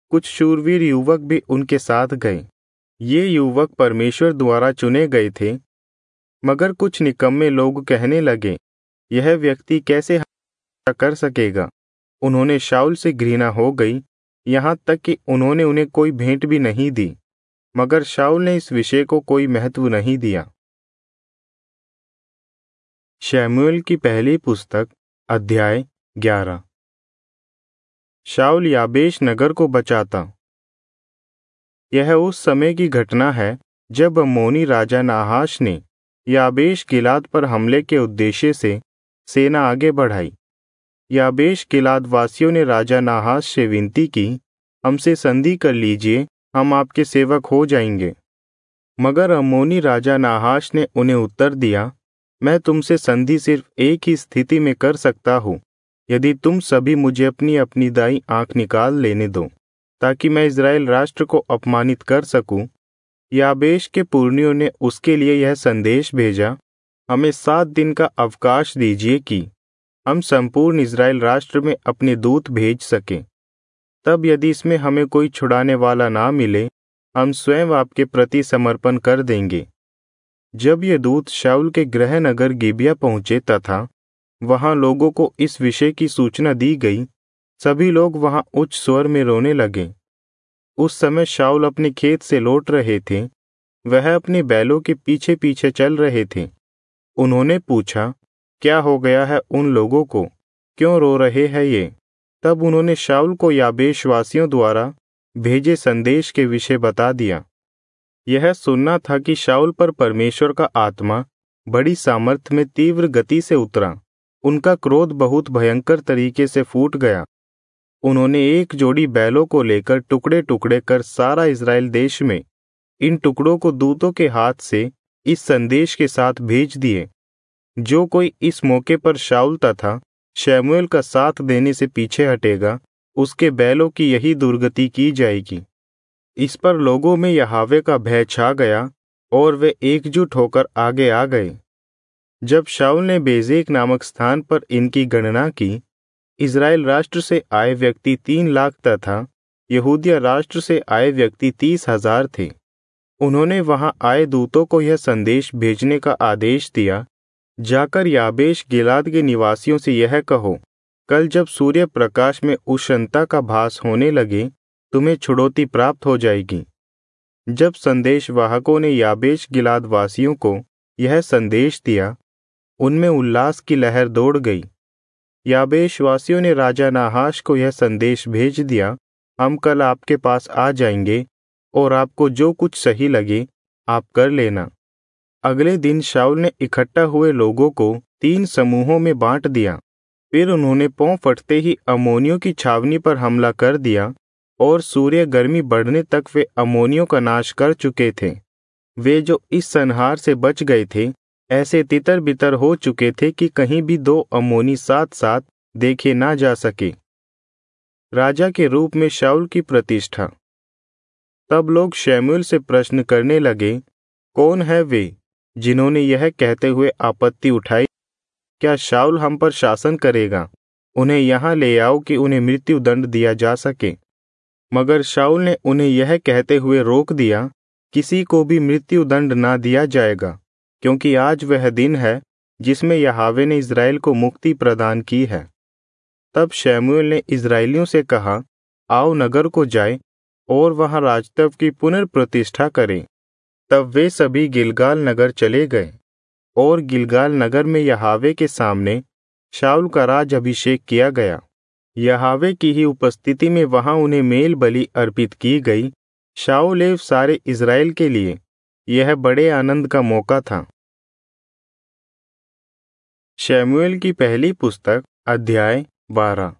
कुछ शूरवीर युवक भी उनके साथ गए। ये युवक परमेश्वर द्वारा चुने गए थे, मगर कुछ निकम्मे लोग कहने लगे, यह व्यक्ति कैसे हत्या कर सकेगा। उन्होंने शाऊल से घृणा हो गई, यहाँ तक कि उन्होंने उन्हें कोई भेंट भी नहीं दी, मगर शाऊल ने इस विषय को कोई महत्व नहीं दिया। शमूएल की पहली पुस्तक अध्याय ग्यारह। शाऊल याबेश नगर को बचाता। यह उस समय की घटना है जब अम्मोनी राजा नाहाश ने याबेश गिलाद पर हमले के उद्देश्य से सेना आगे बढ़ाई। याबेश गिलाद वासियों ने राजा नाहाश से विनती की, हमसे संधि कर लीजिए, हम आपके सेवक हो जाएंगे। मगर अम्मोनी राजा नाहाश ने उन्हें उत्तर दिया, मैं तुमसे संधि सिर्फ एक ही स्थिति में कर सकता हूँ, यदि तुम सभी मुझे अपनी अपनी दाईं आंख निकाल लेने दो, ताकि मैं इज़राइल राष्ट्र को अपमानित कर सकूं। याबेश के पुरनियों ने उसके लिए यह संदेश भेजा, हमें सात दिन का अवकाश दीजिए कि हम संपूर्ण इज़राइल राष्ट्र में अपने दूत भेज सकें। तब यदि इसमें हमें कोई छुड़ाने वाला ना मिले, हम स्वयं आपके प्रति समर्पण कर देंगे। जब ये दूत शाऊल के गृह नगर गिबिया पहुंचे तथा वहां लोगों को इस विषय की सूचना दी गई, सभी लोग वहां उच्च स्वर में रोने लगे। उस समय शाऊल अपने खेत से लौट रहे थे, वह अपने बैलों के पीछे पीछे चल रहे थे। उन्होंने पूछा, क्या हो गया है उन लोगों को, क्यों रो रहे हैं ये? तब उन्होंने शाऊल को याबेश वासियों द्वारा भेजे संदेश के विषय बता दिया। यह सुनना था कि शाऊल पर परमेश्वर का आत्मा बड़ी सामर्थ में तीव्र गति से उतरा। उनका क्रोध बहुत भयंकर तरीके से फूट गया। उन्होंने एक जोड़ी बैलों को लेकर टुकड़े टुकड़े कर सारा इज़राइल देश में इन टुकड़ों को दूतों के हाथ से इस संदेश के साथ भेज दिए, जो कोई इस मौके पर शाऊल तथा शमूएल का साथ देने से पीछे हटेगा, उसके बैलों की यही दुर्गति की जाएगी। इस पर लोगों में यहोवा का भय छा गया और वे एकजुट होकर आगे आ गए। जब शाऊल ने बेजेक नामक स्थान पर इनकी गणना की, इज़राइल राष्ट्र से आए व्यक्ति तीन लाख तथा यहूदिया राष्ट्र से आए व्यक्ति तीस हजार थे। उन्होंने वहां आए दूतों को यह संदेश भेजने का आदेश दिया, जाकर याबेश गिलाद के निवासियों से यह कहो, कल जब सूर्य प्रकाश में उष्णता का भास होने लगे, तुम्हें छुड़ौती प्राप्त हो जाएगी। जब संदेश वाहकों ने याबेश गिलाद वासियों को यह संदेश दिया, उनमें उल्लास की लहर दौड़ गई। याबेश वासियों ने राजा नाहाश को यह संदेश भेज दिया, हम कल आपके पास आ जाएंगे और आपको जो कुछ सही लगे आप कर लेना। अगले दिन शाऊल ने इकट्ठा हुए लोगों को तीन समूहों में बांट दिया। फिर उन्होंने पौ फटते ही अम्मोनियों की छावनी पर हमला कर दिया और सूर्य गर्मी बढ़ने तक वे अम्मोनियों का नाश कर चुके थे। वे जो इस संहार से बच गए थे, ऐसे तितर बितर हो चुके थे कि कहीं भी दो अम्मोनी साथ साथ देखे ना जा सके। राजा के रूप में शाऊल की प्रतिष्ठा। तब लोग शमूएल से प्रश्न करने लगे, कौन है वे जिन्होंने यह कहते हुए आपत्ति उठाई, क्या शाऊल हम पर शासन करेगा? उन्हें यहाँ ले आओ कि उन्हें मृत्यु दंड दिया जा सके। मगर शाऊल ने उन्हें यह कहते हुए रोक दिया, किसी को भी मृत्यु दंड ना दिया जाएगा, क्योंकि आज वह दिन है जिसमें यहोवा ने इज़राइल को मुक्ति प्रदान की है। तब शमूएल ने इज़राइलियों से कहा, आओ नगर को जाए और वहां राजत्व की पुनर्प्रतिष्ठा करें। तब वे सभी गिलगाल नगर चले गए और गिलगाल नगर में यहोवा के सामने शाऊल का राज अभिषेक किया गया। यहोवा की ही उपस्थिति में वहां उन्हें मेल बलि अर्पित की गई। शाऊल एवं सारे इज़राइल के लिए यह बड़े आनंद का मौका था। शमूएल की पहली पुस्तक अध्याय बारह।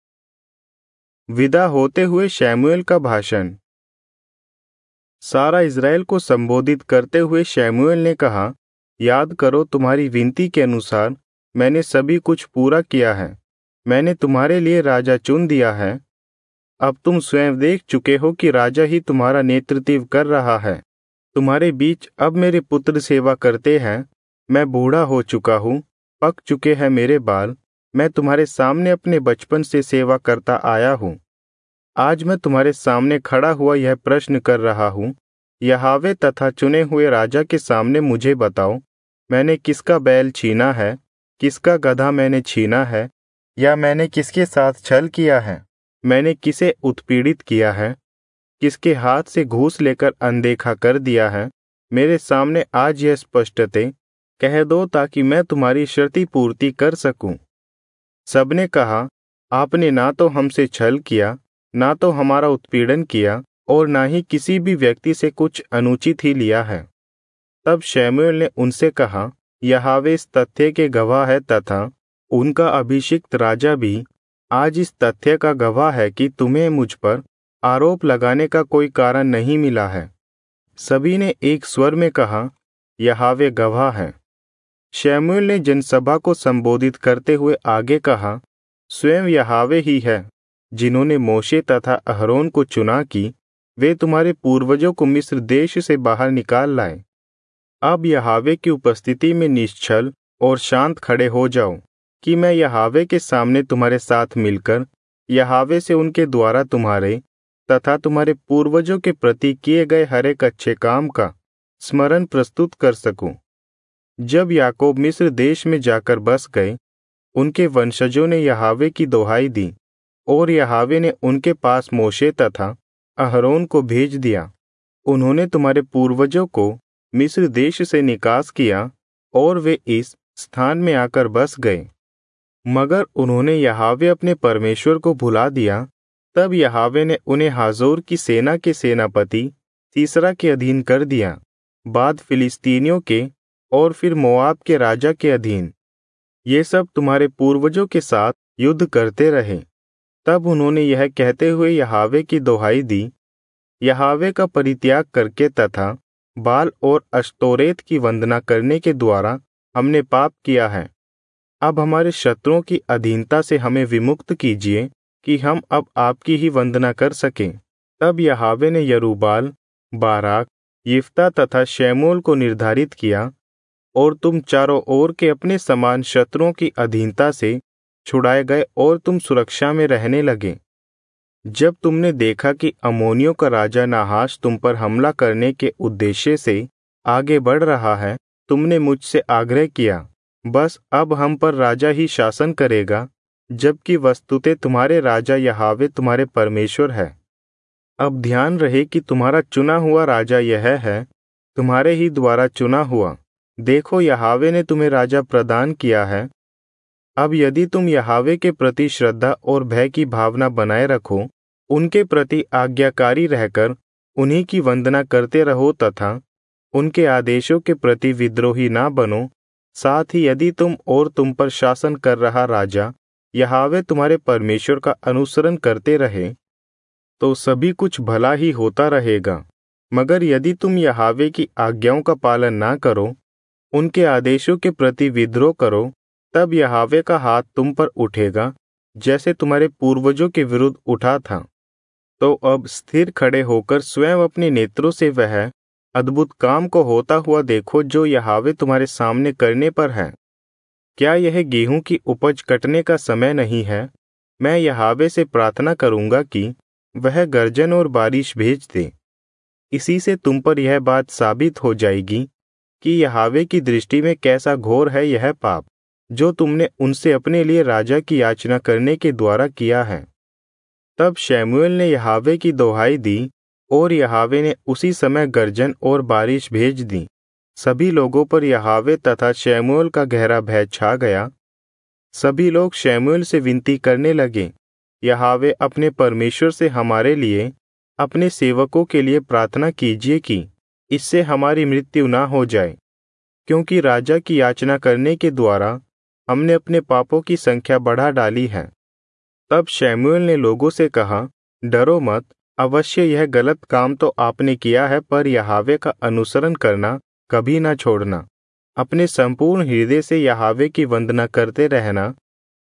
विदा होते हुए शमूएल का भाषण। सारा इज़राइल को संबोधित करते हुए शमूएल ने कहा, याद करो, तुम्हारी विनती के अनुसार मैंने सभी कुछ पूरा किया है। मैंने तुम्हारे लिए राजा चुन दिया है। अब तुम स्वयं देख चुके हो कि राजा ही तुम्हारा नेतृत्व कर रहा है। तुम्हारे बीच अब मेरे पुत्र सेवा करते हैं। मैं बूढ़ा हो चुका हूँ, पक चुके हैं मेरे बाल। मैं तुम्हारे सामने अपने बचपन से सेवा करता आया हूँ। आज मैं तुम्हारे सामने खड़ा हुआ यह प्रश्न कर रहा हूँ, यहोवा तथा चुने हुए राजा के सामने मुझे बताओ, मैंने किसका बैल छीना है, किसका गधा मैंने छीना है, या मैंने किसके साथ छल किया है? मैंने किसे उत्पीड़ित किया है, किसके हाथ से घूस लेकर अनदेखा कर दिया है? मेरे सामने आज यह स्पष्टते कह दो ताकि मैं तुम्हारी शर्ती पूर्ति कर सकूं। सबने कहा, आपने ना तो हमसे छल किया, ना तो हमारा उत्पीड़न किया, और ना ही किसी भी व्यक्ति से कुछ अनुचित ही लिया है। तब शमूएल ने उनसे कहा, यहोवा इस तथ्य के गवाह है तथा उनका अभिषिक्त राजा भी आज इस तथ्य का गवाह है कि तुम्हें मुझ पर आरोप लगाने का कोई कारण नहीं मिला है। सभी ने एक स्वर में कहा, यहोवा गवाह है। शमूएल ने जनसभा को संबोधित करते हुए आगे कहा, स्वयं यहोवा ही है जिन्होंने मोशे तथा अहरोन को चुना कि वे तुम्हारे पूर्वजों को मिस्र देश से बाहर निकाल लाए। अब यहोवा की उपस्थिति में निश्चल और शांत खड़े हो जाओ कि मैं यहोवा के सामने तुम्हारे साथ मिलकर यहोवा से उनके द्वारा तुम्हारे तथा तुम्हारे पूर्वजों के प्रति किए गए हर एक अच्छे काम का स्मरण प्रस्तुत कर सकूं। जब याकूब मिस्र देश में जाकर बस गए, उनके वंशजों ने यहोवा की दुहाई दी और यहोवा ने उनके पास मोशे तथा अहरोन को भेज दिया। उन्होंने तुम्हारे पूर्वजों को मिस्र देश से निकास किया और वे इस स्थान में आकर बस गए। मगर उन्होंने यहोवा अपने परमेश्वर को भुला दिया। तब यहोवा ने उन्हें हाजोर की सेना के सेनापति सीसरा के अधीन कर दिया, बाद फिलिस्तीनियों के और फिर मोआब के राजा के अधीन। ये सब तुम्हारे पूर्वजों के साथ युद्ध करते रहे। तब उन्होंने यह कहते हुए यहोवा की दुहाई दी, यहोवा का परित्याग करके तथा बाल और अश्तोरेत की वंदना करने के द्वारा हमने पाप किया है। अब हमारे शत्रुओं की अधीनता से हमें विमुक्त कीजिए कि हम अब आपकी ही वंदना कर सकें। तब यहोवा ने यरूबाल, बाराक, यिफ्ता तथा शमूएल को निर्धारित किया और तुम चारों ओर के अपने समान शत्रुओं की अधीनता से छुड़ाए गए और तुम सुरक्षा में रहने लगे। जब तुमने देखा कि अम्मोनियों का राजा नाहाश तुम पर हमला करने के उद्देश्य से आगे बढ़ रहा है, तुमने मुझसे आग्रह किया, बस अब हम पर राजा ही शासन करेगा, जबकि वस्तुतः तुम्हारे राजा यहोवा तुम्हारे परमेश्वर है। अब ध्यान रहे कि तुम्हारा चुना हुआ राजा यह है, तुम्हारे ही द्वारा चुना हुआ। देखो, यहोवा ने तुम्हें राजा प्रदान किया है। अब यदि तुम यहोवा के प्रति श्रद्धा और भय की भावना बनाए रखो, उनके प्रति आज्ञाकारी रहकर उन्हीं की वंदना करते रहो तथा उनके आदेशों के प्रति विद्रोही ना बनो, साथ ही यदि तुम और तुम पर शासन कर रहा राजा यहोवा तुम्हारे परमेश्वर का अनुसरण करते रहे, तो सभी कुछ भला ही होता रहेगा। मगर यदि तुम यहोवा की आज्ञाओं का पालन ना करो, उनके आदेशों के प्रति विद्रोह करो, तब यहोवा का हाथ तुम पर उठेगा, जैसे तुम्हारे पूर्वजों के विरुद्ध उठा था। तो अब स्थिर खड़े होकर स्वयं अपने नेत्रों से वह अद्भुत काम को होता हुआ देखो जो यहोवा तुम्हारे सामने करने पर है। क्या यह गेहूं की उपज कटने का समय नहीं है? मैं यहोवा से प्रार्थना करूंगा कि वह गर्जन और बारिश भेज दे। इसी से तुम पर यह बात साबित हो जाएगी कि यहोवा की दृष्टि में कैसा घोर है यह पाप, जो तुमने उनसे अपने लिए राजा की याचना करने के द्वारा किया है। तब शमूएल ने यहोवा की दुहाई दी और यहोवा ने उसी समय गर्जन और बारिश भेज दी। सभी लोगों पर यहोवा तथा शमूएल का गहरा भय छा गया। सभी लोग शमूएल से विनती करने लगे, यहोवा अपने परमेश्वर से हमारे लिए, अपने सेवकों के लिए प्रार्थना कीजिए कि इससे हमारी मृत्यु ना हो जाए, क्योंकि राजा की याचना करने के द्वारा हमने अपने पापों की संख्या बढ़ा डाली है। तब शमूएल ने लोगों से कहा, डरो मत, अवश्य यह गलत काम तो आपने किया है, पर यहोवा का अनुसरण करना कभी ना छोड़ना। अपने संपूर्ण हृदय से यहोवा की वंदना करते रहना।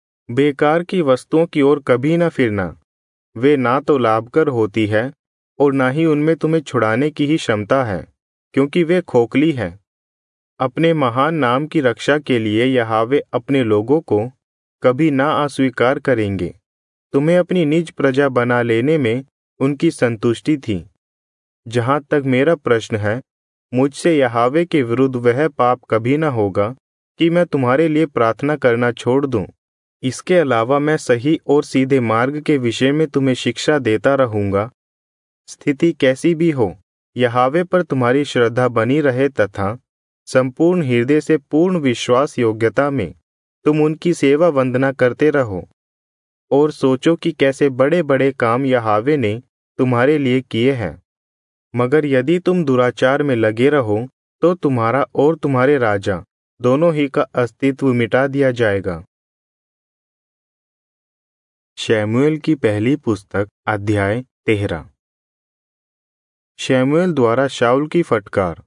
बेकार की वस्तुओं की ओर कभी ना फिरना, वे ना तो लाभकर होती है और ना ही उनमें तुम्हें छुड़ाने की ही क्षमता है, क्योंकि वे खोखली है। अपने महान नाम की रक्षा के लिए यहोवा अपने लोगों को कभी ना अस्वीकार करेंगे। तुम्हें अपनी निज प्रजा बना लेने में उनकी संतुष्टि थी। जहां तक मेरा प्रश्न है, मुझसे यहोवा के विरुद्ध वह पाप कभी न होगा कि मैं तुम्हारे लिए प्रार्थना करना छोड़ दूं। इसके अलावा मैं सही और सीधे मार्ग के विषय में तुम्हें शिक्षा देता रहूंगा। स्थिति कैसी भी हो, यहोवा पर तुम्हारी श्रद्धा बनी रहे तथा संपूर्ण हृदय से पूर्ण विश्वास योग्यता में तुम उनकी सेवा वंदना करते रहो। और सोचो कि कैसे बड़े बड़े काम यहोवा ने तुम्हारे लिए किए हैं। मगर यदि तुम दुराचार में लगे रहो तो तुम्हारा और तुम्हारे राजा दोनों ही का अस्तित्व मिटा दिया जाएगा। शमूएल की पहली पुस्तक अध्याय तेरह। शमूएल द्वारा शाऊल की फटकार।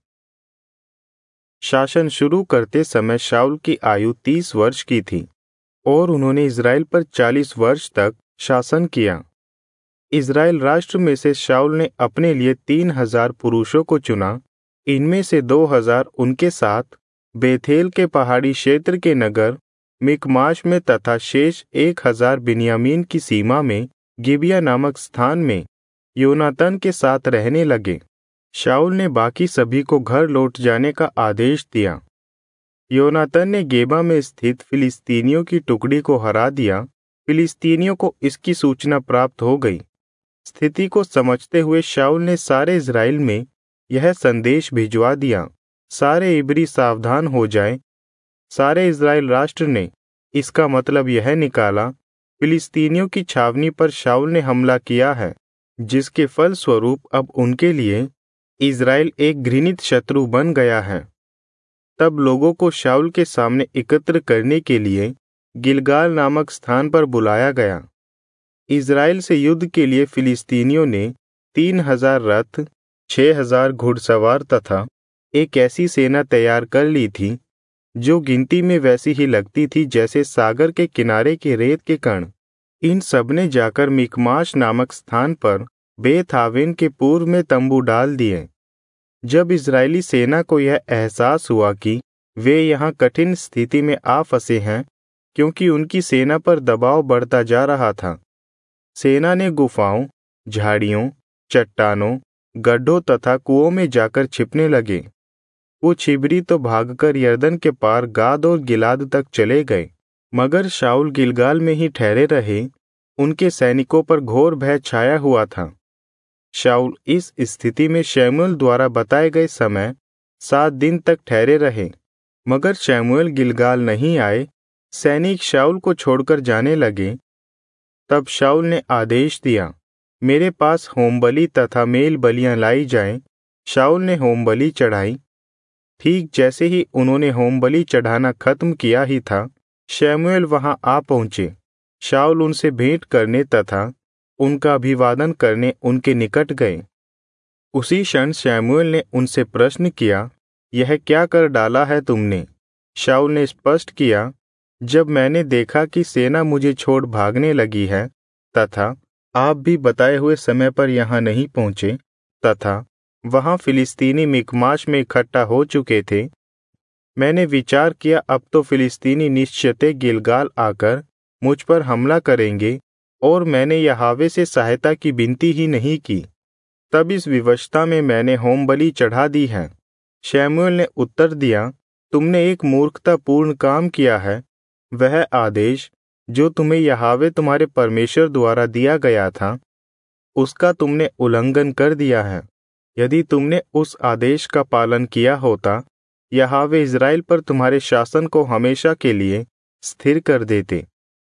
शासन शुरू करते समय शाऊल की आयु तीस वर्ष की थी और उन्होंने इज़राइल पर चालीस वर्ष तक शासन किया। इज़राइल राष्ट्र में से शाऊल ने अपने लिए तीन हजार पुरुषों को चुना। इनमें से दो हजार उनके साथ बेथेल के पहाड़ी क्षेत्र के नगर मिकमाश में तथा शेष एक हजार बिन्यामीन की सीमा में गिबिया नामक स्थान में योनातान के साथ रहने लगे। शाऊल ने बाकी सभी को घर लौट जाने का आदेश दिया। योनातान ने गेबा में स्थित फिलिस्तीनियों की टुकड़ी को हरा दिया। फिलिस्तीनियों को इसकी सूचना प्राप्त हो गई। स्थिति को समझते हुए शाऊल ने सारे इज़राइल में यह संदेश भिजवा दिया, सारे इब्री सावधान हो जाएं। सारे इज़राइल राष्ट्र ने इसका मतलब यह निकाला, फिलिस्तीनियों की छावनी पर शाऊल ने हमला किया है, जिसके फलस्वरूप अब उनके लिए इज़राइल एक घृणित शत्रु बन गया है। तब लोगों को शाऊल के सामने एकत्र करने के लिए गिलगाल नामक स्थान पर बुलाया गया। इज़राइल से युद्ध के लिए फिलिस्तीनियों ने तीन हजार रथ, छह हजार घुड़सवार तथा एक ऐसी सेना तैयार कर ली थी जो गिनती में वैसी ही लगती थी जैसे सागर के किनारे के रेत के कण। इन सब ने जाकर मिकमाश नामक स्थान पर बेथावेन के पूर्व में तंबू डाल दिए। जब इज़राइली सेना को यह एहसास हुआ कि वे यहाँ कठिन स्थिति में आ फंसे हैं, क्योंकि उनकी सेना पर दबाव बढ़ता जा रहा था, सेना ने गुफाओं, झाड़ियों, चट्टानों, गड्ढों तथा कुओं में जाकर छिपने लगे। कुछ इब्री तो भागकर यरदन के पार गाद और गिलाद तक चले गए, मगर शाऊल गिलगाल में ही ठहरे रहे। उनके सैनिकों पर घोर भय छाया हुआ था। शाऊल इस स्थिति में शमूएल द्वारा बताए गए समय सात दिन तक ठहरे रहे, मगर शमूएल गिलगाल नहीं आए। सैनिक शाऊल को छोड़कर जाने लगे। तब शाऊल ने आदेश दिया, मेरे पास होमबलि तथा मेल बलियां लाई जाएं। शाऊल ने होमबलि चढ़ाई। ठीक जैसे ही उन्होंने होमबलि चढ़ाना खत्म किया ही था, शमूएल वहां आ पहुंचे। शाऊल उनसे भेंट करने तथा उनका अभिवादन करने उनके निकट गए। उसी क्षण शमूएल ने उनसे प्रश्न किया, यह क्या कर डाला है तुमने? शाऊल ने स्पष्ट किया, जब मैंने देखा कि सेना मुझे छोड़ भागने लगी है तथा आप भी बताए हुए समय पर यहाँ नहीं पहुँचे तथा वहाँ फिलिस्तीनी मिकमाश में इकट्ठा हो चुके थे, मैंने विचार किया अब तो फिलिस्तीनी निश्चित गिलगाल आकर मुझ पर हमला करेंगे, और मैंने यहोवा से सहायता की विनती ही नहीं की। तब इस विवशता में मैंने होमबलि चढ़ा दी है। शमूएल ने उत्तर दिया, तुमने एक मूर्खतापूर्ण काम किया है। वह आदेश जो तुम्हें यहोवा तुम्हारे परमेश्वर द्वारा दिया गया था, उसका तुमने उल्लंघन कर दिया है। यदि तुमने उस आदेश का पालन किया होता, यहोवा इज़राइल पर तुम्हारे शासन को हमेशा के लिए स्थिर कर देते।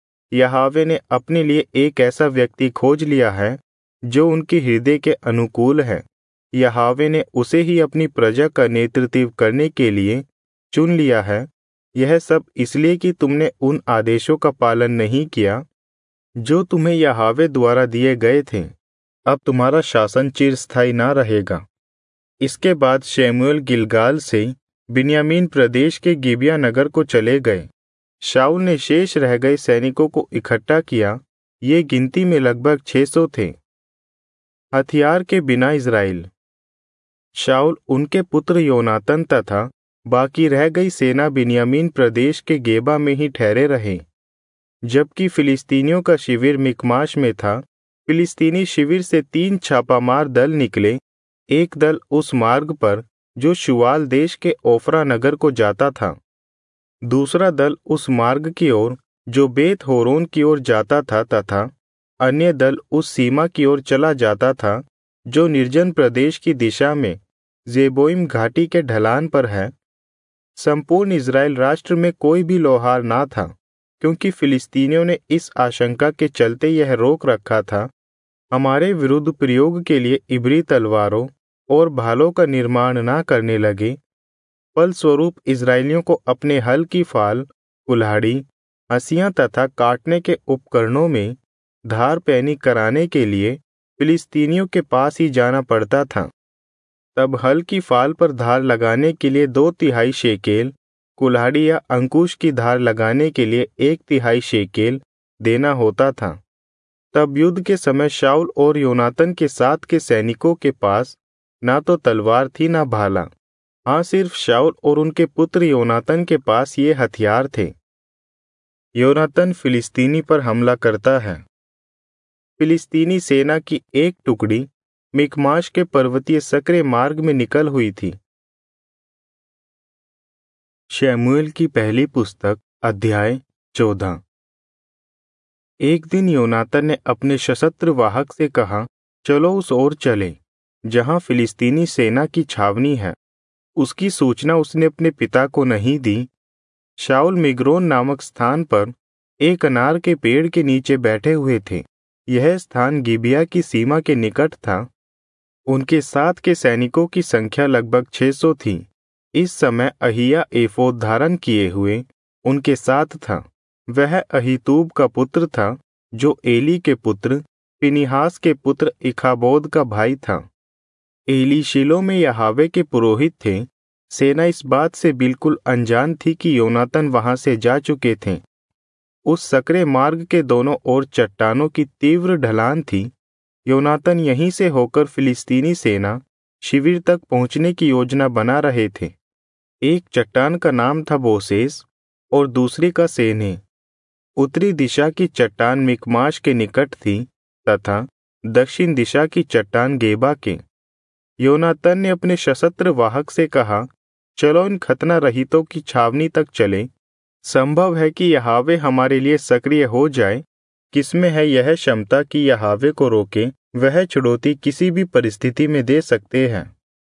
यहोवा ने अपने लिए एक ऐसा व्यक्ति खोज लिया है जो उनके हृदय के अनुकूल है। यहोवा ने उसे ही अपनी प्रजा का नेतृत्व करने के लिए चुन लिया है। यह सब इसलिए कि तुमने उन आदेशों का पालन नहीं किया जो तुम्हें यहोवा द्वारा दिए गए थे। अब तुम्हारा शासन चिरस्थायी ना रहेगा। इसके बाद शमूएल गिलगाल से बिन्यामीन प्रदेश के गिबिया नगर को चले गए। शाऊल ने शेष रह गए सैनिकों को इकट्ठा किया। ये गिनती में लगभग छह सौ थे। हथियार के बिना इज़राइल। शाऊल, उनके पुत्र योनातान तथा बाकी रह गई सेना बिन्यामीन प्रदेश के गेबा में ही ठहरे रहे। जबकि फिलिस्तीनियों का शिविर मिकमाश में था। फिलिस्तीनी शिविर से तीन छापामार दल निकले। एक दल उस मार्ग पर जो शुआल देश के ओफरा नगर को जाता था, दूसरा दल उस मार्ग की ओर जो बेत होरोन की ओर जाता था, तथा अन्य दल उस सीमा की ओर चला जाता था जो निर्जन प्रदेश की दिशा में जेबोइम घाटी के ढलान पर है। संपूर्ण इज़राइल राष्ट्र में कोई भी लोहार ना था, क्योंकि फिलिस्तीनियों ने इस आशंका के चलते यह रोक रखा था, हमारे विरुद्ध प्रयोग के लिए इब्री तलवारों और भालों का निर्माण ना करने लगे। फलस्वरूप इज़राइलियों को अपने हल की फाल, कुल्हाड़ी, हंसियां तथा काटने के उपकरणों में धार पैनी कराने के लिए फिलिस्तीनियों के पास ही जाना पड़ता था। तब हल की फाल पर धार लगाने के लिए दो तिहाई शेकेल, कुल्हाड़ी या अंकुश की धार लगाने के लिए एक तिहाई शेकेल देना होता था। तब युद्ध के समय शाऊल और योनातन के साथ के सैनिकों के पास ना तो तलवार थी ना भाला। हाँ, सिर्फ शाऊल और उनके पुत्र योनातन के पास ये हथियार थे। योनातन फिलिस्तीनी पर हमला करता है। फिलिस्तीनी सेना की एक टुकड़ी मिकमाश के पर्वतीय सकरे मार्ग में निकल हुई थी। शमूएल की पहली पुस्तक अध्याय चौदह। एक दिन योनातन ने अपने सशस्त्र वाहक से कहा, चलो उस ओर चले जहां फिलिस्तीनी सेना की छावनी है। उसकी सूचना उसने अपने पिता को नहीं दी। शाऊल मिग्रोन नामक स्थान पर एक अनार के पेड़ के नीचे बैठे हुए थे। यह स्थान गिबिया की सीमा के निकट था। उनके साथ के सैनिकों की संख्या लगभग छह सौ थी। इस समय अहिया एफोद धारण किए हुए उनके साथ था। वह अहीतूब का पुत्र था, जो एली के पुत्र फिनिहास के पुत्र इखाबोद का भाई था। एली शीलो में यहावे के पुरोहित थे। सेना इस बात से बिल्कुल अनजान थी कि योनातन वहां से जा चुके थे। उस सकरे मार्ग के दोनों ओर चट्टानों की तीव्र ढलान थी। योनातन यहीं से होकर फिलिस्तीनी सेना शिविर तक पहुंचने की योजना बना रहे थे। एक चट्टान का नाम था बोसेस और दूसरी का सेने। उत्तरी दिशा की चट्टान मिकमाश के निकट थी तथा दक्षिण दिशा की चट्टान गेबा के। योनातन ने अपने सशस्त्र वाहक से कहा, चलो इन खतना रहितों की छावनी तक चले। संभव है कि यहावे हमारे लिए सक्रिय हो जाए। किसमें है यह क्षमता कि यहावे को रोके? वह चुनौती किसी भी परिस्थिति में दे सकते हैं,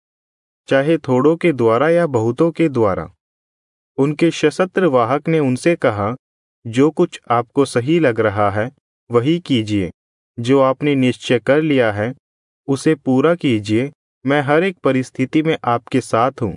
चाहे थोड़ों के द्वारा या बहुतों के द्वारा। उनके सशस्त्र वाहक ने उनसे कहा, जो कुछ आपको सही लग रहा है वही कीजिए। जो आपने निश्चय कर लिया है उसे पूरा कीजिए। मैं हर एक परिस्थिति में आपके साथ हूं।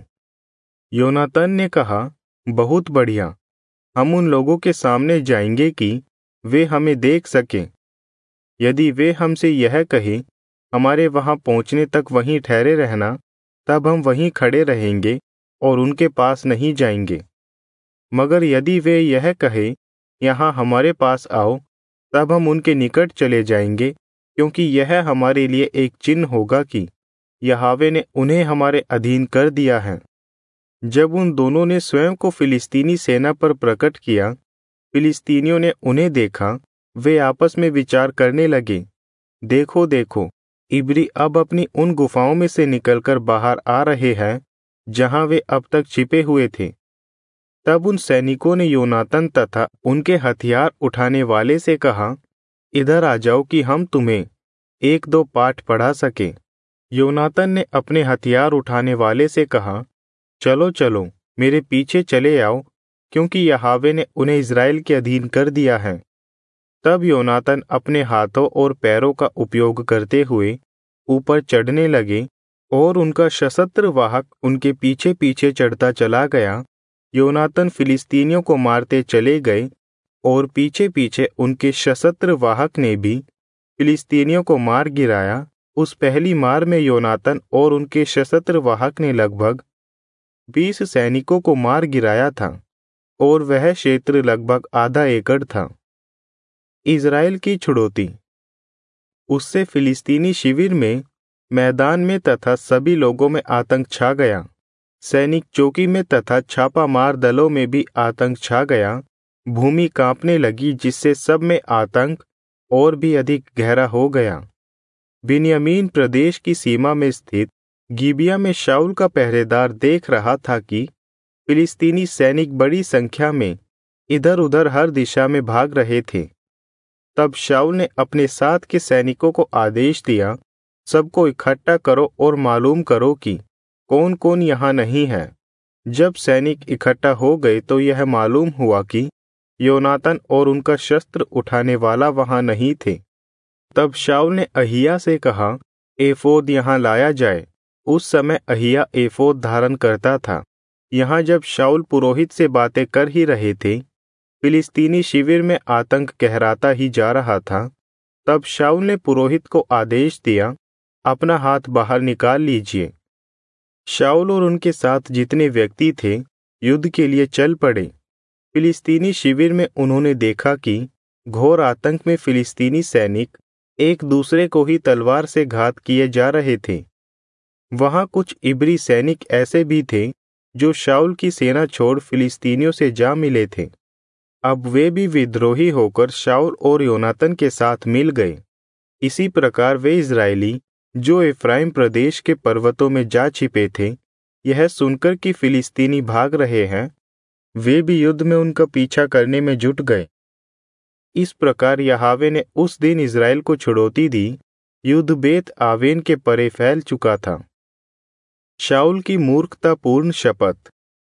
योनातन ने कहा, बहुत बढ़िया। हम उन लोगों के सामने जाएंगे कि वे हमें देख सकें। यदि वे हमसे यह कहें, हमारे वहां पहुंचने तक वहीं ठहरे रहना, तब हम वहीं खड़े रहेंगे और उनके पास नहीं जाएंगे। मगर यदि वे यह कहें, यहाँ हमारे पास आओ, तब हम उनके निकट चले जाएंगे, क्योंकि यह हमारे लिए एक चिन्ह होगा कि यहावे ने उन्हें हमारे अधीन कर दिया है। जब उन दोनों ने स्वयं को फिलिस्तीनी सेना पर प्रकट किया, फिलिस्तीनियों ने उन्हें देखा। वे आपस में विचार करने लगे, देखो देखो, इब्री अब अपनी उन गुफाओं में से निकलकर बाहर आ रहे हैं जहां वे अब तक छिपे हुए थे। तब उन सैनिकों ने योनातन तथा उनके हथियार उठाने वाले से कहा, इधर आ जाओ कि हम तुम्हें एक दो पाठ पढ़ा सके। योनातन ने अपने हथियार उठाने वाले से कहा, चलो चलो मेरे पीछे चले आओ, क्योंकि यहावे ने उन्हें इज़राइल के अधीन कर दिया है। तब योनातन अपने हाथों और पैरों का उपयोग करते हुए ऊपर चढ़ने लगे और उनका सशस्त्र वाहक उनके पीछे पीछे चढ़ता चला गया। योनातन फिलिस्तीनियों को मारते चले गए और पीछे पीछे उनके सशस्त्र वाहक ने भी फिलिस्तीनियों को मार गिराया। उस पहली मार में योनातन और उनके सशस्त्र वाहक ने लगभग बीस सैनिकों को मार गिराया था और वह क्षेत्र लगभग आधा एकड़ था। इज़राइल की छुड़ौती। उससे फिलिस्तीनी शिविर में, मैदान में तथा सभी लोगों में आतंक छा गया। सैनिक चौकी में तथा छापा मार दलों में भी आतंक छा गया। भूमि कांपने लगी, जिससे सब में आतंक और भी अधिक गहरा हो गया। बिन्यामीन प्रदेश की सीमा में स्थित गिबिया में शाऊल का पहरेदार देख रहा था कि फिलिस्तीनी सैनिक बड़ी संख्या में इधर उधर हर दिशा में भाग रहे थे। तब शाऊल ने अपने साथ के सैनिकों को आदेश दिया, सबको इकट्ठा करो और मालूम करो कि कौन कौन यहाँ नहीं है। जब सैनिक इकट्ठा हो गए तो यह मालूम हुआ कि योनातान और उनका शस्त्र उठाने वाला वहां नहीं थे। तब शाऊल ने अहिय्याह से कहा, एफोद यहाँ लाया जाए। उस समय अहिय्याह एफोद धारण करता था। यहाँ जब शाऊल पुरोहित से बातें कर ही रहे थे, फिलिस्तीनी शिविर में आतंक गहराता ही जा रहा था। तब शाऊल ने पुरोहित को आदेश दिया, अपना हाथ बाहर निकाल लीजिए। शाऊल और उनके साथ जितने व्यक्ति थे युद्ध के लिए चल पड़े। फिलिस्तीनी शिविर में उन्होंने देखा कि घोर आतंक में फिलिस्तीनी सैनिक एक दूसरे को ही तलवार से घात किए जा रहे थे। वहां कुछ इब्री सैनिक ऐसे भी थे जो शाऊल की सेना छोड़ फिलिस्तीनियों से जा मिले थे। अब वे भी विद्रोही होकर शाऊल और योनातान के साथ मिल गए। इसी प्रकार वे इजरायली जो एफ्राइम प्रदेश के पर्वतों में जा छिपे थे, यह सुनकर कि फिलिस्तीनी भाग रहे हैं, वे भी युद्ध में उनका पीछा करने में जुट गए। इस प्रकार यहोवा ने उस दिन इजराइल को छुड़ौती दी। युद्ध बेत आवेन के परे फैल चुका था। शाऊल की मूर्खतापूर्ण शपथ।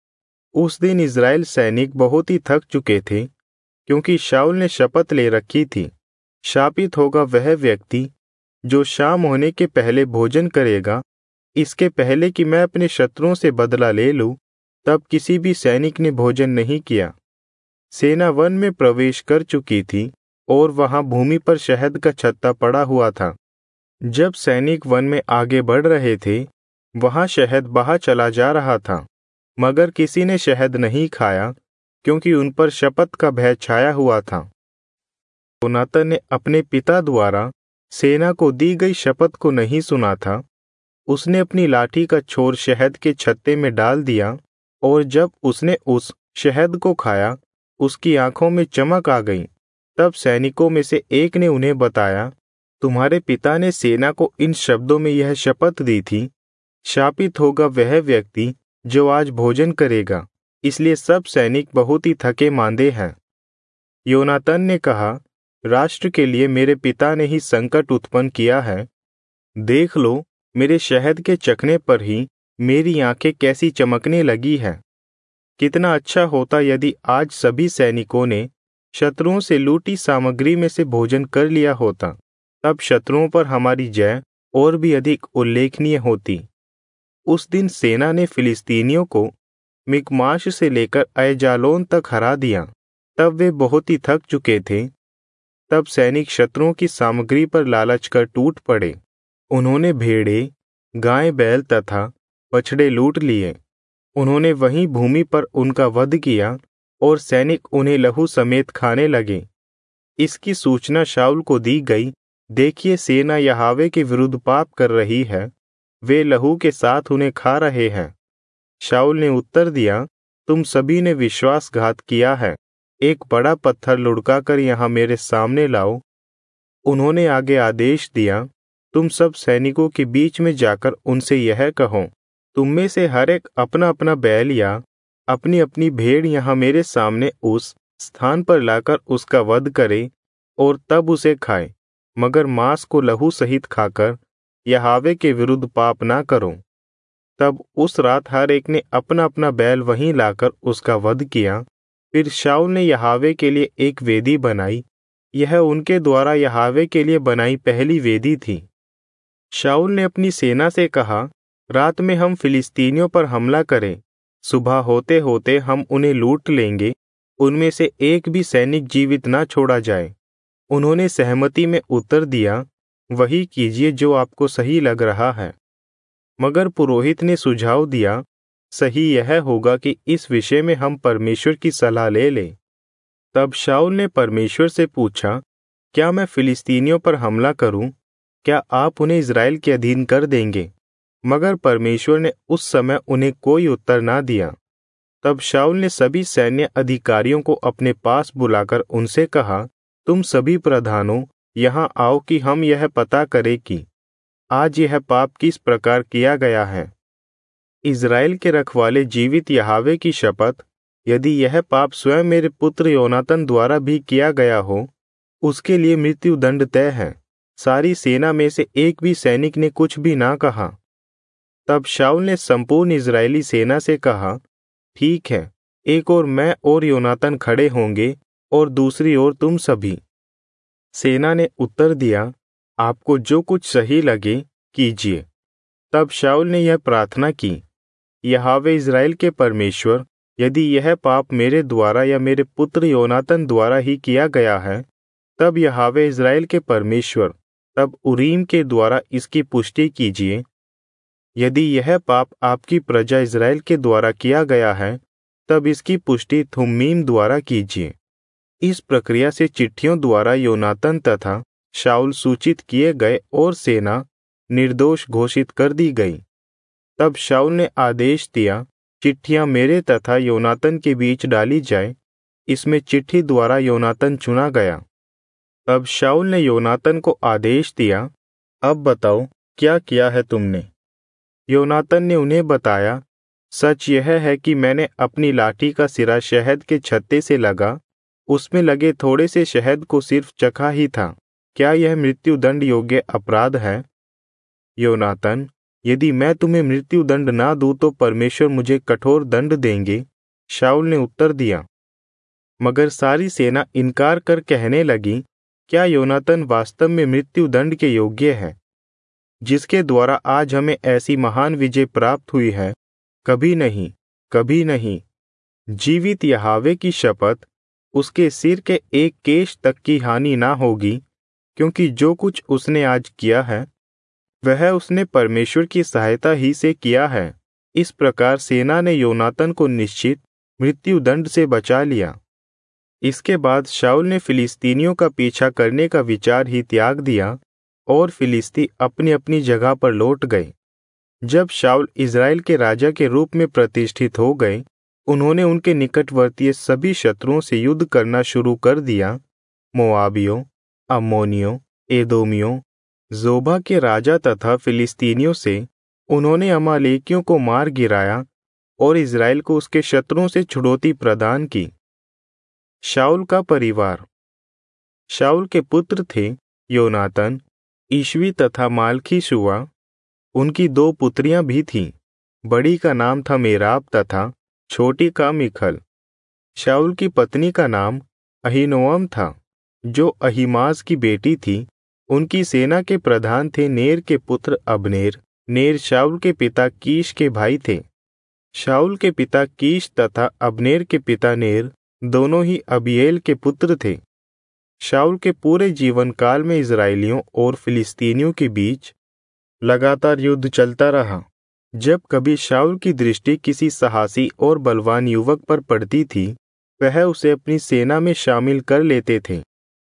उस दिन इजराइल सैनिक बहुत ही थक चुके थे, क्योंकि शाऊल ने शपथ ले रखी थी, शापित होगा वह व्यक्ति जो शाम होने के पहले भोजन करेगा, इसके पहले कि मैं अपने शत्रुओं से बदला ले लूं। तब किसी भी सैनिक ने भोजन नहीं किया। सेना वन में प्रवेश कर चुकी थी और वहां भूमि पर शहद का छत्ता पड़ा हुआ था। जब सैनिक वन में आगे बढ़ रहे थे, वहां शहद बहा चला जा रहा था, मगर किसी ने शहद नहीं खाया, क्योंकि उन पर शपथ का भय छाया हुआ था। योनातान ने अपने पिता द्वारा सेना को दी गई शपथ को नहीं सुना था। उसने अपनी लाठी का छोर शहद के छत्ते में डाल दिया, और जब उसने उस शहद को खाया, उसकी आंखों में चमक आ गई। तब सैनिकों में से एक ने उन्हें बताया, तुम्हारे पिता ने सेना को इन शब्दों में यह शपथ दी थी, शापित होगा वह व्यक्ति जो आज भोजन करेगा। इसलिए सब सैनिक बहुत ही थके मांदे हैं। योनातान ने कहा, राष्ट्र के लिए मेरे पिता ने ही संकट उत्पन्न किया है। देख लो, मेरे शहद के चखने पर ही मेरी आंखें कैसी चमकने लगी हैं। कितना अच्छा होता यदि आज सभी सैनिकों ने शत्रुओं से लूटी सामग्री में से भोजन कर लिया होता, तब शत्रुओं पर हमारी जय और भी अधिक उल्लेखनीय होती। उस दिन सेना ने फिलिस्तीनियों को मिकमाश से लेकर अयजालोन तक हरा दिया। तब वे बहुत ही थक चुके थे। तब सैनिक शत्रुओं की सामग्री पर लालच कर टूट पड़े। उन्होंने भेड़े, गाय बैल तथा बछड़े लूट लिए। उन्होंने वहीं भूमि पर उनका वध किया और सैनिक उन्हें लहू समेत खाने लगे। इसकी सूचना शाऊल को दी गई, देखिए सेना यहोवा के विरुद्ध पाप कर रही है, वे लहू के साथ उन्हें खा रहे हैं। शाऊल ने उत्तर दिया, तुम सभी ने विश्वासघात किया है। एक बड़ा पत्थर लुढ़काकर यहाँ मेरे सामने लाओ। उन्होंने आगे आदेश दिया, तुम सब सैनिकों के बीच में जाकर उनसे यह कहो, तुम में से हर एक अपना अपना बैल या अपनी अपनी भेड़ यहाँ मेरे सामने उस स्थान पर लाकर उसका वध करे और तब उसे खाए, मगर मांस को लहू सहित खाकर यहोवा के विरुद्ध पाप ना करो। तब उस रात हर एक ने अपना अपना बैल वहीं लाकर उसका वध किया। फिर शाऊल ने यहोवा के लिए एक वेदी बनाई। यह उनके द्वारा यहोवा के लिए बनाई पहली वेदी थी। शाऊल ने अपनी सेना से कहा, रात में हम फिलिस्तीनियों पर हमला करें, सुबह होते होते हम उन्हें लूट लेंगे, उनमें से एक भी सैनिक जीवित ना छोड़ा जाए। उन्होंने सहमति में उत्तर दिया, वही कीजिए जो आपको सही लग रहा है। मगर पुरोहित ने सुझाव दिया, सही यह होगा कि इस विषय में हम परमेश्वर की सलाह ले लें। तब शाऊल ने परमेश्वर से पूछा, क्या मैं फिलिस्तीनियों पर हमला करूं? क्या आप उन्हें इजराइल के अधीन कर देंगे? मगर परमेश्वर ने उस समय उन्हें कोई उत्तर ना दिया। तब शाऊल ने सभी सैन्य अधिकारियों को अपने पास बुलाकर उनसे कहा, तुम सभी प्रधानों यहाँ आओ कि हम यह पता करें कि आज यह पाप किस प्रकार किया गया है। इज़राइल के रखवाले जीवित यहोवा की शपथ, यदि यह पाप स्वयं मेरे पुत्र योनातन द्वारा भी किया गया हो, उसके लिए मृत्यु दंड तय है। सारी सेना में से एक भी सैनिक ने कुछ भी ना कहा। तब शाऊल ने संपूर्ण इज़राइली सेना से कहा, ठीक है, एक ओर मैं और योनातन खड़े होंगे और दूसरी ओर तुम सभी। सेना ने उत्तर दिया, आपको जो कुछ सही लगे कीजिए। तब शाऊल ने यह प्रार्थना की, यहोवा इज़राइल के परमेश्वर, यदि यह पाप मेरे द्वारा या मेरे पुत्र योनातन द्वारा ही किया गया है, तब यहोवा इज़राइल के परमेश्वर तब उरीम के द्वारा इसकी पुष्टि कीजिए। यदि यह पाप आपकी प्रजा इज़राइल के द्वारा किया गया है, तब इसकी पुष्टि थुम्मीम द्वारा कीजिए। इस प्रक्रिया से चिट्ठियों द्वारा योनातन तथा शाऊल सूचित किए गए और सेना निर्दोष घोषित कर दी गई। तब शाऊल ने आदेश दिया, चिट्ठियां मेरे तथा योनातन के बीच डाली जाए। इसमें चिट्ठी द्वारा योनातन चुना गया। तब शाऊल ने योनातन को आदेश दिया, अब बताओ क्या किया है तुमने। योनातन ने उन्हें बताया, सच यह है कि मैंने अपनी लाठी का सिरा शहद के छत्ते से लगा, उसमें लगे थोड़े से शहद को सिर्फ चखा ही था। क्या यह मृत्यु दंड योग्य अपराध है? योनातन, यदि मैं तुम्हें मृत्यु दंड ना दूं तो परमेश्वर मुझे कठोर दंड देंगे। शाऊल ने उत्तर दिया। मगर सारी सेना इनकार कर कहने लगी, क्या योनातन वास्तव में मृत्यु दंड के योग्य है, जिसके द्वारा आज हमें ऐसी महान विजय प्राप्त हुई है? कभी नहीं, कभी नहीं। जीवित यहोवा की शपथ, उसके सिर के एक केश तक की हानि ना होगी, क्योंकि जो कुछ उसने आज किया है वह उसने परमेश्वर की सहायता ही से किया है। इस प्रकार सेना ने योनातन को निश्चित मृत्यु दंड से बचा लिया। इसके बाद शाऊल ने फिलिस्तीनियों का पीछा करने का विचार ही त्याग दिया और फिलिस्ती अपनी अपनी जगह पर लौट गए। जब शाऊल इज़राइल के राजा के रूप में प्रतिष्ठित हो गए, उन्होंने उनके निकटवर्तीय सभी शत्रुओं से युद्ध करना शुरू कर दिया। मोआबियों, अम्मोनियों, एदोमियों, जोबा के राजा तथा फिलिस्तीनियों से उन्होंने अमालेकियों को मार गिराया और इज़राइल को उसके शत्रुओं से छुड़ौती प्रदान की। शाऊल का परिवार। शाऊल के पुत्र थे योनातन, ईशवी तथा माल्खीशुआ। उनकी दो पुत्रियां भी थीं। बड़ी का नाम था मेराब तथा छोटी का मिखल। शाऊल की पत्नी का नाम अहीनोअम था, जो अहीमास की बेटी थी। उनकी सेना के प्रधान थे नेर के पुत्र अब्नेर। नेर शाऊल के पिता कीश के भाई थे। शाऊल के पिता कीश तथा अब्नेर के पिता नेर दोनों ही अबीएल के पुत्र थे। शाऊल के पूरे जीवन काल में इज़राइलियों और फिलिस्तीनियों के बीच लगातार युद्ध चलता रहा। जब कभी शाऊल की दृष्टि किसी साहसी और बलवान युवक पर पड़ती थी, वह उसे अपनी सेना में शामिल कर लेते थे।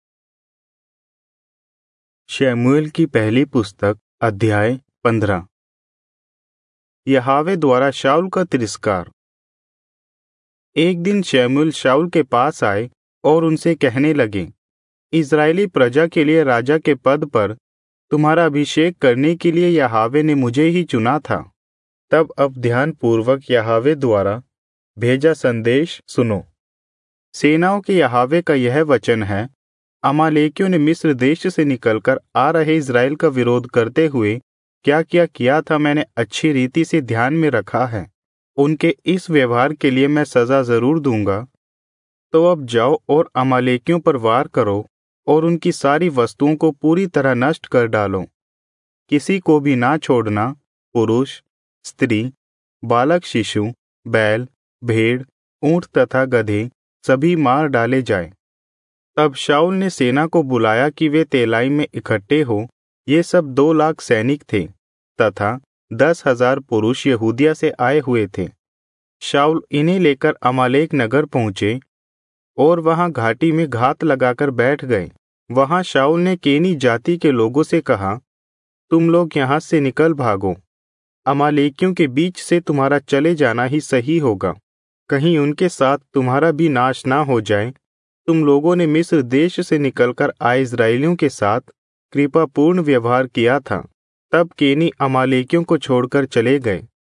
शमूएल की पहली पुस्तक अध्याय पंद्रह। यहोवा द्वारा शाऊल का तिरस्कार। एक दिन शमूएल शाऊल के पास आए और उनसे कहने लगे, इज़राइली प्रजा के लिए राजा के पद पर तुम्हारा अभिषेक करने के लिए यहोवा ने मुझे ही चुना था। तब अब ध्यानपूर्वक यहोवा द्वारा भेजा संदेश सुनो। सेनाओं के यहोवा का यह वचन है, अमालेकियों ने मिस्र देश से निकलकर आ रहे इज़राइल का विरोध करते हुए क्या क्या किया था मैंने अच्छी रीति से ध्यान में रखा है। उनके इस व्यवहार के लिए मैं सजा जरूर दूंगा। तो अब जाओ और अमालेकियों पर वार करो और उनकी सारी वस्तुओं को पूरी तरह नष्ट कर डालो। किसी को भी ना छोड़ना, पुरुष, स्त्री, बालक, शिशु, बैल, भेड़, ऊंट तथा गधे सभी मार डाले जाए। तब शाऊल ने सेना को बुलाया कि वे तेलाई में इकट्ठे हो। ये सब दो लाख सैनिक थे तथा दस हजार पुरुष यहूदिया से आए हुए थे। शाऊल इन्हें लेकर अमालेक नगर पहुंचे और वहां घाटी में घात लगाकर बैठ गए। वहां शाऊल ने केनी जाति के लोगों से कहा, तुम लोग यहां से निकल भागो, अमालेकियों के बीच से तुम्हारा चले जाना ही सही होगा। कहीं उनके साथ तुम्हारा भी नाश ना हो जाए। तुम लोगों ने मिस्र देश से निकलकर आए इस्राएलियों के साथ कृपापूर्ण व्यवहार किया था। तब केनी अमालेकियों को छोड़कर चले गए।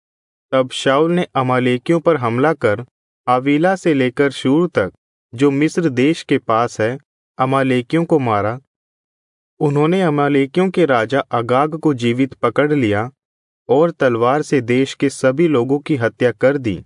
तब शाऊल ने अमालेकियों पर हमला कर हाविला से लेकर शूर तक, जो मिस्र देश के पास है, अमालेकियों को मारा। उन्होंने अमालेकियों के राजा अगाग को जीवित पकड़ लिया और तलवार से देश के सभी लोगों की हत्या कर दी।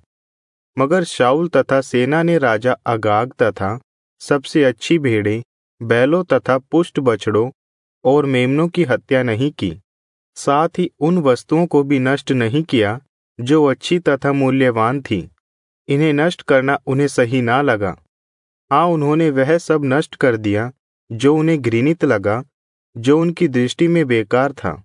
मगर शाऊल तथा सेना ने राजा अगाग तथा सबसे अच्छी भेड़ें, बैलों तथा पुष्ट बछड़ों और मेमनों की हत्या नहीं की। साथ ही उन वस्तुओं को भी नष्ट नहीं किया जो अच्छी तथा मूल्यवान थी। इन्हें नष्ट करना उन्हें सही ना लगा। हाँ, उन्होंने वह सब नष्ट कर दिया जो उन्हें घृणित लगा, जो उनकी दृष्टि में बेकार था।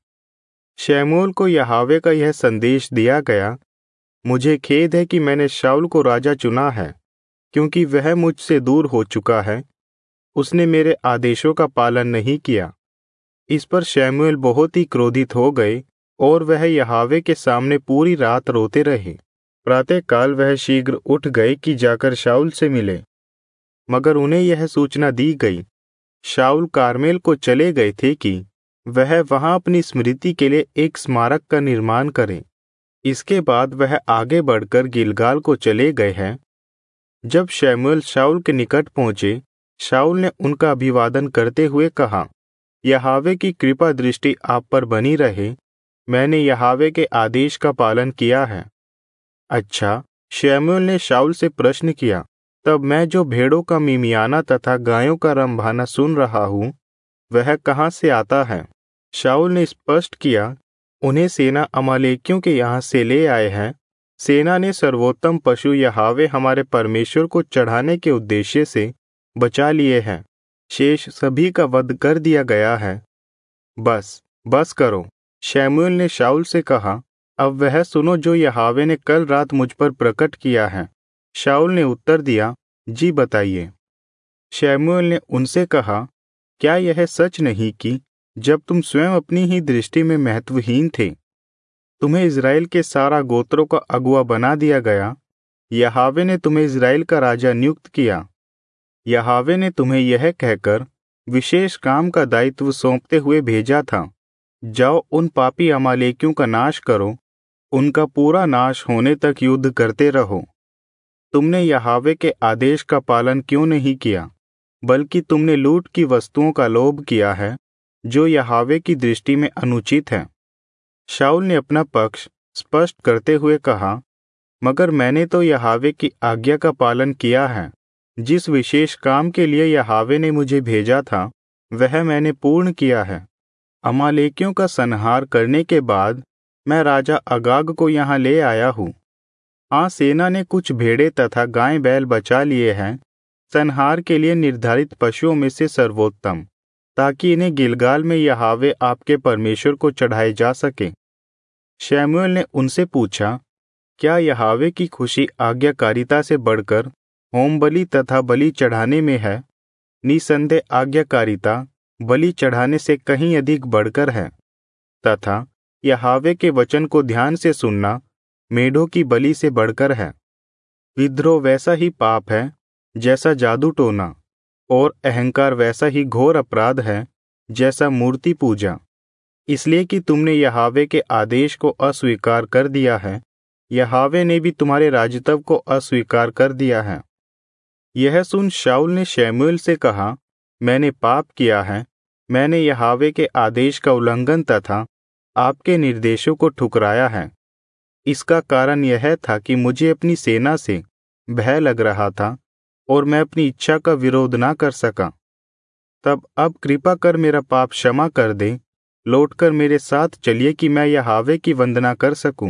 शमूएल को यहोवा का यह संदेश दिया गया, मुझे खेद है कि मैंने शाऊल को राजा चुना है, क्योंकि वह मुझसे दूर हो चुका है। उसने मेरे आदेशों का पालन नहीं किया। इस पर शमूएल बहुत ही क्रोधित हो गए और वह यहोवा के सामने पूरी रात रोते रहे। प्रातःकाल वह शीघ्र उठ गए कि जाकर शाऊल से मिले, मगर उन्हें यह सूचना दी गई, शाऊल कारमेल को चले गए थे कि वह वहां अपनी स्मृति के लिए एक स्मारक का निर्माण करें। इसके बाद वह आगे बढ़कर गिलगाल को चले गए हैं। जब शमूएल शाऊल के निकट पहुंचे, शाऊल ने उनका अभिवादन करते हुए कहा, यहोवा की कृपा दृष्टि आप पर बनी रहे। मैंने यहोवा के आदेश का पालन किया है। अच्छा, शमूएल ने शाऊल से प्रश्न किया, तब मैं जो भेड़ों का मिमियाना तथा गायों का रंभाना सुन रहा हूँ, वह कहाँ से आता है? शाऊल ने स्पष्ट किया, उन्हें सेना अमालेकियों के यहाँ से ले आए हैं। सेना ने सर्वोत्तम पशु यहोवा हमारे परमेश्वर को चढ़ाने के उद्देश्य से बचा लिए हैं। शेष सभी का वध कर दिया गया है। बस बस करो। शमूएल ने शाऊल से कहा, अब वह सुनो जो यहोवा ने कल रात मुझ पर प्रकट किया है। शाऊल ने उत्तर दिया, जी बताइए। शमूएल ने उनसे कहा, क्या यह सच नहीं कि जब तुम स्वयं अपनी ही दृष्टि में महत्वहीन थे, तुम्हें इज़राइल के सारा गोत्रों का अगुआ बना दिया गया। यहोवा ने तुम्हें इज़राइल का राजा नियुक्त किया। यहोवा ने तुम्हें यह कहकर विशेष काम का दायित्व सौंपते हुए भेजा था, जाओ उन पापी अमालेकियों का नाश करो, उनका पूरा नाश होने तक युद्ध करते रहो। तुमने यहोवा के आदेश का पालन क्यों नहीं किया, बल्कि तुमने लूट की वस्तुओं का लोभ किया है, जो यहोवा की दृष्टि में अनुचित है। शाऊल ने अपना पक्ष स्पष्ट करते हुए कहा, मगर मैंने तो यहोवा की आज्ञा का पालन किया है। जिस विशेष काम के लिए यहोवा ने मुझे भेजा था, वह मैंने पूर्ण किया है। अमालेकियों का संहार करने के बाद मैं राजा अगाग को यहाँ ले आया हूँ। हाँ, सेना ने कुछ भेड़ें तथा गाय बैल बचा लिए हैं, संहार के लिए निर्धारित पशुओं में से सर्वोत्तम, ताकि इन्हें गिलगाल में यहोवा आपके परमेश्वर को चढ़ाए जा सके। शमूएल ने उनसे पूछा, क्या यहोवा की खुशी आज्ञाकारिता से बढ़कर होम बलि तथा बलि चढ़ाने में है? निसंदेह आज्ञाकारिता बलि चढ़ाने से कहीं अधिक बढ़कर है, तथा यहोवा के वचन को ध्यान से सुनना मेढ़ों की बलि से बढ़कर है। विद्रोह वैसा ही पाप है जैसा जादू टोना, और अहंकार वैसा ही घोर अपराध है जैसा मूर्ति पूजा। इसलिए कि तुमने यहोवा के आदेश को अस्वीकार कर दिया है, यहोवा ने भी तुम्हारे राजत्व को अस्वीकार कर दिया है। यह सुन शाऊल ने शमूएल से कहा, मैंने पाप किया है। मैंने यहोवा के आदेश का उल्लंघन तथा आपके निर्देशों को ठुकराया है। इसका कारण यह था कि मुझे अपनी सेना से भय लग रहा था और मैं अपनी इच्छा का विरोध ना कर सका। तब अब कृपा कर मेरा पाप क्षमा कर दे, लौटकर मेरे साथ चलिए कि मैं यहोवा की वंदना कर सकूं।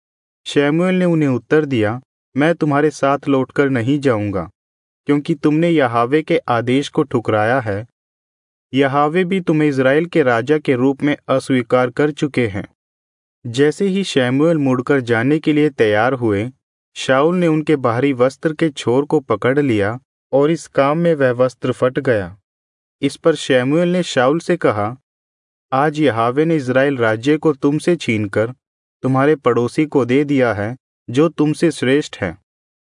शमूएल ने उन्हें उत्तर दिया, मैं तुम्हारे साथ लौटकर नहीं जाऊंगा, क्योंकि तुमने यहोवा के आदेश को ठुकराया है। यहोवा भी तुम्हें इज़राइल के राजा के रूप में अस्वीकार कर चुके हैं। जैसे ही शमूएल मुड़कर जाने के लिए तैयार हुए, शाऊल ने उनके बाहरी वस्त्र के छोर को पकड़ लिया और इस काम में वह वस्त्र फट गया। इस पर शमूएल ने शाऊल से कहा, आज यहोवा ने इज़राइल राज्य को तुमसे छीनकर तुम्हारे पड़ोसी को दे दिया है, जो तुमसे श्रेष्ठ है।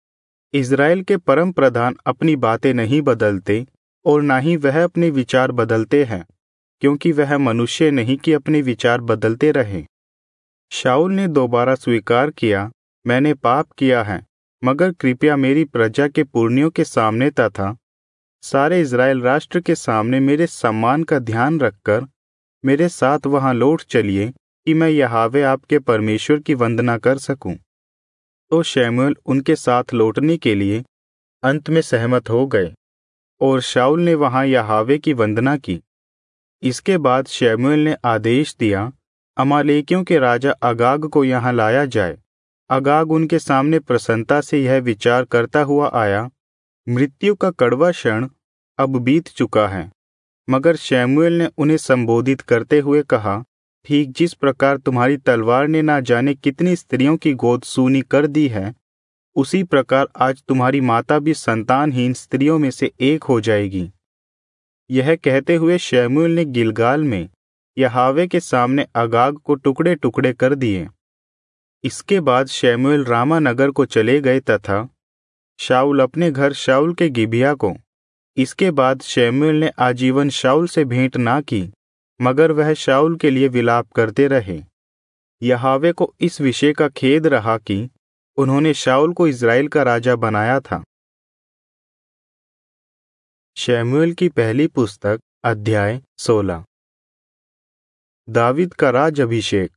इज़राइल के परम प्रधान अपनी बातें नहीं बदलते और ना ही वह अपने विचार बदलते हैं, क्योंकि वह मनुष्य नहीं कि अपने विचार बदलते रहें। शाऊल ने दोबारा स्वीकार किया, मैंने पाप किया है, मगर कृपया मेरी प्रजा के पुरनियों के सामने तथा सारे इज़राइल राष्ट्र के सामने मेरे सम्मान का ध्यान रखकर मेरे साथ वहां लौट चलिए कि मैं यहोवा आपके परमेश्वर की वंदना कर सकूं। तो शमूएल उनके साथ लौटने के लिए अंत में सहमत हो गए और शाऊल ने वहां यहोवा की वंदना की। इसके बाद शमूएल ने आदेश दिया, अमालेकियों के राजा अगाग को यहाँ लाया जाए। अगाग उनके सामने प्रसन्नता से यह विचार करता हुआ आया, मृत्यु का कड़वा क्षण अब बीत चुका है। मगर शमूएल ने उन्हें संबोधित करते हुए कहा, ठीक जिस प्रकार तुम्हारी तलवार ने ना जाने कितनी स्त्रियों की गोद सूनी कर दी है, उसी प्रकार आज तुम्हारी माता भी संतानहीन स्त्रियों में से एक हो जाएगी। यह कहते हुए शमूएल ने गिलगाल में यहोवा के सामने अगाग को टुकड़े टुकड़े कर दिए। इसके बाद शमूएल रामा नगर को चले गए तथा शाऊल अपने घर शाऊल के गिबिया को। इसके बाद शमूएल ने आजीवन शाऊल से भेंट ना की, मगर वह शाऊल के लिए विलाप करते रहे। यहोवा को इस विषय का खेद रहा कि उन्होंने शाऊल को इज़राइल का राजा बनाया था। शमूएल की पहली पुस्तक अध्याय सोलह। दावीद का राज अभिषेक।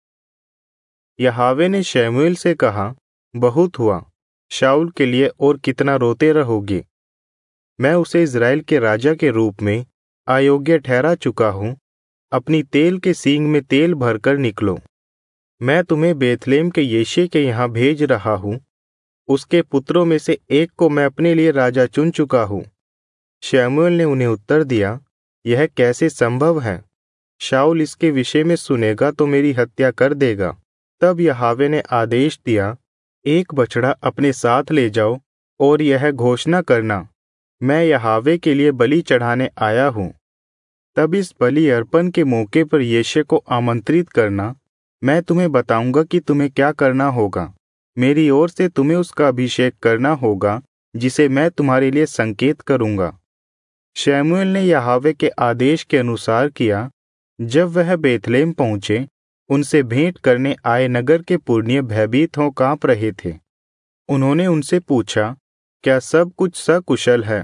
यहोवा ने शमूएल से कहा, बहुत हुआ, शाऊल के लिए और कितना रोते रहोगे? मैं उसे इज़राइल के राजा के रूप में अयोग्य ठहरा चुका हूं। अपनी तेल के सींग में तेल भरकर निकलो। मैं तुम्हें बेथलेम के यिशै के यहाँ भेज रहा हूं। उसके पुत्रों में से एक को मैं अपने लिए राजा चुन चुका हूं। शमूएल ने उन्हें उत्तर दिया, यह कैसे संभव है? शाऊल इसके विषय में सुनेगा तो मेरी हत्या कर देगा। तब यहोवा ने आदेश दिया, एक बछड़ा अपने साथ ले जाओ और यह घोषणा करना, मैं यहोवा के लिए बलि चढ़ाने आया हूँ। तब इस बलि अर्पण के मौके पर यिशै को आमंत्रित करना। मैं तुम्हें बताऊंगा कि तुम्हें क्या करना होगा। मेरी ओर से तुम्हें उसका अभिषेक करना होगा, जिसे मैं तुम्हारे लिए संकेत करूंगा। शमूएल ने यहोवा के आदेश के अनुसार किया। जब वह बेथलेम पहुंचे, उनसे भेंट करने आए नगर के पुरनिये भयभीत हों कांप रहे थे। उन्होंने उनसे पूछा, क्या सब कुछ सकुशल है?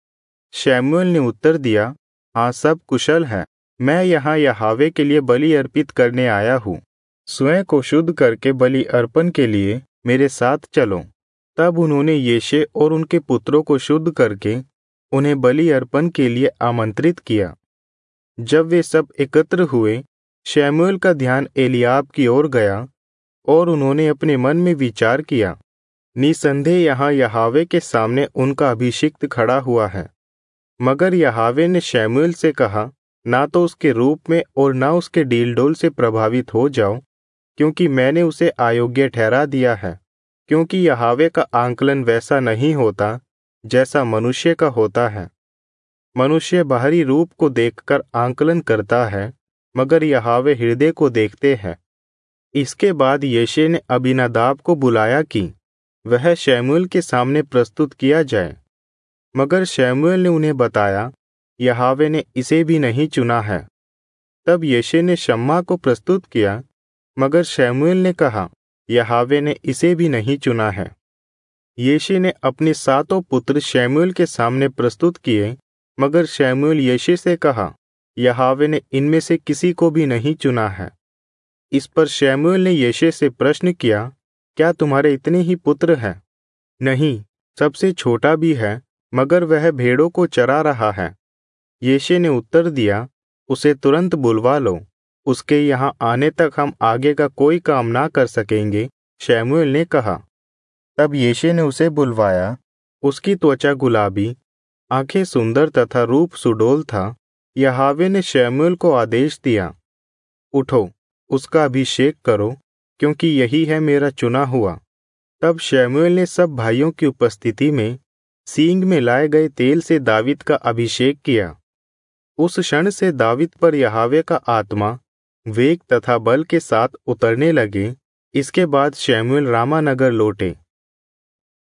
शमूएल ने उत्तर दिया, हाँ, सब कुशल है। मैं यहाँ यहोवा के लिए बलि अर्पित करने आया हूँ। स्वयं को शुद्ध करके बलि अर्पण के लिए मेरे साथ चलो। तब उन्होंने यिशै और उनके पुत्रों को शुद्ध करके उन्हें बलि अर्पण के लिए आमंत्रित किया। जब वे सब एकत्र हुए, शमूएल का ध्यान एलियाब की ओर गया और उन्होंने अपने मन में विचार किया, निसंदेह यहाँ यहोवा के सामने उनका अभिषिक्त खड़ा हुआ है। मगर यहोवा ने शमूएल से कहा, ना तो उसके रूप में और ना उसके डीलडोल से प्रभावित हो जाओ, क्योंकि मैंने उसे अयोग्य ठहरा दिया है। क्योंकि यहोवा का आंकलन वैसा नहीं होता जैसा मनुष्य का होता है। मनुष्य बाहरी रूप को देखकर आंकलन करता है, मगर यहोवा हृदय को देखते हैं। इसके बाद यिशै ने अबीनादाब को बुलाया कि वह शमूएल के सामने प्रस्तुत किया जाए। मगर शमूएल ने उन्हें बताया, यहोवा ने इसे भी नहीं चुना है। तब यिशै ने शम्मा को प्रस्तुत किया, मगर शमूएल ने कहा, यहोवा ने इसे भी नहीं चुना है। यिशै ने अपने सातों पुत्र शमूएल के सामने प्रस्तुत किए, मगर शमूएल यिशै से कहा, यहोवा ने इनमें से किसी को भी नहीं चुना है। इस पर शमूएल ने यिशै से प्रश्न किया, क्या तुम्हारे इतने ही पुत्र हैं? नहीं, सबसे छोटा भी है, मगर वह भेड़ों को चरा रहा है। यिशै ने उत्तर दिया, उसे तुरंत बुलवा लो, उसके यहाँ आने तक हम आगे का कोई काम ना कर सकेंगे। शमूएल ने कहा। तब यिशै ने उसे बुलवाया। उसकी त्वचा गुलाबी, आंखें सुंदर तथा रूप सुडौल था। यहोवा ने शमूएल को आदेश दिया, उठो, उसका अभिषेक करो, क्योंकि यही है मेरा चुना हुआ। तब शमूएल ने सब भाइयों की उपस्थिति में सींग में लाए गए तेल से दावीद का अभिषेक किया। उस क्षण से दावीद पर यहोवा का आत्मा वेग तथा बल के साथ उतरने लगे। इसके बाद शमूएल रामा नगर लौटे।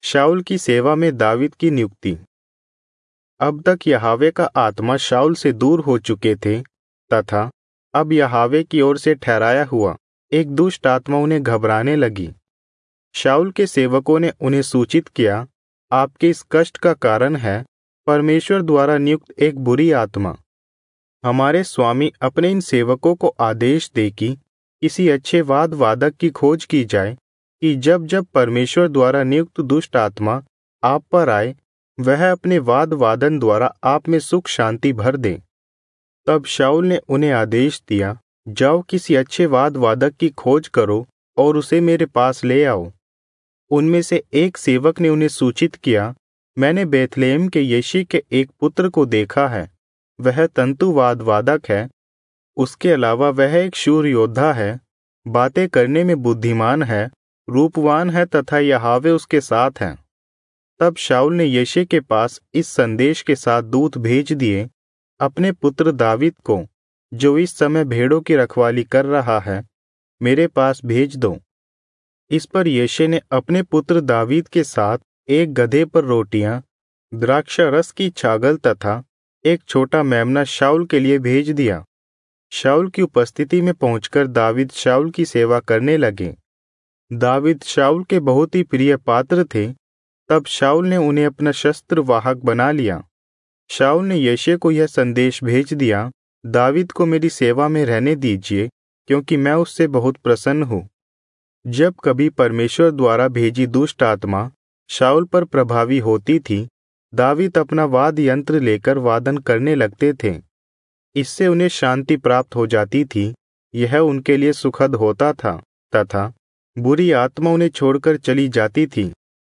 शाऊल की सेवा में दावीद की नियुक्ति। अब तक यहोवा का आत्मा शाऊल से दूर हो चुके थे तथा अब यहोवा की ओर से ठहराया हुआ एक दुष्ट आत्मा उन्हें घबराने लगी। शाऊल के सेवकों ने उन्हें सूचित किया, आपके इस कष्ट का कारण है परमेश्वर द्वारा नियुक्त एक बुरी आत्मा। हमारे स्वामी अपने इन सेवकों को आदेश दे कि किसी अच्छे वाद वादक की खोज की जाए कि जब जब परमेश्वर द्वारा नियुक्त दुष्ट आत्मा आप पर आए वह अपने वाद वादन द्वारा आप में सुख शांति भर दे। तब शाऊल ने उन्हें आदेश दिया, जाओ किसी अच्छे वाद वादक की खोज करो और उसे मेरे पास ले आओ। उनमें से एक सेवक ने उन्हें सूचित किया, मैंने बेथलेहम के यिशै के एक पुत्र को देखा है, वह तंतुवाद वादक है। उसके अलावा वह एक शूर योद्धा है, बातें करने में बुद्धिमान है, रूपवान है तथा यहोवा उसके साथ है। तब शाऊल ने यिशै के पास इस संदेश के साथ दूत भेज दिए, अपने पुत्र दावीद को, जो इस समय भेड़ों की रखवाली कर रहा है, मेरे पास भेज दो। इस पर यिशै ने अपने पुत्र दावीद के साथ एक गधे पर रोटियां, द्राक्षारस की छागल तथा एक छोटा मेमना शाऊल के लिए भेज दिया। शाऊल की उपस्थिति में पहुंचकर दावीद शाऊल की सेवा करने लगे। दावीद शाऊल के बहुत ही प्रिय पात्र थे। तब शाऊल ने उन्हें अपना शस्त्र वाहक बना लिया। शाऊल ने यिशै को यह संदेश भेज दिया, दावीद को मेरी सेवा में रहने दीजिए, क्योंकि मैं उससे बहुत प्रसन्न हूँ। जब कभी परमेश्वर द्वारा भेजी दुष्ट आत्मा शाऊल पर प्रभावी होती थी, दावीद अपना वाद यंत्र लेकर वादन करने लगते थे। इससे उन्हें शांति प्राप्त हो जाती थी। यह उनके लिए सुखद होता था तथा बुरी आत्मा उन्हें छोड़कर चली जाती थी।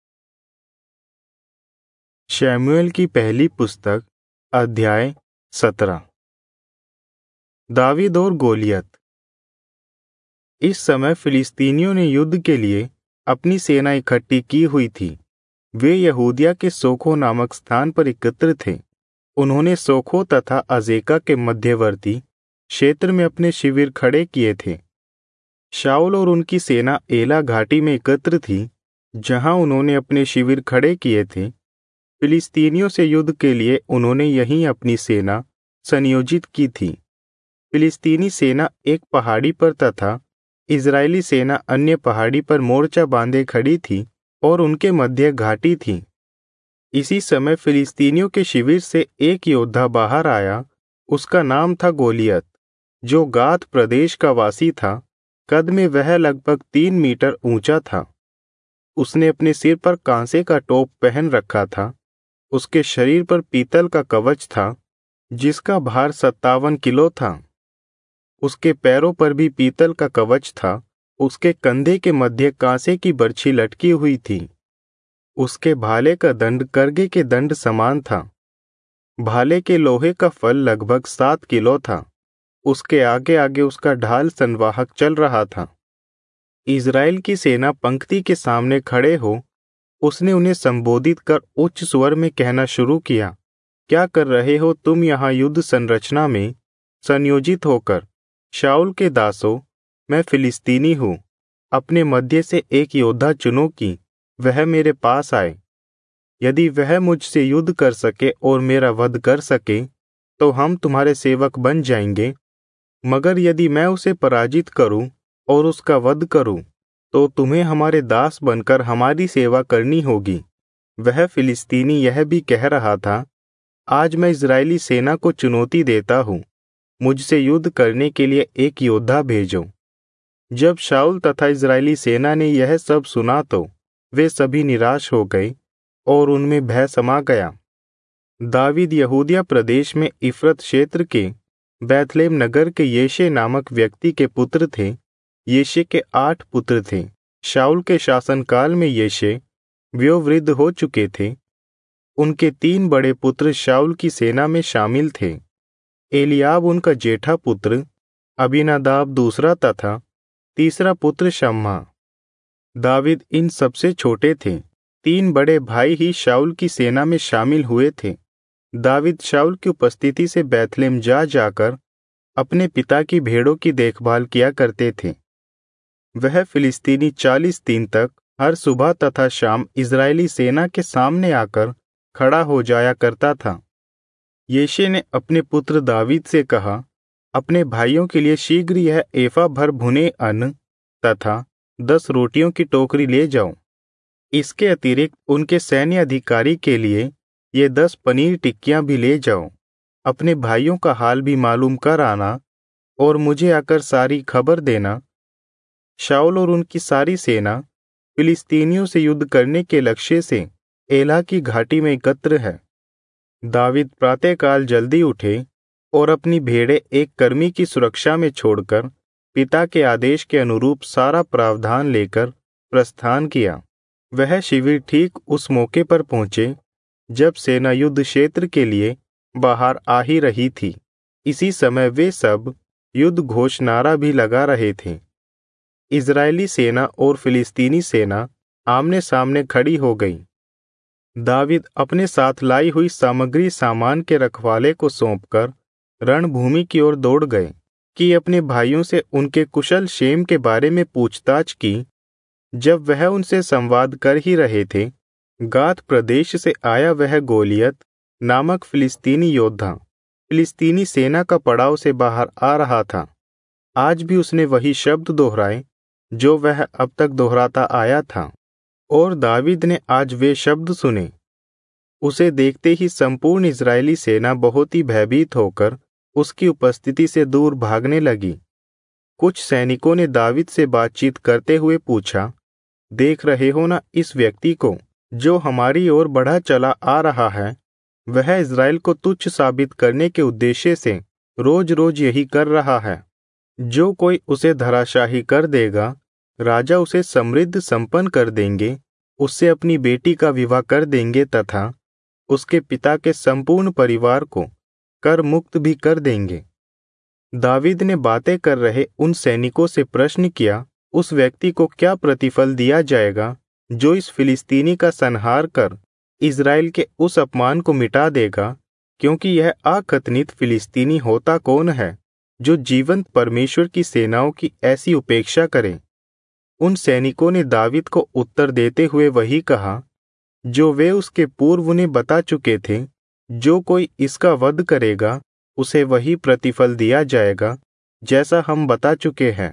शमूएल की पहली पुस्तक अध्याय सत्रह। दावीद और गोलियत। इस समय फिलिस्तीनियों ने युद्ध के लिए अपनी सेना इकट्ठी की हुई थी। वे यहूदिया के सोखो नामक स्थान पर एकत्र थे। उन्होंने सोखो तथा अजेका के मध्यवर्ती क्षेत्र में अपने शिविर खड़े किए थे। शाऊल और उनकी सेना एला घाटी में एकत्र थी, जहां उन्होंने अपने शिविर खड़े किए थे। फिलिस्तीनियों से युद्ध के लिए उन्होंने यहीं अपनी सेना संयोजित की थी। फिलिस्तीनी सेना एक पहाड़ी पर तथा इजरायली सेना अन्य पहाड़ी पर मोर्चा बांधे खड़ी थी और उनके मध्य घाटी थी। इसी समय फिलिस्तीनियों के शिविर से एक योद्धा बाहर आया। उसका नाम था गोलियत, जो गात प्रदेश का वासी था। कद में वह लगभग तीन मीटर ऊंचा था। उसने अपने सिर पर कांसे का टोप पहन रखा था। उसके शरीर पर पीतल का कवच था, जिसका भार सत्तावन किलो था। उसके पैरों पर भी पीतल का कवच था। उसके कंधे के मध्य कांसे की बर्छी लटकी हुई थी। उसके भाले का दंड करगे के दंड समान था। भाले के लोहे का फल लगभग सात किलो था। उसके आगे आगे उसका ढाल संवाहक चल रहा था। इजराइल की सेना पंक्ति के सामने खड़े हो उसने उन्हें संबोधित कर उच्च स्वर में कहना शुरू किया, क्या कर रहे हो तुम यहाँ युद्ध संरचना में संयोजित होकर? शाऊल के दासों, मैं फिलिस्तीनी हूँ। अपने मध्य से एक योद्धा चुनो कि वह मेरे पास आए। यदि वह मुझसे युद्ध कर सके और मेरा वध कर सके तो हम तुम्हारे सेवक बन जाएंगे। मगर यदि मैं उसे पराजित करूं और उसका वध करूं तो तुम्हें हमारे दास बनकर हमारी सेवा करनी होगी। वह फिलिस्तीनी यह भी कह रहा था, आज मैं इजरायली सेना को चुनौती देता हूँ, मुझसे युद्ध करने के लिए एक योद्धा भेजो। जब शाऊल तथा इजरायली सेना ने यह सब सुना तो वे सभी निराश हो गए और उनमें भय समा गया। दावीद यहूदिया प्रदेश में इफ्रत क्षेत्र के बेथलेहम नगर के यिशै नामक व्यक्ति के पुत्र थे। यिशै के आठ पुत्र थे। शाऊल के शासनकाल में यिशै वयोवृद्ध हो चुके थे। उनके तीन बड़े पुत्र शाऊल की सेना में शामिल थे। एलियाब उनका जेठा पुत्र, अबीनादाब दूसरा तथा तीसरा पुत्र शम्मा। दावीद इन सबसे छोटे थे। तीन बड़े भाई ही शाऊल की सेना में शामिल हुए थे। दावीद शाऊल की उपस्थिति से बेथलेहम जा जाकर अपने पिता की भेड़ों की देखभाल किया करते थे। वह फिलिस्तीनी चालीस दिन तक हर सुबह तथा शाम इजरायली सेना के सामने आकर खड़ा हो जाया करता था। यिशै ने अपने पुत्र दावीद से कहा, अपने भाइयों के लिए शीघ्र यह एफा भर भुने अन्न तथा दस रोटियों की टोकरी ले जाओ। इसके अतिरिक्त उनके सैन्य अधिकारी के लिए ये दस पनीर टिक्कियां भी ले जाओ। अपने भाइयों का हाल भी मालूम कर आना और मुझे आकर सारी खबर देना। शाऊल और उनकी सारी सेना फिलिस्तीनियों से युद्ध करने के लक्ष्य से एला की घाटी में एकत्र है। दावीद प्रातःकाल जल्दी उठे और अपनी भेड़ें एक कर्मी की सुरक्षा में छोड़कर पिता के आदेश के अनुरूप सारा प्रावधान लेकर प्रस्थान किया। वह शिविर ठीक उस मौके पर पहुंचे जब सेना युद्ध क्षेत्र के लिए बाहर आ ही रही थी। इसी समय वे सब युद्ध घोष नारा भी लगा रहे थे। इजरायली सेना और फिलिस्तीनी सेना आमने सामने खड़ी हो गई। दावीद अपने साथ लाई हुई सामग्री सामान के रखवाले को सौंपकर रणभूमि की ओर दौड़ गए कि अपने भाइयों से उनके कुशल क्षेम के बारे में पूछताछ की। जब वह उनसे संवाद कर ही रहे थे, गात प्रदेश से आया वह गोलियत नामक फिलिस्तीनी योद्धा फिलिस्तीनी सेना का पड़ाव से बाहर आ रहा था। आज भी उसने वही शब्द दोहराए जो वह अब तक दोहराता आया था, और दावीद ने आज वे शब्द सुने। उसे देखते ही संपूर्ण इजरायली सेना बहुत ही भयभीत होकर उसकी उपस्थिति से दूर भागने लगी। कुछ सैनिकों ने दावीद से बातचीत करते हुए पूछा, देख रहे हो ना इस व्यक्ति को जो हमारी ओर बढ़ा चला आ रहा है? वह इजराइल को तुच्छ साबित करने के उद्देश्य से रोज रोज यही कर रहा है। जो कोई उसे धराशाही कर देगा, राजा उसे समृद्ध संपन्न कर देंगे, उससे अपनी बेटी का विवाह कर देंगे तथा उसके पिता के संपूर्ण परिवार को कर मुक्त भी कर देंगे। दावीद ने बातें कर रहे उन सैनिकों से प्रश्न किया, उस व्यक्ति को क्या प्रतिफल दिया जाएगा जो इस फिलिस्तीनी का संहार कर इजराइल के उस अपमान को मिटा देगा? क्योंकि यह अकथनित फिलिस्तीनी होता कौन है जो जीवंत परमेश्वर की सेनाओं की ऐसी उपेक्षा करे? उन सैनिकों ने दावीद को उत्तर देते हुए वही कहा जो वे उसके पूर्व उन्हें बता चुके थे, जो कोई इसका वध करेगा उसे वही प्रतिफल दिया जाएगा जैसा हम बता चुके हैं।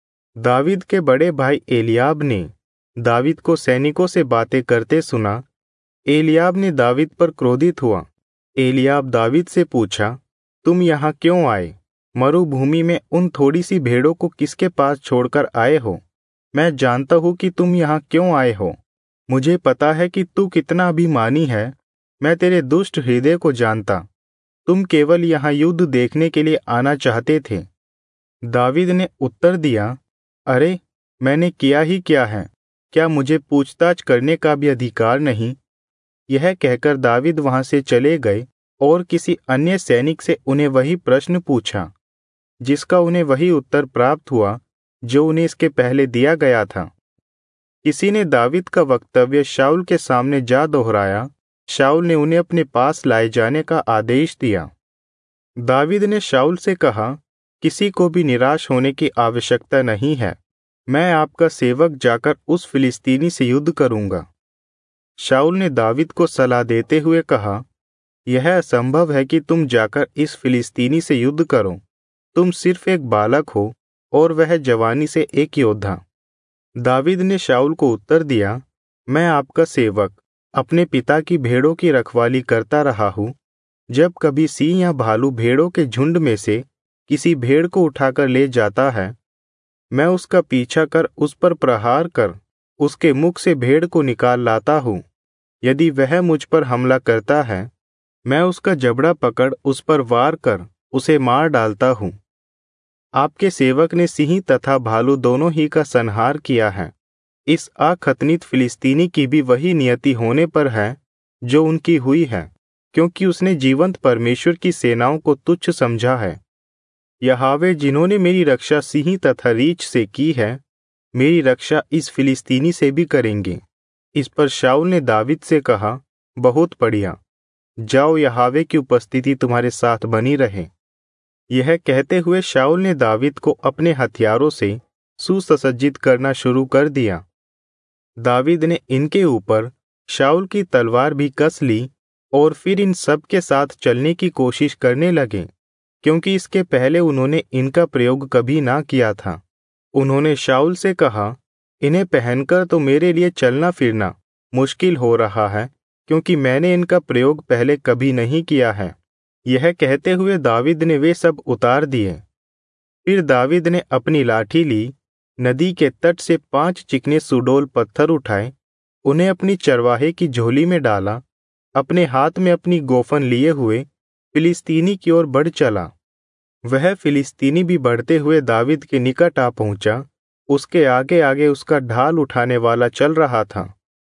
दावीद के बड़े भाई एलियाब ने दावीद को सैनिकों से बातें करते सुना। एलियाब ने दावीद पर क्रोधित हुआ। एलियाब दावीद से पूछा, तुम यहाँ क्यों आए? मरुभूमि में उन थोड़ी सी भेड़ों को किसके पास छोड़कर आए हो? मैं जानता हूँ कि तुम यहाँ क्यों आए हो। मुझे पता है कि तू कितना अभिमानी है। मैं तेरे दुष्ट हृदय को जानता। तुम केवल यहाँ युद्ध देखने के लिए आना चाहते थे। दावीद ने उत्तर दिया, अरे मैंने किया ही क्या है? क्या मुझे पूछताछ करने का भी अधिकार नहीं? यह कहकर दावीद वहां से चले गए और किसी अन्य सैनिक से उन्हें वही प्रश्न पूछा, जिसका उन्हें वही उत्तर प्राप्त हुआ जो उन्हें इसके पहले दिया गया था। किसी ने दावीद का वक्तव्य शाऊल के सामने जा दोहराया। शाऊल ने उन्हें अपने पास लाए जाने का आदेश दिया। दावीद ने शाऊल से कहा, किसी को भी निराश होने की आवश्यकता नहीं है। मैं आपका सेवक जाकर उस फिलिस्तीनी से युद्ध करूंगा। शाऊल ने दावीद को सलाह देते हुए कहा, यह असंभव है कि तुम जाकर इस फिलिस्तीनी से युद्ध करो। तुम सिर्फ एक बालक हो और वह जवानी से एक योद्धा। दावीद ने शाऊल को उत्तर दिया, मैं आपका सेवक अपने पिता की भेड़ों की रखवाली करता रहा हूँ। जब कभी सिंह या भालू भेड़ों के झुंड में से किसी भेड़ को उठाकर ले जाता है, मैं उसका पीछा कर उस पर प्रहार कर उसके मुख से भेड़ को निकाल लाता हूँ। यदि वह मुझ पर हमला करता है, मैं उसका जबड़ा पकड़ उस पर वार कर उसे मार डालता हूँ। आपके सेवक ने सिंह तथा भालू दोनों ही का संहार किया है। इस अखतनित फिलिस्तीनी की भी वही नियति होने पर है जो उनकी हुई है, क्योंकि उसने जीवंत परमेश्वर की सेनाओं को तुच्छ समझा है। यहोवा जिन्होंने मेरी रक्षा सिंह तथा रीछ से की है, मेरी रक्षा इस फिलिस्तीनी से भी करेंगे। इस पर शाऊल ने दावीद से कहा, बहुत बढ़िया, जाओ, यहोवा की उपस्थिति तुम्हारे साथ बनी रहे। यह कहते हुए शाऊल ने दावीद को अपने हथियारों से सुसज्जित करना शुरू कर दिया। दावीद ने इनके ऊपर शाऊल की तलवार भी कस ली और फिर इन सब के साथ चलने की कोशिश करने लगे, क्योंकि इसके पहले उन्होंने इनका प्रयोग कभी ना किया था। उन्होंने शाऊल से कहा, इन्हें पहनकर तो मेरे लिए चलना फिरना मुश्किल हो रहा है, क्योंकि मैंने इनका प्रयोग पहले कभी नहीं किया है। यह कहते हुए दावीद ने वे सब उतार दिए। फिर दावीद ने अपनी लाठी ली, नदी के तट से पांच चिकने सुडौल पत्थर उठाए, उन्हें अपनी चरवाहे की झोली में डाला, अपने हाथ में अपनी गोफन लिए हुए फिलिस्तीनी की ओर बढ़ चला। वह फिलिस्तीनी भी बढ़ते हुए दावीद के निकट आ पहुंचा, उसके आगे आगे उसका ढाल उठाने वाला चल रहा था।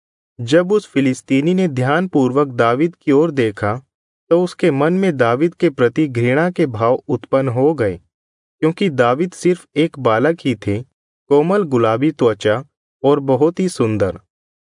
जब उस फिलिस्तीनी ने ध्यानपूर्वक दावीद की ओर देखा तो उसके मन में दावीद के प्रति घृणा के भाव उत्पन्न हो गए, क्योंकि दावीद सिर्फ एक बालक ही थे, कोमल गुलाबी त्वचा और बहुत ही सुंदर।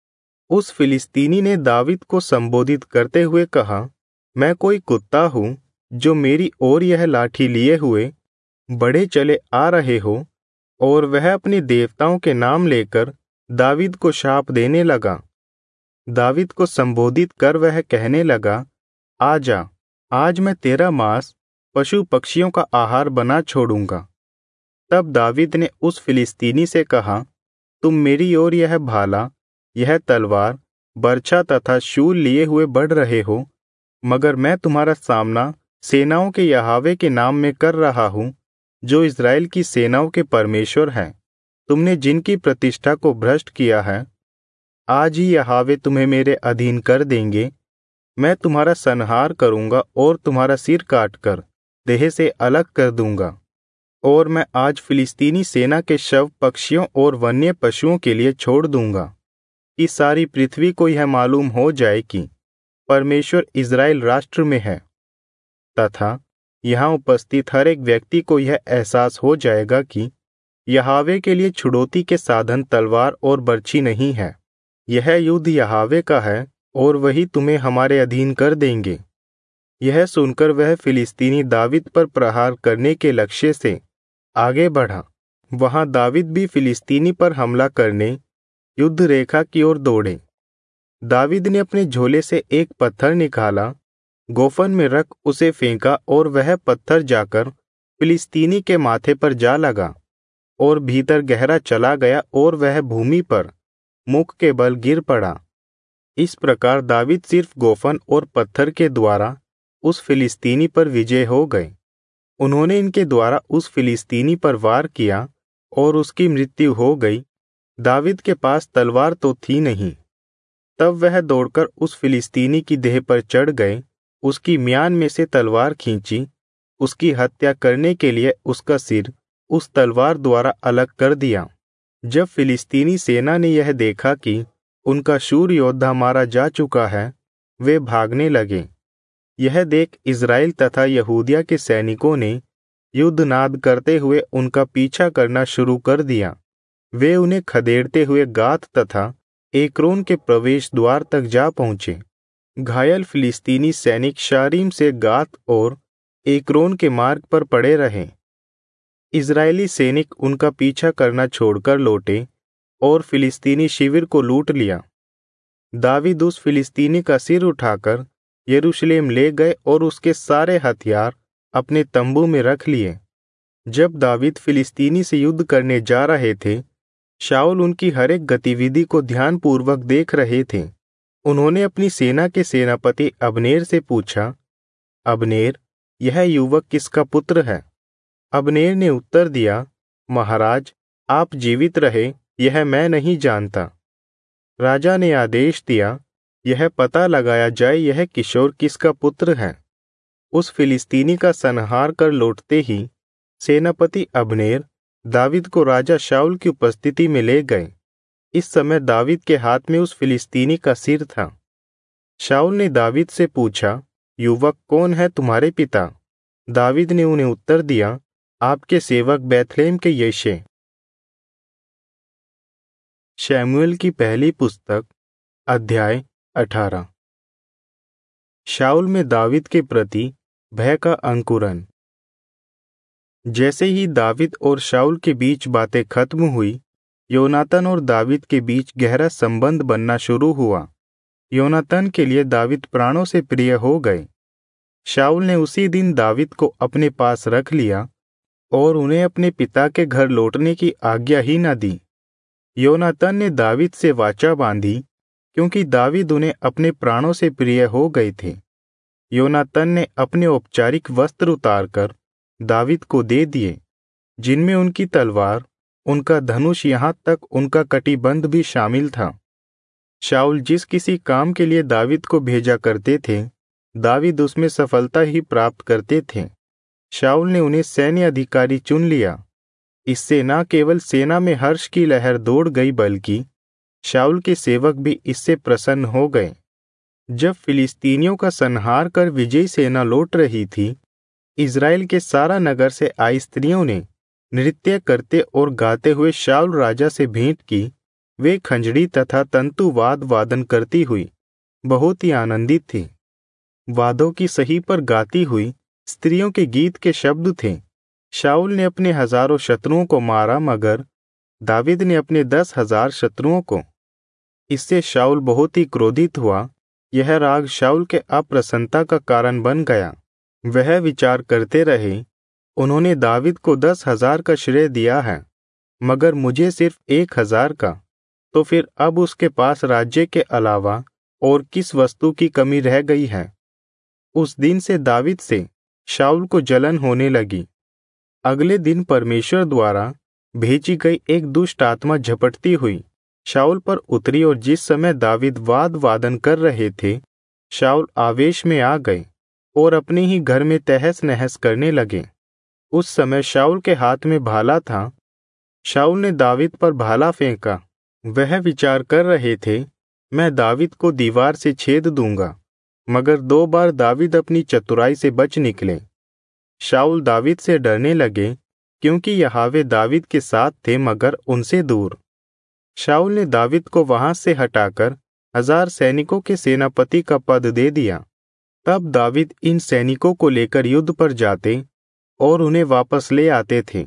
उस फिलिस्तीनी ने दावीद को संबोधित करते हुए कहा, मैं कोई कुत्ता हूं जो मेरी ओर यह लाठी लिए हुए बड़े चले आ रहे हो। और वह अपने देवताओं के नाम लेकर दावीद को शाप देने लगा। दावीद को संबोधित कर वह कहने लगा, आजा, आज मैं तेरा मांस पशु पक्षियों का आहार बना छोड़ूंगा। तब दावीद ने उस फिलिस्तीनी से कहा, तुम मेरी ओर यह भाला, यह तलवार, बर्छा तथा शूल लिए हुए बढ़ रहे हो, मगर मैं तुम्हारा सामना सेनाओं के यहोवा के नाम में कर रहा हूं, जो इज़राइल की सेनाओं के परमेश्वर है। तुमने जिनकी प्रतिष्ठा को भ्रष्ट किया है, आज ही यहोवा तुम्हें मेरे अधीन कर देंगे। मैं तुम्हारा संहार करूंगा और तुम्हारा सिर काटकर देह से अलग कर दूंगा। और मैं आज फिलिस्तीनी सेना के शव पक्षियों और वन्य पशुओं के लिए छोड़ दूंगा, कि सारी पृथ्वी को यह मालूम हो जाए कि परमेश्वर इज़राइल राष्ट्र में है, तथा यहाँ उपस्थित हर एक व्यक्ति को यह एहसास हो जाएगा कि यहोवा के लिए छुड़ौती के साधन तलवार और बर्छी नहीं है। यह युद्ध यहोवा का है और वही तुम्हें हमारे अधीन कर देंगे। यह सुनकर वह फिलिस्तीनी दावीद पर प्रहार करने के लक्ष्य से आगे बढ़ा। वहां दावीद भी फिलिस्तीनी पर हमला करने युद्ध रेखा की ओर दौड़े। दावीद ने अपने झोले से एक पत्थर निकाला, गोफन में रख उसे फेंका और वह पत्थर जाकर फिलिस्तीनी के माथे पर जा लगा और भीतर गहरा चला गया और वह भूमि पर मुख के बल गिर पड़ा। इस प्रकार दावीद सिर्फ गोफन और पत्थर के द्वारा उस फिलिस्तीनी पर विजय हो गए। उन्होंने इनके द्वारा उस फिलिस्तीनी पर वार किया और उसकी मृत्यु हो गई। दावीद के पास तलवार तो थी नहीं। तब वह दौड़कर उस फिलिस्तीनी की देह पर चढ़ गए, उसकी म्यान में से तलवार खींची, उसकी हत्या करने के लिए उसका सिर उस तलवार द्वारा अलग कर दिया। जब फिलिस्तीनी सेना ने यह देखा कि उनका शूर योद्धा मारा जा चुका है, वे भागने लगे। यह देख इज़राइल तथा यहूदिया के सैनिकों ने युद्धनाद करते हुए उनका पीछा करना शुरू कर दिया। वे उन्हें खदेड़ते हुए गात तथा एक्रोन के प्रवेश द्वार तक जा पहुंचे। घायल फिलिस्तीनी सैनिक शारीम से गात और एक्रोन के मार्ग पर पड़े रहे। इज़राइली सैनिक उनका पीछा करना छोड़कर लौटे और फिलिस्तीनी शिविर को लूट लिया। दावीद उस फिलिस्तीनी का सिर उठाकर यरूशलेम ले गए और उसके सारे हथियार अपने तंबू में रख लिए। जब दावीद फिलिस्तीनी से युद्ध करने जा रहे थे, शाऊल उनकी हर एक गतिविधि को ध्यानपूर्वक देख रहे थे। उन्होंने अपनी सेना के सेनापति अब्नेर से पूछा, अब्नेर, यह युवक किसका पुत्र है? अब्नेर ने उत्तर दिया, महाराज, आप जीवित रहे, यह मैं नहीं जानता। राजा ने आदेश दिया, यह पता लगाया जाए यह किशोर किसका पुत्र है। उस फिलिस्तीनी का संहार कर लौटते ही सेनापति अब्नेर दावीद को राजा शाऊल की उपस्थिति में ले गए। इस समय दावीद के हाथ में उस फिलिस्तीनी का सिर था। शाऊल ने दावीद से पूछा, युवक कौन है तुम्हारे पिता? दावीद ने उन्हें उत्तर दिया, आपके सेवक बैतलहम के यिशै। शमूएल की पहली पुस्तक अध्याय अठारह। शाऊल में दावीद के प्रति भय का अंकुरन। जैसे ही दावीद और शाऊल के बीच बातें खत्म हुई, योनातान और दावीद के बीच गहरा संबंध बनना शुरू हुआ। योनातान के लिए दावीद प्राणों से प्रिय हो गए। शाऊल ने उसी दिन दावीद को अपने पास रख लिया और उन्हें अपने पिता के घर लौटने की आज्ञा ही न दी। योनातान ने दावीद से वाचा बांधी क्योंकि दावीद उन्हें अपने प्राणों से प्रिय हो गए थे। योनातान ने अपने औपचारिक वस्त्र उतारकर दावीद को दे दिए, जिनमें उनकी तलवार, उनका धनुष, यहाँ तक उनका कटिबंध भी शामिल था। शाऊल जिस किसी काम के लिए दावीद को भेजा करते थे, दावीद उसमें सफलता ही प्राप्त करते थे। शाऊल ने उन्हें सैन्य अधिकारी चुन लिया। इससे न केवल सेना में हर्ष की लहर दौड़ गई, बल्कि शाऊल के सेवक भी इससे प्रसन्न हो गए। जब फिलिस्तीनियों का संहार कर विजयी सेना लौट रही थी, इज़राइल के सारा नगर से आई स्त्रियों ने नृत्य करते और गाते हुए शाऊल राजा से भेंट की। वे खंजड़ी तथा तंतुवाद वादन करती हुई बहुत ही आनंदित थी। वादों की सही पर गाती हुई स्त्रियों के गीत के शब्द थे। शाऊल ने अपने हजारों शत्रुओं को मारा, मगर दावीद ने अपने दस हजार शत्रुओं को। इससे शाऊल बहुत ही क्रोधित हुआ। यह राग शाऊल के अप्रसन्नता का कारण बन गया। वह विचार करते रहे, उन्होंने दावीद को दस हजार का श्रेय दिया है, मगर मुझे सिर्फ एक हजार का। तो फिर अब उसके पास राज्य के अलावा और किस वस्तु की कमी रह गई है? उस दिन से दावीद से शाऊल को जलन होने लगी। अगले दिन परमेश्वर द्वारा भेजी गई एक दुष्ट आत्मा झपटती हुई शाऊल पर उतरी, और जिस समय दावीद वाद वादन कर रहे थे, शाऊल आवेश में आ गए और अपने ही घर में तहस नहस करने लगे। उस समय शाऊल के हाथ में भाला था। शाऊल ने दावीद पर भाला फेंका। वह विचार कर रहे थे, मैं दावीद को दीवार से छेद दूंगा, मगर दो बार दावीद अपनी चतुराई से बच निकले। शाऊल दावीद से डरने लगे, क्योंकि यहोवा दावीद के साथ थे, मगर उनसे दूर। शाऊल ने दावीद को वहां से हटाकर हजार सैनिकों के सेनापति का पद दे दिया। तब दावीद इन सैनिकों को लेकर युद्ध पर जाते और उन्हें वापस ले आते थे।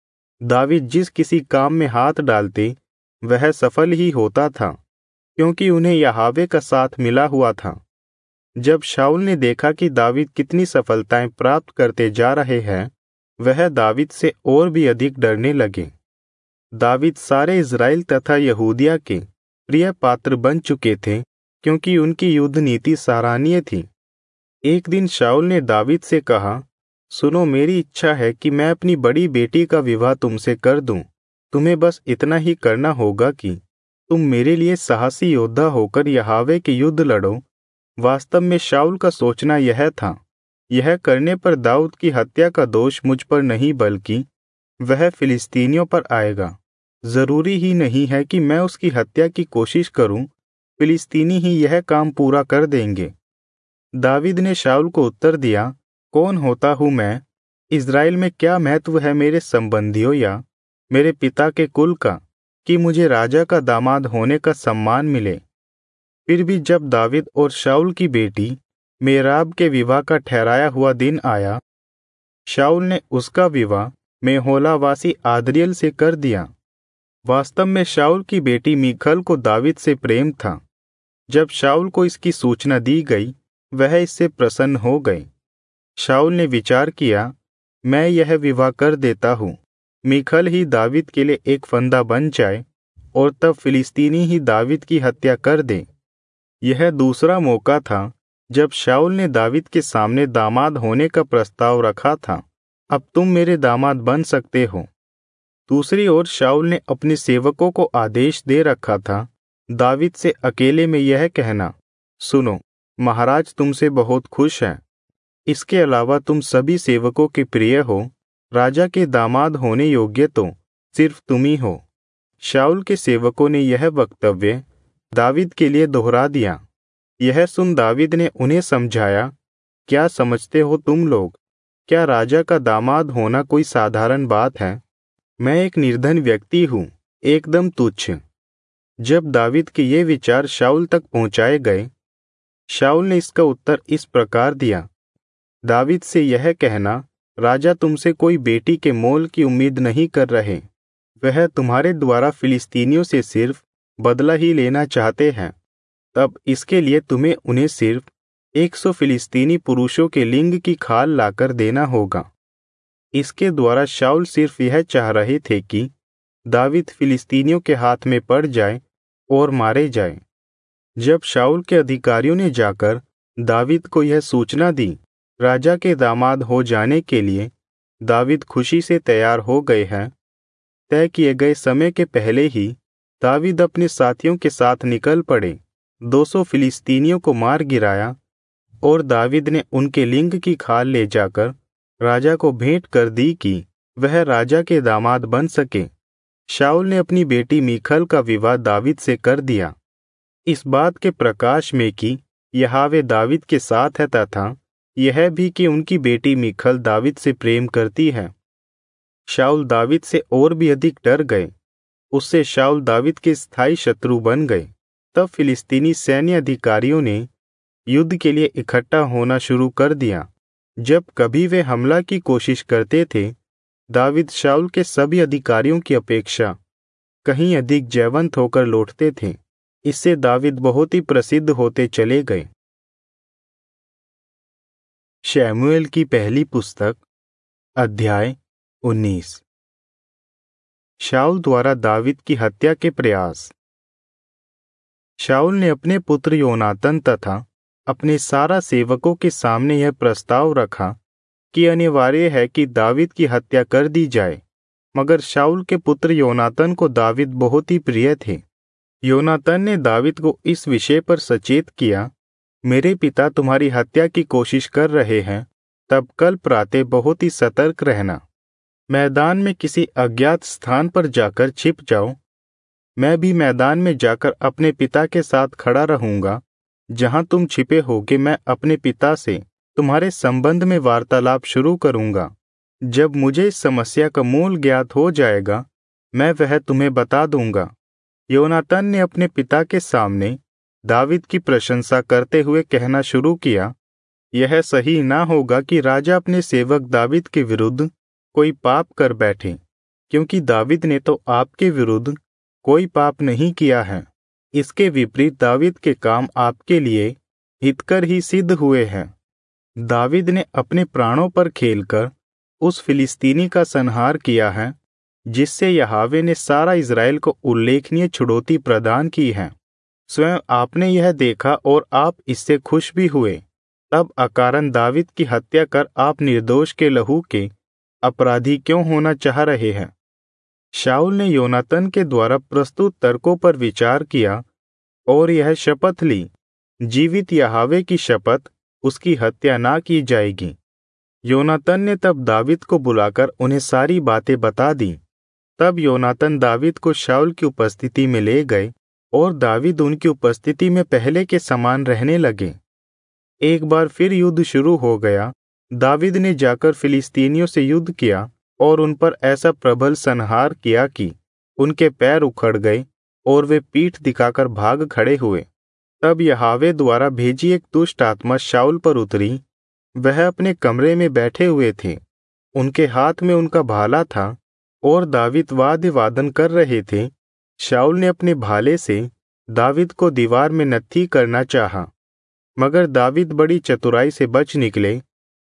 दावीद जिस किसी काम में हाथ डालते, वह सफल ही होता था, क्योंकि उन्हें यहोवा का साथ मिला हुआ था। जब शाऊल ने देखा कि दावीद कितनी सफलताएं प्राप्त करते जा रहे हैं, वह दावीद से और भी अधिक डरने लगे। दावीद सारे इज़राइल तथा यहूदिया के प्रिय पात्र बन चुके थे, क्योंकि उनकी युद्ध नीति सराहनीय थी। एक दिन शाऊल ने दावीद से कहा, सुनो, मेरी इच्छा है कि मैं अपनी बड़ी बेटी का विवाह तुमसे कर दूं। तुम्हें बस इतना ही करना होगा कि तुम मेरे लिए साहसी योद्धा होकर यहोवा के युद्ध लड़ो। वास्तव में शाऊल का सोचना यह था, यह करने पर दाऊद की हत्या का दोष मुझ पर नहीं, बल्कि वह फिलिस्तीनियों पर आएगा। जरूरी ही नहीं है कि मैं उसकी हत्या की कोशिश करूं, फिलिस्तीनी ही यह काम पूरा कर देंगे। दावीद ने शाऊल को उत्तर दिया, कौन होता हूं मैं? इज़राइल में क्या महत्व है मेरे संबंधियों या मेरे पिता के कुल का, कि मुझे राजा का दामाद होने का सम्मान मिले? फिर भी जब दावीद और शाऊल की बेटी मेराब के विवाह का ठहराया हुआ दिन आया, शाऊल ने उसका विवाह मेहोलावासी आद्रियल से कर दिया। वास्तव में शाऊल की बेटी मीखल को दावीद से प्रेम था। जब शाऊल को इसकी सूचना दी गई, वह इससे प्रसन्न हो गए। शाऊल ने विचार किया, मैं यह विवाह कर देता हूँ, मीखल ही दावीद के लिए एक फंदा बन जाए, और तब फिलिस्तीनी ही दावीद की हत्या कर दे। यह दूसरा मौका था जब शाऊल ने दावीद के सामने दामाद होने का प्रस्ताव रखा था। अब तुम मेरे दामाद बन सकते हो। दूसरी ओर शाऊल ने अपने सेवकों को आदेश दे रखा था, दावीद से अकेले में यह कहना, सुनो, महाराज तुमसे बहुत खुश है। इसके अलावा तुम सभी सेवकों के प्रिय हो। राजा के दामाद होने योग्य तो सिर्फ तुम ही हो। शाऊल के सेवकों ने यह वक्तव्य दावीद के लिए दोहरा दिया। यह सुन दावीद ने उन्हें समझाया, क्या समझते हो तुम लोग, क्या राजा का दामाद होना कोई साधारण बात है? मैं एक निर्धन व्यक्ति हूँ, एकदम तुच्छ। जब दावीद के ये विचार शाऊल तक पहुंचाए गए, शाऊल ने इसका उत्तर इस प्रकार दिया, दावीद से यह कहना, राजा तुमसे कोई बेटी के मोल की उम्मीद नहीं कर रहे, वह तुम्हारे द्वारा फिलिस्तीनियों से सिर्फ बदला ही लेना चाहते हैं, तब इसके लिए तुम्हें उन्हें सिर्फ एक सौ फिलिस्तीनी पुरुषों के लिंग की खाल लाकर देना होगा। इसके द्वारा शाऊल सिर्फ यह चाह रहे थे कि दावीद फिलिस्तीनियों के हाथ में पड़ जाए और मारे जाए। जब शाऊल के अधिकारियों ने जाकर दावीद को यह सूचना दी, राजा के दामाद हो जाने के लिए दावीद खुशी से तैयार हो गए हैं, तय किए गए समय के पहले ही दावीद अपने साथियों के साथ निकल पड़े, दो सौ फिलिस्तीनियों को मार गिराया और दावीद ने उनके लिंग की खाल ले जाकर राजा को भेंट कर दी कि वह राजा के दामाद बन सके। शाऊल ने अपनी बेटी मीखल का विवाह दावीद से कर दिया, इस बात के प्रकाश में कि यहोवा दावीद के साथ है, तथा यह भी कि उनकी बेटी मीखल दावीद से प्रेम करती है। शाऊल दावीद से और भी अधिक डर गए, उससे शाऊल दावीद के स्थायी शत्रु बन गए। तब फिलिस्तीनी सैन्य अधिकारियों ने युद्ध के लिए इकट्ठा होना शुरू कर दिया। जब कभी वे हमला की कोशिश करते थे, दावीद शाऊल के सभी अधिकारियों की अपेक्षा कहीं अधिक जयवंत होकर लौटते थे। इससे दावीद बहुत ही प्रसिद्ध होते चले गए। शमूएल की पहली पुस्तक अध्याय उन्नीस। शाऊल द्वारा दावीद की हत्या के प्रयास। शाऊल ने अपने पुत्र योनातन तथा अपने सारा सेवकों के सामने यह प्रस्ताव रखा कि अनिवार्य है कि दावीद की हत्या कर दी जाए, मगर शाऊल के पुत्र योनातन को दावीद बहुत ही प्रिय थे। योनातन ने दावीद को इस विषय पर सचेत किया, मेरे पिता तुम्हारी हत्या की कोशिश कर रहे हैं, तब कल प्रातः बहुत ही सतर्क रहना। मैदान में किसी अज्ञात स्थान पर जाकर छिप जाओ। मैं भी मैदान में जाकर अपने पिता के साथ खड़ा रहूंगा। जहां तुम छिपे होगे, मैं अपने पिता से तुम्हारे संबंध में वार्तालाप शुरू करूंगा। जब मुझे इस समस्या का मूल ज्ञात हो जाएगा, मैं वह तुम्हें बता दूंगा। योनातन ने अपने पिता के सामने दावीद की प्रशंसा करते हुए कहना शुरू किया, यह सही ना होगा कि राजा अपने सेवक दावीद के विरुद्ध कोई पाप कर बैठे, क्योंकि दावीद ने तो आपके विरुद्ध कोई पाप नहीं किया है। इसके विपरीत दावीद के काम आपके लिए हितकर ही सिद्ध हुए हैं। दावीद ने अपने प्राणों पर खेलकर उस फिलिस्तीनी का संहार किया है, जिससे यहोवा ने सारा इज़राइल को उल्लेखनीय छुड़ौती प्रदान की है। स्वयं आपने यह देखा और आप इससे खुश भी हुए। तब अकारण दावीद की हत्या कर आप निर्दोष के लहू के अपराधी क्यों होना चाह रहे हैं? शाऊल ने योनातन के द्वारा प्रस्तुत तर्कों पर विचार किया और यह शपथ ली, जीवित यहोवा की शपथ, उसकी हत्या ना की जाएगी। योनातन ने तब दावीद को बुलाकर उन्हें सारी बातें बता दी। तब योनातन दावीद को शाऊल की उपस्थिति में ले गए और दावीद उनकी उपस्थिति में पहले के समान रहने लगे। एक बार फिर युद्ध शुरू हो गया। दावीद ने जाकर फिलिस्तीनियों से युद्ध किया और उन पर ऐसा प्रबल संहार किया कि उनके पैर उखड़ गए और वे पीठ दिखाकर भाग खड़े हुए। तब यहोवा द्वारा भेजी एक दुष्ट आत्मा शाऊल पर उतरी। वह अपने कमरे में बैठे हुए थे, उनके हाथ में उनका भाला था और दावीद वाद्य वादन कर रहे थे। शाऊल ने अपने भाले से दावीद को दीवार में नत्थी करना चाहा, मगर दावीद बड़ी चतुराई से बच निकले।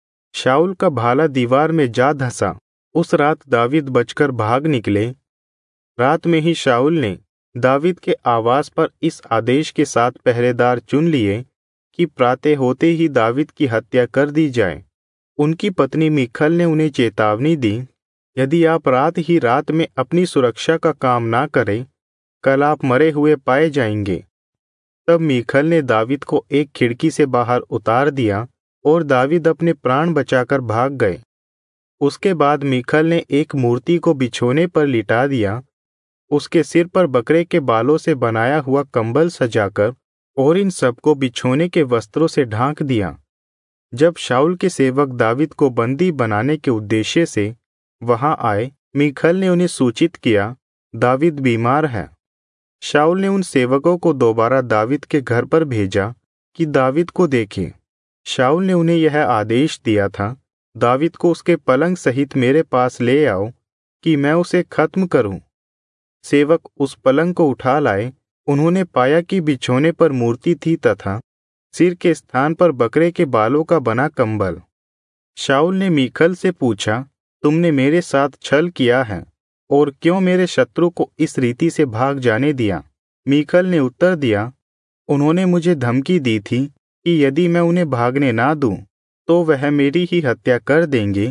शाऊल का भाला दीवार में जा धंसा। उस रात दावीद बचकर भाग निकले। रात में ही शाऊल ने दावीद के आवास पर इस आदेश के साथ पहरेदार चुन लिए कि प्रातः होते ही दावीद की हत्या कर दी जाए। उनकी पत्नी मीखल ने उन्हें चेतावनी दी, यदि आप रात ही रात में अपनी सुरक्षा का काम ना करें, कल आप मरे हुए पाए जाएंगे। तब मीखल ने दावीद को एक खिड़की से बाहर उतार दिया और दावीद अपने प्राण बचाकर भाग गए। उसके बाद मीखल ने एक मूर्ति को बिछोने पर लिटा दिया, उसके सिर पर बकरे के बालों से बनाया हुआ कंबल सजाकर और इन सबको बिछोने के वस्त्रों से ढांक दिया। जब शाऊल के सेवक दावीद को बंदी बनाने के उद्देश्य से वहां आए, मीखल ने उन्हें सूचित किया, दावीद बीमार है। शाऊल ने उन सेवकों को दोबारा दावीद के घर पर भेजा कि दावीद को देखें। शाऊल ने उन्हें यह आदेश दिया था, दावीद को उसके पलंग सहित मेरे पास ले आओ कि मैं उसे खत्म करूं। सेवक उस पलंग को उठा लाए, उन्होंने पाया कि बिछौने पर मूर्ति थी तथा सिर के स्थान पर बकरे के बालों का बना कंबल। शाऊल ने मीखल से पूछा, तुमने मेरे साथ छल किया है और क्यों मेरे शत्रु को इस रीति से भाग जाने दिया? मीखल ने उत्तर दिया, उन्होंने मुझे धमकी दी थी कि यदि मैं उन्हें भागने ना दूं तो वह मेरी ही हत्या कर देंगे।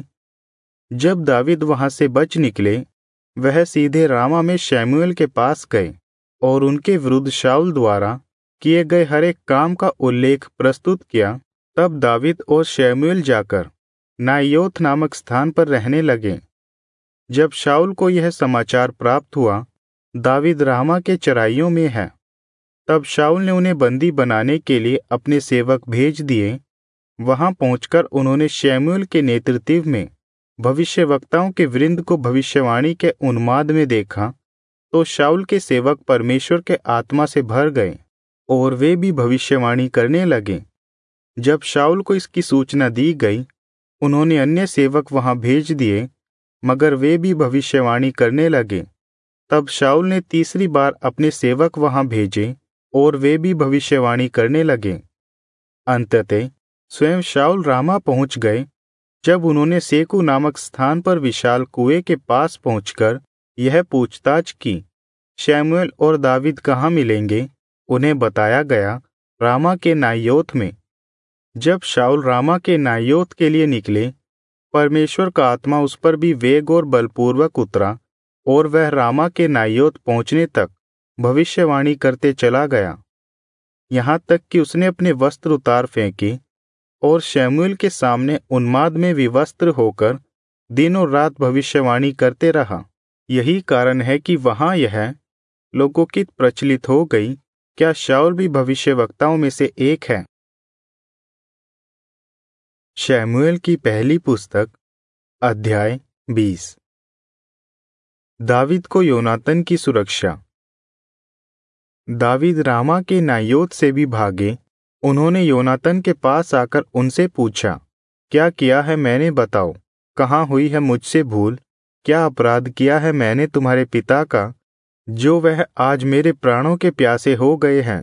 जब दावीद वहां से बच निकले, वह सीधे रामा में शमूएल के पास गए और उनके विरुद्ध शाऊल द्वारा किए गए हर एक काम का उल्लेख प्रस्तुत किया। तब दावीद और शमूएल जाकर नायोथ नामक स्थान पर रहने लगे। जब शाऊल को यह समाचार प्राप्त हुआ, दावीद रामा के चराइयों में है, तब शाऊल ने उन्हें बंदी बनाने के लिए अपने सेवक भेज दिए। वहां पहुंचकर उन्होंने शमूएल के नेतृत्व में भविष्यवक्ताओं के वृंद को भविष्यवाणी के उन्माद में देखा, तो शाऊल के सेवक परमेश्वर के आत्मा से भर गए और वे भी भविष्यवाणी करने लगे। जब शाऊल को इसकी सूचना दी गई, उन्होंने अन्य सेवक वहां भेज दिए, मगर वे भी भविष्यवाणी करने लगे। तब शाऊल ने तीसरी बार अपने सेवक वहां भेजे और वे भी भविष्यवाणी करने लगे। अंततः स्वयं शाऊल रामा पहुंच गए। जब उन्होंने सेकू नामक स्थान पर विशाल कुएं के पास पहुंचकर यह पूछताछ की, शमूएल और दावीद कहाँ मिलेंगे, उन्हें बताया गया, रामा के नायोथ में। जब शाऊल रामा के नायोथ के लिए निकले, परमेश्वर का आत्मा उस पर भी वेग और बलपूर्वक उतरा और वह रामा के नायोथ पहुंचने तक भविष्यवाणी करते चला गया, यहाँ तक कि उसने अपने वस्त्र उतार फेंके और शमूएल के सामने उन्माद में विवस्त्र होकर दिन और रात भविष्यवाणी करते रहा। यही कारण है कि वहां यह लोकोक्ति प्रचलित हो गई, क्या शाऊल भी भविष्यवक्ताओं में से एक है? शमूएल की पहली पुस्तक अध्याय बीस। दावीद को योनातन की सुरक्षा। दावीद रामा के नायोथ से भी भागे। उन्होंने योनातन के पास आकर उनसे पूछा, क्या किया है मैंने, बताओ, कहाँ हुई है मुझसे भूल? क्या अपराध किया है मैंने तुम्हारे पिता का, जो वह आज मेरे प्राणों के प्यासे हो गए हैं?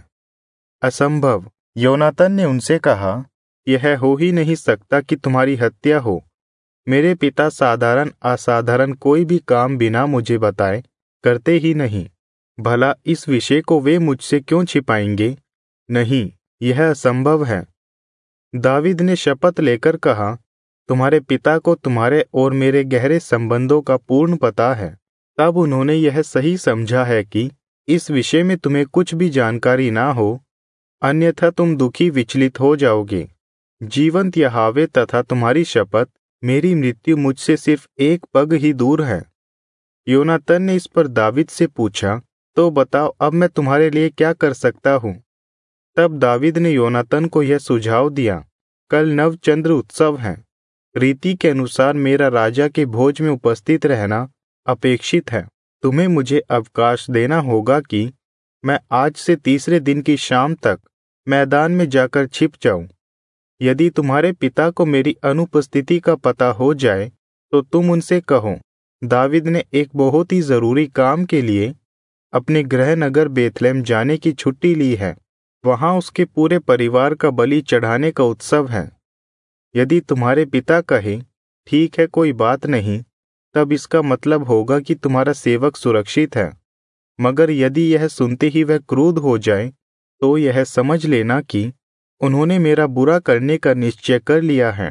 असंभव। योनातन ने उनसे कहा, यह हो ही नहीं सकता कि तुम्हारी हत्या हो। मेरे पिता साधारण असाधारण कोई भी काम बिना मुझे बताए करते ही नहीं। भला इस विषय को वे मुझसे क्यों छिपाएंगे? नहीं, यह असंभव है। दावीद ने शपथ लेकर कहा, तुम्हारे पिता को तुम्हारे और मेरे गहरे संबंधों का पूर्ण पता है। तब उन्होंने यह सही समझा है कि इस विषय में तुम्हें कुछ भी जानकारी ना हो, अन्यथा तुम दुखी विचलित हो जाओगे। जीवंत यहोवा तथा तुम्हारी शपथ, मेरी मृत्यु मुझसे सिर्फ एक पग ही दूर है। योनातन ने इस पर दावीद से पूछा, तो बताओ अब मैं तुम्हारे लिए क्या कर सकता हूँ? तब दावीद ने योनातन को यह सुझाव दिया, कल नवचंद्र उत्सव है। रीति के अनुसार मेरा राजा के भोज में उपस्थित रहना अपेक्षित है। तुम्हें मुझे अवकाश देना होगा कि मैं आज से तीसरे दिन की शाम तक मैदान में जाकर छिप जाऊं। यदि तुम्हारे पिता को मेरी अनुपस्थिति का पता हो जाए तो तुम उनसे कहो, दावीद ने एक बहुत ही जरूरी काम के लिए अपने गृह नगर बेथलेम जाने की छुट्टी ली है। वहां उसके पूरे परिवार का बलि चढ़ाने का उत्सव है। यदि तुम्हारे पिता कहे, ठीक है, कोई बात नहीं, तब इसका मतलब होगा कि तुम्हारा सेवक सुरक्षित है। मगर यदि यह सुनते ही वह क्रुद्ध हो जाए, तो यह समझ लेना कि उन्होंने मेरा बुरा करने का निश्चय कर लिया है।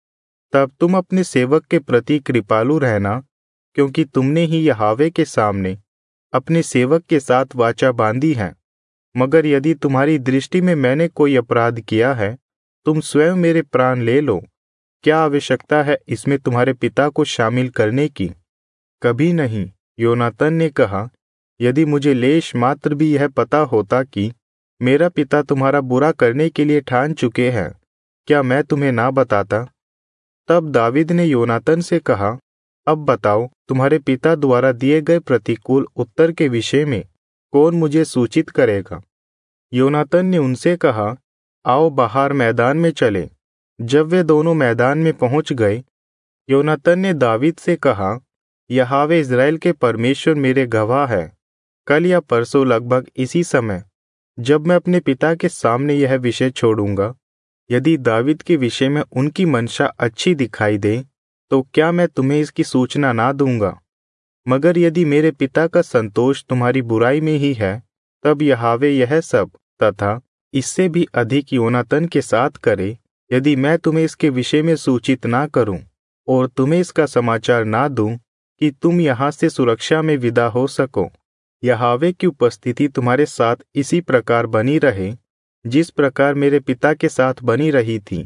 तब तुम अपने सेवक के प्रति कृपालु रहना, क्योंकि तुमने ही यहोवा के सामने अपने सेवक के साथ वाचा बांधी है। मगर यदि तुम्हारी दृष्टि में मैंने कोई अपराध किया है, तुम स्वयं मेरे प्राण ले लो। क्या आवश्यकता है इसमें तुम्हारे पिता को शामिल करने की? कभी नहीं। योनातन ने कहा, यदि मुझे लेश मात्र भी यह पता होता कि मेरा पिता तुम्हारा बुरा करने के लिए ठान चुके हैं, क्या मैं तुम्हें ना बताता? तब दावीद ने योनातन से कहा, अब बताओ, तुम्हारे पिता द्वारा दिए गए प्रतिकूल उत्तर के विषय में कौन मुझे सूचित करेगा? योनातन ने उनसे कहा, आओ बाहर मैदान में चले। जब वे दोनों मैदान में पहुंच गए, योनातन ने दावीद से कहा, यहोवा इज़राइल के परमेश्वर मेरे गवाह है कल या परसों लगभग इसी समय, जब मैं अपने पिता के सामने यह विषय छोड़ूंगा, यदि दावीद के विषय में उनकी मंशा अच्छी दिखाई दे, तो क्या मैं तुम्हें इसकी सूचना ना दूंगा? मगर यदि मेरे पिता का संतोष तुम्हारी बुराई में ही है, तब यहोवा यह सब तथा इससे भी अधिक योनातन के साथ करे, यदि मैं तुम्हें इसके विषय में सूचित ना करूं और तुम्हें इसका समाचार ना दूं कि तुम यहां से सुरक्षा में विदा हो सको। यहोवा की उपस्थिति तुम्हारे साथ इसी प्रकार बनी रहे, जिस प्रकार मेरे पिता के साथ बनी रही थी।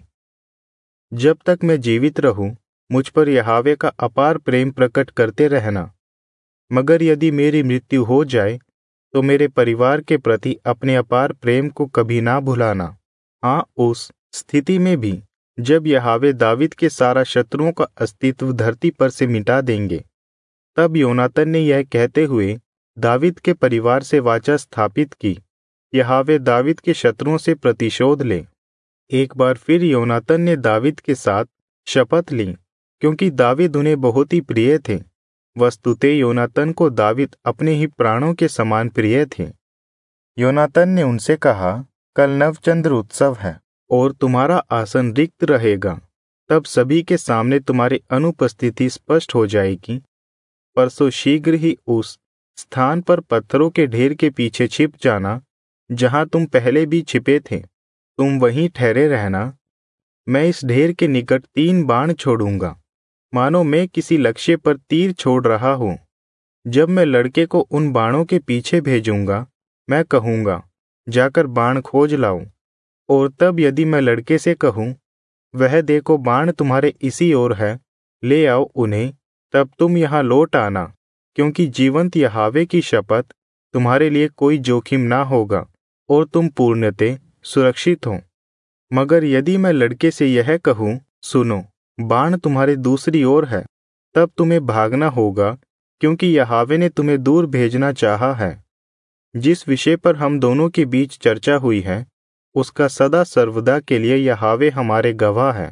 जब तक मैं जीवित रहूं, मुझ पर यहोवा का अपार प्रेम प्रकट करते रहना। मगर यदि मेरी मृत्यु हो जाए, तो मेरे परिवार के प्रति अपने अपार प्रेम को कभी ना भुलाना। हाँ, उस स्थिति में भी जब यहोवा दावीद के सारा शत्रुओं का अस्तित्व धरती पर से मिटा देंगे। तब योनातन ने यह कहते हुए दावीद के परिवार से वाचा स्थापित की, यहोवा दावीद के शत्रुओं से प्रतिशोध ले। एक बार फिर योनातन ने दावीद के साथ शपथ ली, क्योंकि दावीद उन्हें बहुत ही प्रिय थे। वस्तुतः योनातन को दावीद अपने ही प्राणों के समान प्रिय थे। योनातन ने उनसे कहा, कल नवचंद्र उत्सव है और तुम्हारा आसन रिक्त रहेगा। तब सभी के सामने तुम्हारी अनुपस्थिति स्पष्ट हो जाएगी। परसों शीघ्र ही उस स्थान पर पत्थरों के ढेर के पीछे छिप जाना, जहां तुम पहले भी छिपे थे। तुम वहीं ठहरे रहना। मैं इस ढेर के निकट तीन बाण छोड़ूंगा, मानो मैं किसी लक्ष्य पर तीर छोड़ रहा हूं। जब मैं लड़के को उन बाणों के पीछे भेजूंगा, मैं कहूंगा, जाकर बाण खोज लाओ। और तब यदि मैं लड़के से कहूं, वह देखो बाण तुम्हारे इसी ओर है, ले आओ उन्हें, तब तुम यहां लौट आना, क्योंकि जीवंत यहोवा की शपथ तुम्हारे लिए कोई जोखिम ना होगा और तुम पूर्णतः सुरक्षित हो। मगर यदि मैं लड़के से यह कहूं, सुनो, बाण तुम्हारे दूसरी ओर है, तब तुम्हें भागना होगा, क्योंकि यहोवा ने तुम्हें दूर भेजना चाहा है। जिस विषय पर हम दोनों के बीच चर्चा हुई है, उसका सदा सर्वदा के लिए यहोवा हमारे गवाह है।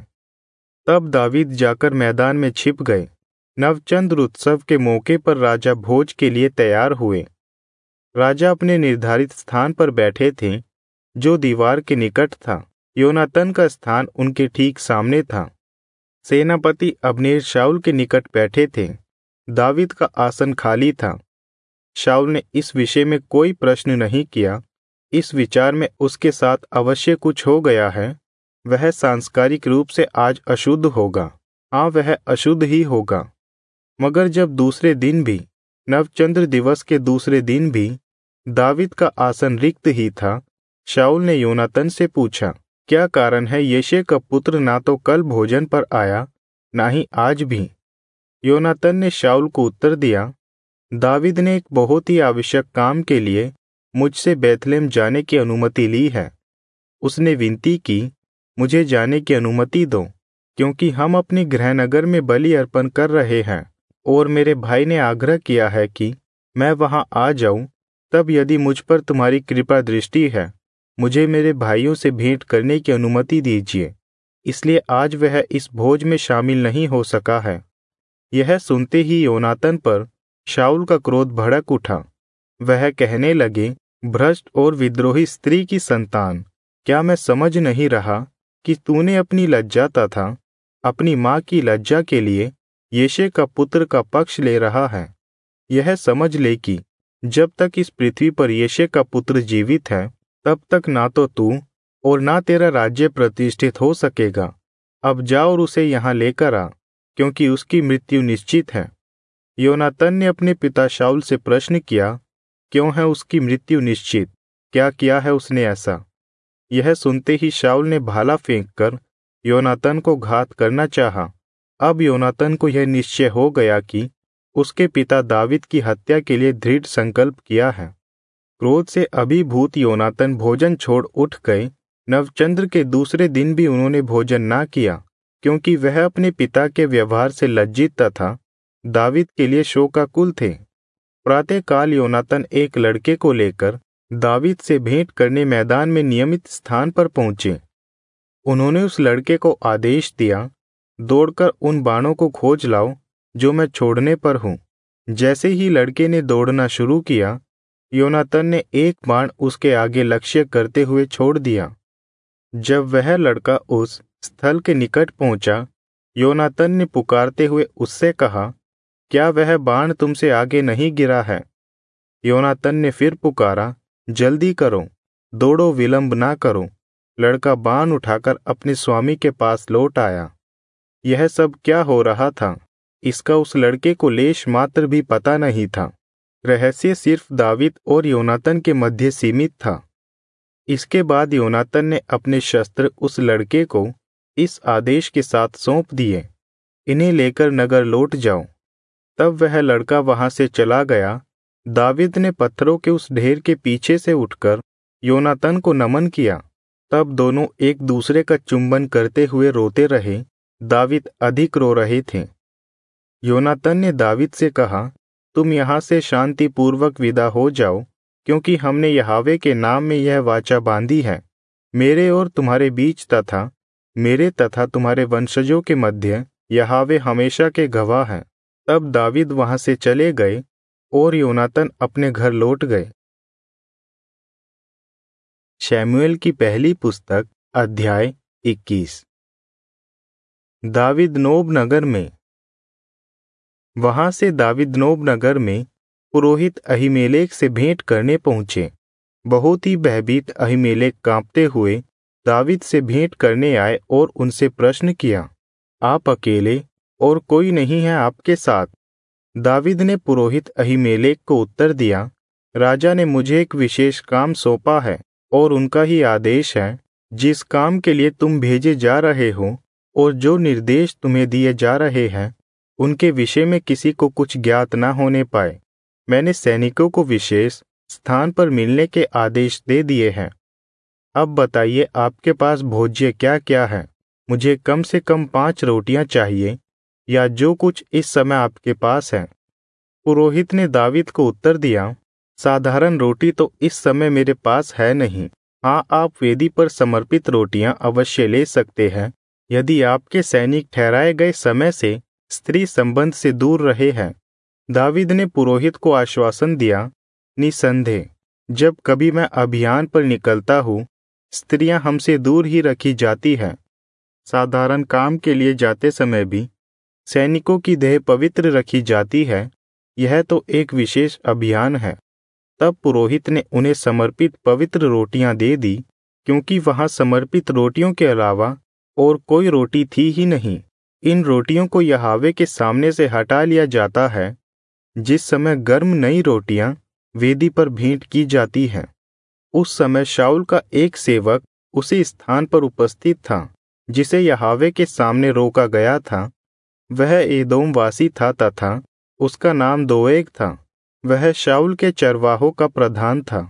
तब दावीद जाकर मैदान में छिप गए। नवचंद्र उत्सव के मौके पर राजा भोज के लिए तैयार हुए। राजा अपने निर्धारित स्थान पर बैठे थे, जो दीवार के निकट था। योनातन का स्थान उनके ठीक सामने था। सेनापति अब्नेर शाऊल के निकट बैठे थे। दावीद का आसन खाली था। शाऊल ने इस विषय में कोई प्रश्न नहीं किया। इस विचार में उसके साथ अवश्य कुछ हो गया है। वह सांस्कारिक रूप से आज अशुद्ध होगा। हाँ, वह अशुद्ध ही होगा। मगर जब दूसरे दिन भी, नवचंद्र दिवस के दूसरे दिन भी, दावीद का आसन रिक्त ही था, शाऊल ने योनातन से पूछा, क्या कारण है यिशै का पुत्र ना तो कल भोजन पर आया, ना ही आज भी? योनातन ने शाऊल को उत्तर दिया, दावीद ने एक बहुत ही आवश्यक काम के लिए मुझसे बैतलहम जाने की अनुमति ली है। उसने विनती की, मुझे जाने की अनुमति दो, क्योंकि हम अपने गृहनगर में बलि अर्पण कर रहे हैं और मेरे भाई ने आग्रह किया है कि मैं वहां आ जाऊं। तब यदि मुझ पर तुम्हारी कृपा दृष्टि है, मुझे मेरे भाइयों से भेंट करने की अनुमति दीजिए। इसलिए आज वह इस भोज में शामिल नहीं हो सका है। यह सुनते ही योनातन पर शाऊल का क्रोध भड़क उठा। वह कहने लगे, भ्रष्ट और विद्रोही स्त्री की संतान, क्या मैं समझ नहीं रहा कि तूने अपनी लज्जा तथा अपनी माँ की लज्जा के लिए यिशै का पुत्र का पक्ष ले रहा है? यह समझ ले कि जब तक इस पृथ्वी पर यिशै का पुत्र जीवित है, तब तक ना तो तू और ना तेरा राज्य प्रतिष्ठित हो सकेगा। अब जा और उसे यहाँ लेकर आ, क्योंकि उसकी मृत्यु निश्चित है। योनातन ने अपने पिता शाऊल से प्रश्न किया, क्यों है उसकी मृत्यु निश्चित? क्या किया है उसने ऐसा? यह सुनते ही शाऊल ने भाला फेंककर योनातन को घात करना चाहा। अब योनातन को यह निश्चय हो गया कि उसके पिता दावीद की हत्या के लिए दृढ़ संकल्प किया है। क्रोध से अभिभूत योनातन भोजन छोड़ उठ गए। नवचंद्र के दूसरे दिन भी उन्होंने भोजन ना किया, क्योंकि वह अपने पिता के व्यवहार से लज्जित तथा दावीद के लिए शोकाकुल थे। प्रातःकाल योनातन एक लड़के को लेकर दावीद से भेंट करने मैदान में नियमित स्थान पर पहुंचे। उन्होंने उस लड़के को आदेश दिया, दौड़कर उन बाणों को खोज लाओ जो मैं छोड़ने पर हूं। जैसे ही लड़के ने दौड़ना शुरू किया, योनातन ने एक बाण उसके आगे लक्ष्य करते हुए छोड़ दिया। जब वह लड़का उस स्थल के निकट पहुंचा, योनातन ने पुकारते हुए उससे कहा, क्या वह बाण तुमसे आगे नहीं गिरा है? योनातन ने फिर पुकारा, जल्दी करो, दौड़ो, विलंब ना करो। लड़का बाण उठाकर अपने स्वामी के पास लौट आया। यह सब क्या हो रहा था, इसका उस लड़के को लेश मात्र भी पता नहीं था। रहस्य सिर्फ दावीद और योनातन के मध्य सीमित था। इसके बाद योनातन ने अपने शस्त्र उस लड़के को इस आदेश के साथ सौंप दिए, इन्हें लेकर नगर लौट जाओ। तब वह लड़का वहां से चला गया। दावीद ने पत्थरों के उस ढेर के पीछे से उठकर योनातन को नमन किया। तब दोनों एक दूसरे का चुंबन करते हुए रोते रहे। दावीद अधिक रो रहे थे। योनातन ने दावीद से कहा, तुम यहाँ से शांतिपूर्वक विदा हो जाओ, क्योंकि हमने यहोवा के नाम में यह वाचा बांधी है, मेरे और तुम्हारे बीच तथा मेरे तथा तुम्हारे वंशजों के मध्य यहोवा हमेशा के गवाह हैं। तब दावीद वहां से चले गए और योनातन अपने घर लौट गए। शमूएल की पहली पुस्तक अध्याय इक्कीस। दावीद नोब नगर में। वहां से दावीद नोब नगर में पुरोहित अहीमेलेक से भेंट करने पहुंचे। बहुत ही भयभीत अहीमेलेक कांपते हुए दावीद से भेंट करने आए और उनसे प्रश्न किया, आप अकेले और कोई नहीं है आपके साथ? दावीद ने पुरोहित अहीमेलेक को उत्तर दिया, राजा ने मुझे एक विशेष काम सौंपा है और उनका ही आदेश है। जिस काम के लिए तुम भेजे जा रहे हो और जो निर्देश तुम्हें दिए जा रहे हैं, उनके विषय में किसी को कुछ ज्ञात न होने पाए। मैंने सैनिकों को विशेष स्थान पर मिलने के आदेश दे दिए हैं। अब बताइए, आपके पास भोज्य क्या क्या है? मुझे कम से कम पांच रोटियां चाहिए, या जो कुछ इस समय आपके पास है। पुरोहित ने दावीद को उत्तर दिया, साधारण रोटी तो इस समय मेरे पास है नहीं। हाँ, आप वेदी पर समर्पित रोटियां अवश्य ले सकते हैं, यदि आपके सैनिक ठहराए गए समय से स्त्री संबंध से दूर रहे हैं। दावीद ने पुरोहित को आश्वासन दिया, निसंदेह जब कभी मैं अभियान पर निकलता हूँ, स्त्रियां हमसे दूर ही रखी जाती हैं। साधारण काम के लिए जाते समय भी सैनिकों की देह पवित्र रखी जाती है। यह तो एक विशेष अभियान है। तब पुरोहित ने उन्हें समर्पित पवित्र रोटियां दे दी, क्योंकि वहां समर्पित रोटियों के अलावा और कोई रोटी थी ही नहीं। इन रोटियों को यहोवा के सामने से हटा लिया जाता है, जिस समय गर्म नई रोटियां वेदी पर भेंट की जाती हैं। उस समय शाऊल का एक सेवक उसी स्थान पर उपस्थित था जिसे यहोवा के सामने रोका गया था। वह एदोम वासी था तथा उसका नाम दोएग था। वह शाऊल के चरवाहों का प्रधान था।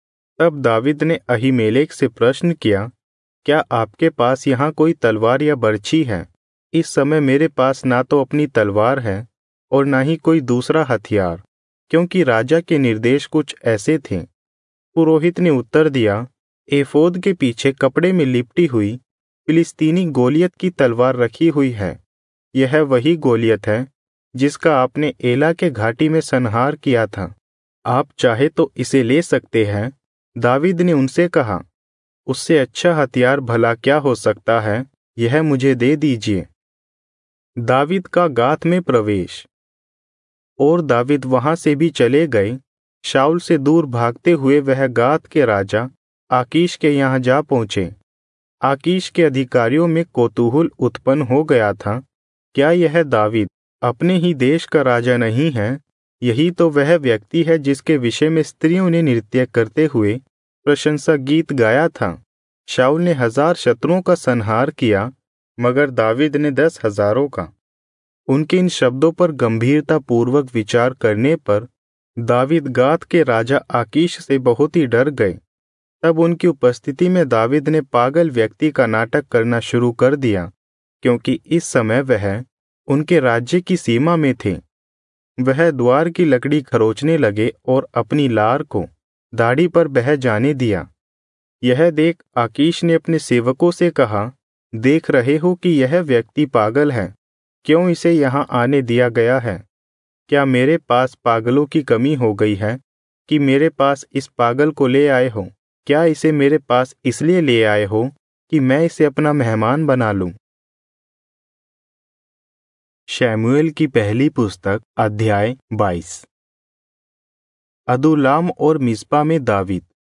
तब दावीद ने अहीमेलेक से प्रश्न किया, क्या आपके पास यहाँ कोई तलवार या बर्छी है? इस समय मेरे पास ना तो अपनी तलवार है और ना ही कोई दूसरा हथियार, क्योंकि राजा के निर्देश कुछ ऐसे थे। पुरोहित ने उत्तर दिया, एफोद के पीछे कपड़े में लिपटी हुई फिलिस्तीनी गोलियत की तलवार रखी हुई है। यह वही गोलियत है जिसका आपने एला के घाटी में संहार किया था। आप चाहे तो इसे ले सकते हैं। दावीद ने उनसे कहा, उससे अच्छा हथियार भला क्या हो सकता है? यह मुझे दे दीजिए। दावीद का गात में प्रवेश। और दावीद वहां से भी चले गए। शाऊल से दूर भागते हुए वह गात के राजा आकीश के यहाँ जा पहुंचे। आकीश के अधिकारियों में कौतूहल उत्पन्न हो गया था, क्या यह दावीद अपने ही देश का राजा नहीं है? यही तो वह व्यक्ति है जिसके विषय में स्त्रियों ने नृत्य करते हुए प्रशंसा गीत गाया था। शाऊल ने हजार शत्रुओं का संहार किया, मगर दावीद ने दस हजारों का। उनके इन शब्दों पर गंभीरता पूर्वक विचार करने पर दावीद गात के राजा आकीश से बहुत ही डर गए। तब उनकी उपस्थिति में दावीद ने पागल व्यक्ति का नाटक करना शुरू कर दिया, क्योंकि इस समय वह उनके राज्य की सीमा में थे। वह द्वार की लकड़ी खरोचने लगे और अपनी लार को दाढ़ी पर बह जाने दिया। यह देख आकीश ने अपने सेवकों से कहा, देख रहे हो कि यह व्यक्ति पागल है। क्यों इसे यहाँ आने दिया गया है? क्या मेरे पास पागलों की कमी हो गई है? कि मेरे पास इस पागल को ले आए हो? क्या इसे मेरे पास इसलिए ले आए हो कि मैं इसे अपना मेहमान बना लूं? शमूएल की पहली पुस्तक अध्याय बाईस। अदुल्लाम और मिस्पा में दावीद।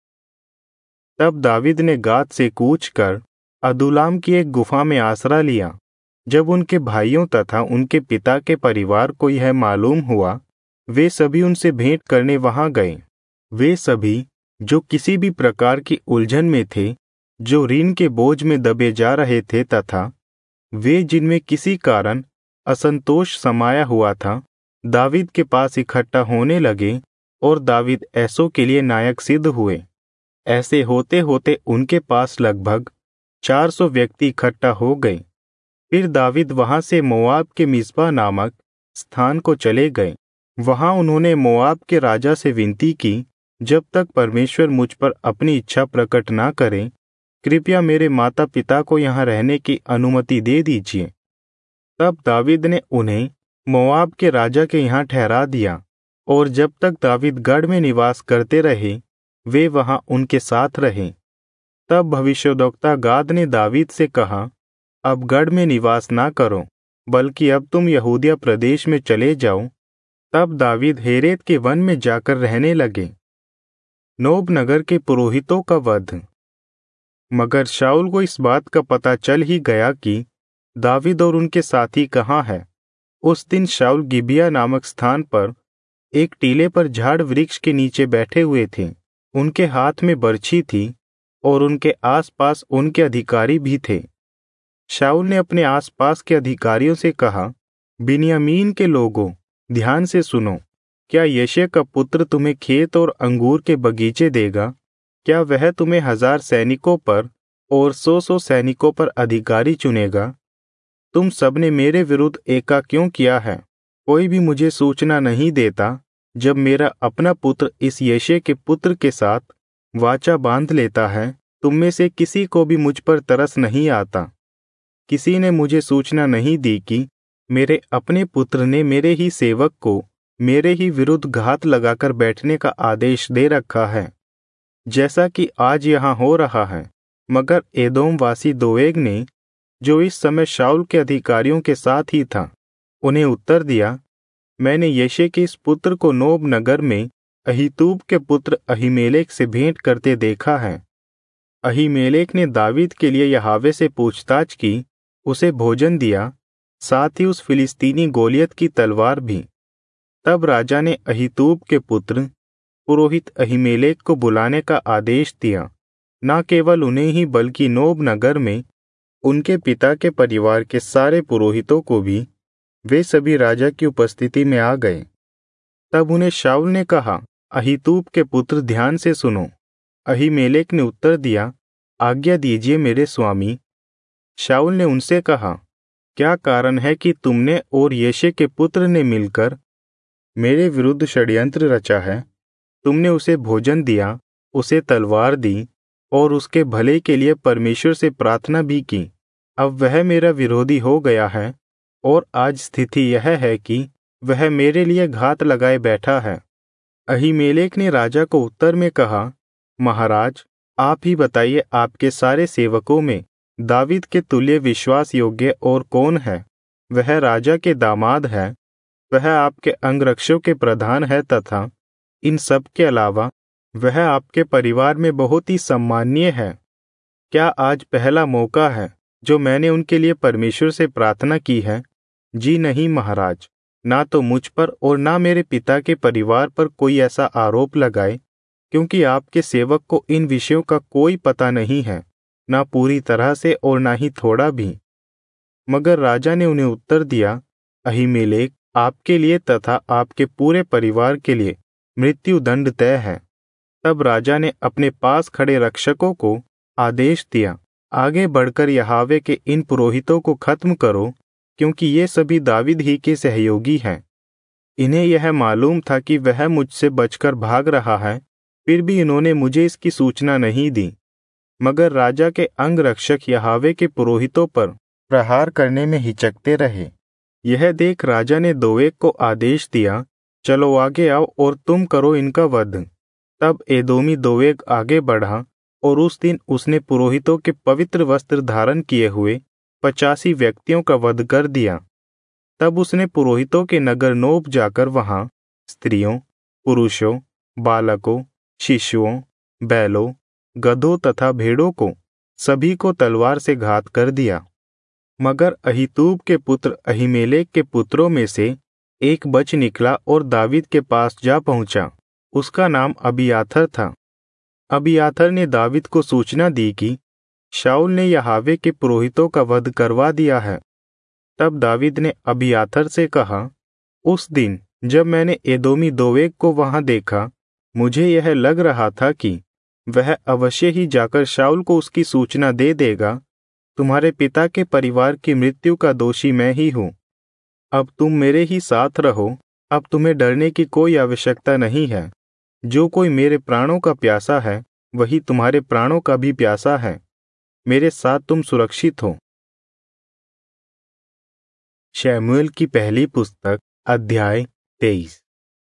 तब दावीद ने गाद से कूच कर अदुल्लाम की एक गुफा में आसरा लिया। जब उनके भाइयों तथा उनके पिता के परिवार को यह मालूम हुआ, वे सभी उनसे भेंट करने वहां गए। वे सभी जो किसी भी प्रकार की उलझन में थे, जो ऋण के बोझ में दबे जा रहे थे, तथा वे जिनमें किसी कारण असंतोष समाया हुआ था, दावीद के पास इकट्ठा होने लगे और दावीद ऐसों के लिए नायक सिद्ध हुए। ऐसे होते होते उनके पास लगभग चार सौ व्यक्ति इकट्ठा हो गए। फिर दावीद वहां से मोआब के मिस्पा नामक स्थान को चले गए। वहां उन्होंने मोआब के राजा से विनती की, जब तक परमेश्वर मुझ पर अपनी इच्छा प्रकट ना करे, कृपया मेरे माता पिता को यहाँ रहने की अनुमति दे दीजिए। तब दावीद ने उन्हें मोआब के राजा के यहाँ ठहरा दिया, और जब तक दावीद गढ़ में निवास करते रहे, वे वहां उनके साथ रहे। तब भविष्यद्वक्ता गाद ने दावीद से कहा, अब गढ़ में निवास ना करो, बल्कि अब तुम यहूदिया प्रदेश में चले जाओ। तब दावीद हेरेत के वन में जाकर रहने लगे। नोब नगर के पुरोहितों का वध। मगर शाऊल को इस बात का पता चल ही गया कि दावीद और उनके साथी कहाँ हैं। उस दिन शाऊल गिबिया नामक स्थान पर एक टीले पर झाड़ वृक्ष के नीचे बैठे हुए थे। उनके हाथ में बर्छी थी और उनके आसपास उनके अधिकारी भी थे। शाऊल ने अपने आसपास के अधिकारियों से कहा, बिन्यामीन के लोगों, ध्यान से सुनो। क्या यशे का पुत्र तुम्हें खेत और अंगूर के बगीचे देगा? क्या वह तुम्हें हजार सैनिकों पर और सौ सौ सैनिकों पर अधिकारी चुनेगा? तुम सबने मेरे विरुद्ध एका क्यों किया है? कोई भी मुझे सूचना नहीं देता। जब मेरा अपना पुत्र इस यशे के पुत्र के साथ वाचा बांध लेता है, तुम में से किसी को भी मुझ पर तरस नहीं आता। किसी ने मुझे सूचना नहीं दी कि मेरे अपने पुत्र ने मेरे ही सेवक को मेरे ही विरुद्ध घात लगाकर बैठने का आदेश दे रखा है, जैसा कि आज यहाँ हो रहा है। मगर एदोम वासी दोएग ने, जो इस समय शाऊल के अधिकारियों के साथ ही था, उन्हें उत्तर दिया, मैंने यशे के इस पुत्र को नोब नगर में अहीतूब के पुत्र अहीमेलेक से भेंट करते देखा है। अहीमेलेक ने दावीद के लिए यहोवा से पूछताछ की, उसे भोजन दिया, साथ ही उस फिलिस्तीनी गोलियत की तलवार भी। तब राजा ने अहीतूब के पुत्र पुरोहित अहीमेलेक को बुलाने का आदेश दिया। न केवल उन्हें ही, बल्कि नोब नगर में उनके पिता के परिवार के सारे पुरोहितों को भी। वे सभी राजा की उपस्थिति में आ गए। तब उन्हें शाऊल ने कहा, अहीतूब के पुत्र, ध्यान से सुनो। अहीमेलेक ने उत्तर दिया, आज्ञा दीजिए मेरे स्वामी। शाऊल ने उनसे कहा, क्या कारण है कि तुमने और यशे के पुत्र ने मिलकर मेरे विरुद्ध षड्यंत्र रचा है? तुमने उसे भोजन दिया, उसे तलवार दी और उसके भले के लिए परमेश्वर से प्रार्थना भी की। अब वह मेरा विरोधी हो गया है और आज स्थिति यह है कि वह मेरे लिए घात लगाए बैठा है। अहीमेलेक ने राजा को उत्तर में कहा, महाराज, आप ही बताइए, आपके सारे सेवकों में दावीद के तुल्य विश्वास योग्य और कौन है? वह राजा के दामाद है, वह आपके अंगरक्षकों के प्रधान है, तथा इन सब के अलावा वह आपके परिवार में बहुत ही सम्माननीय है। क्या आज पहला मौका है जो मैंने उनके लिए परमेश्वर से प्रार्थना की है? जी नहीं महाराज, ना तो मुझ पर और ना मेरे पिता के परिवार पर कोई ऐसा आरोप लगाए, क्योंकि आपके सेवक को इन विषयों का कोई पता नहीं है, ना पूरी तरह से और ना ही थोड़ा भी। मगर राजा ने उन्हें उत्तर दिया, अहीमेलेक, आपके लिए तथा आपके पूरे परिवार के लिए मृत्यु दंड तय है। तब राजा ने अपने पास खड़े रक्षकों को आदेश दिया, आगे बढ़कर यहोवा के इन पुरोहितों को खत्म करो, क्योंकि ये सभी दावीद ही के सहयोगी हैं। इन्हें यह मालूम था कि वह मुझसे बचकर भाग रहा है, फिर भी इन्होंने मुझे इसकी सूचना नहीं दी। मगर राजा के अंगरक्षक यहोवा के पुरोहितों पर प्रहार करने में हिचकते रहे। यह देख राजा ने दोएग को आदेश दिया, चलो आगे आओ और तुम करो इनका वध। तब एदोमी दोवेग आगे बढ़ा और उस दिन उसने पुरोहितों के पवित्र वस्त्र धारण किए हुए पचासी व्यक्तियों का वध कर दिया। तब उसने पुरोहितों के नगर नोब जाकर वहां स्त्रियों, पुरुषों, बालकों, शिशुओं, बैलों, गधों तथा भेड़ों को सभी को तलवार से घात कर दिया। मगर अहीतूब के पुत्र अहीमेलेक के पुत्रों में से एक बच निकला और दावीद के पास जा पहुंचा। उसका नाम अबियाथर था। अबियाथर ने दावीद को सूचना दी कि शाऊल ने यहावे के पुरोहितों का वध करवा दिया है। तब दावीद ने अबियाथर से कहा, उस दिन जब मैंने एदोमी दोवेग को वहां देखा, मुझे यह लग रहा था कि वह अवश्य ही जाकर शाऊल को उसकी सूचना दे देगा। तुम्हारे पिता के परिवार की मृत्यु का दोषी मैं ही हूं। अब तुम मेरे ही साथ रहो। अब तुम्हें डरने की कोई आवश्यकता नहीं है। जो कोई मेरे प्राणों का प्यासा है, वही तुम्हारे प्राणों का भी प्यासा है। मेरे साथ तुम सुरक्षित हो। शमूएल की पहली पुस्तक अध्याय तेईस।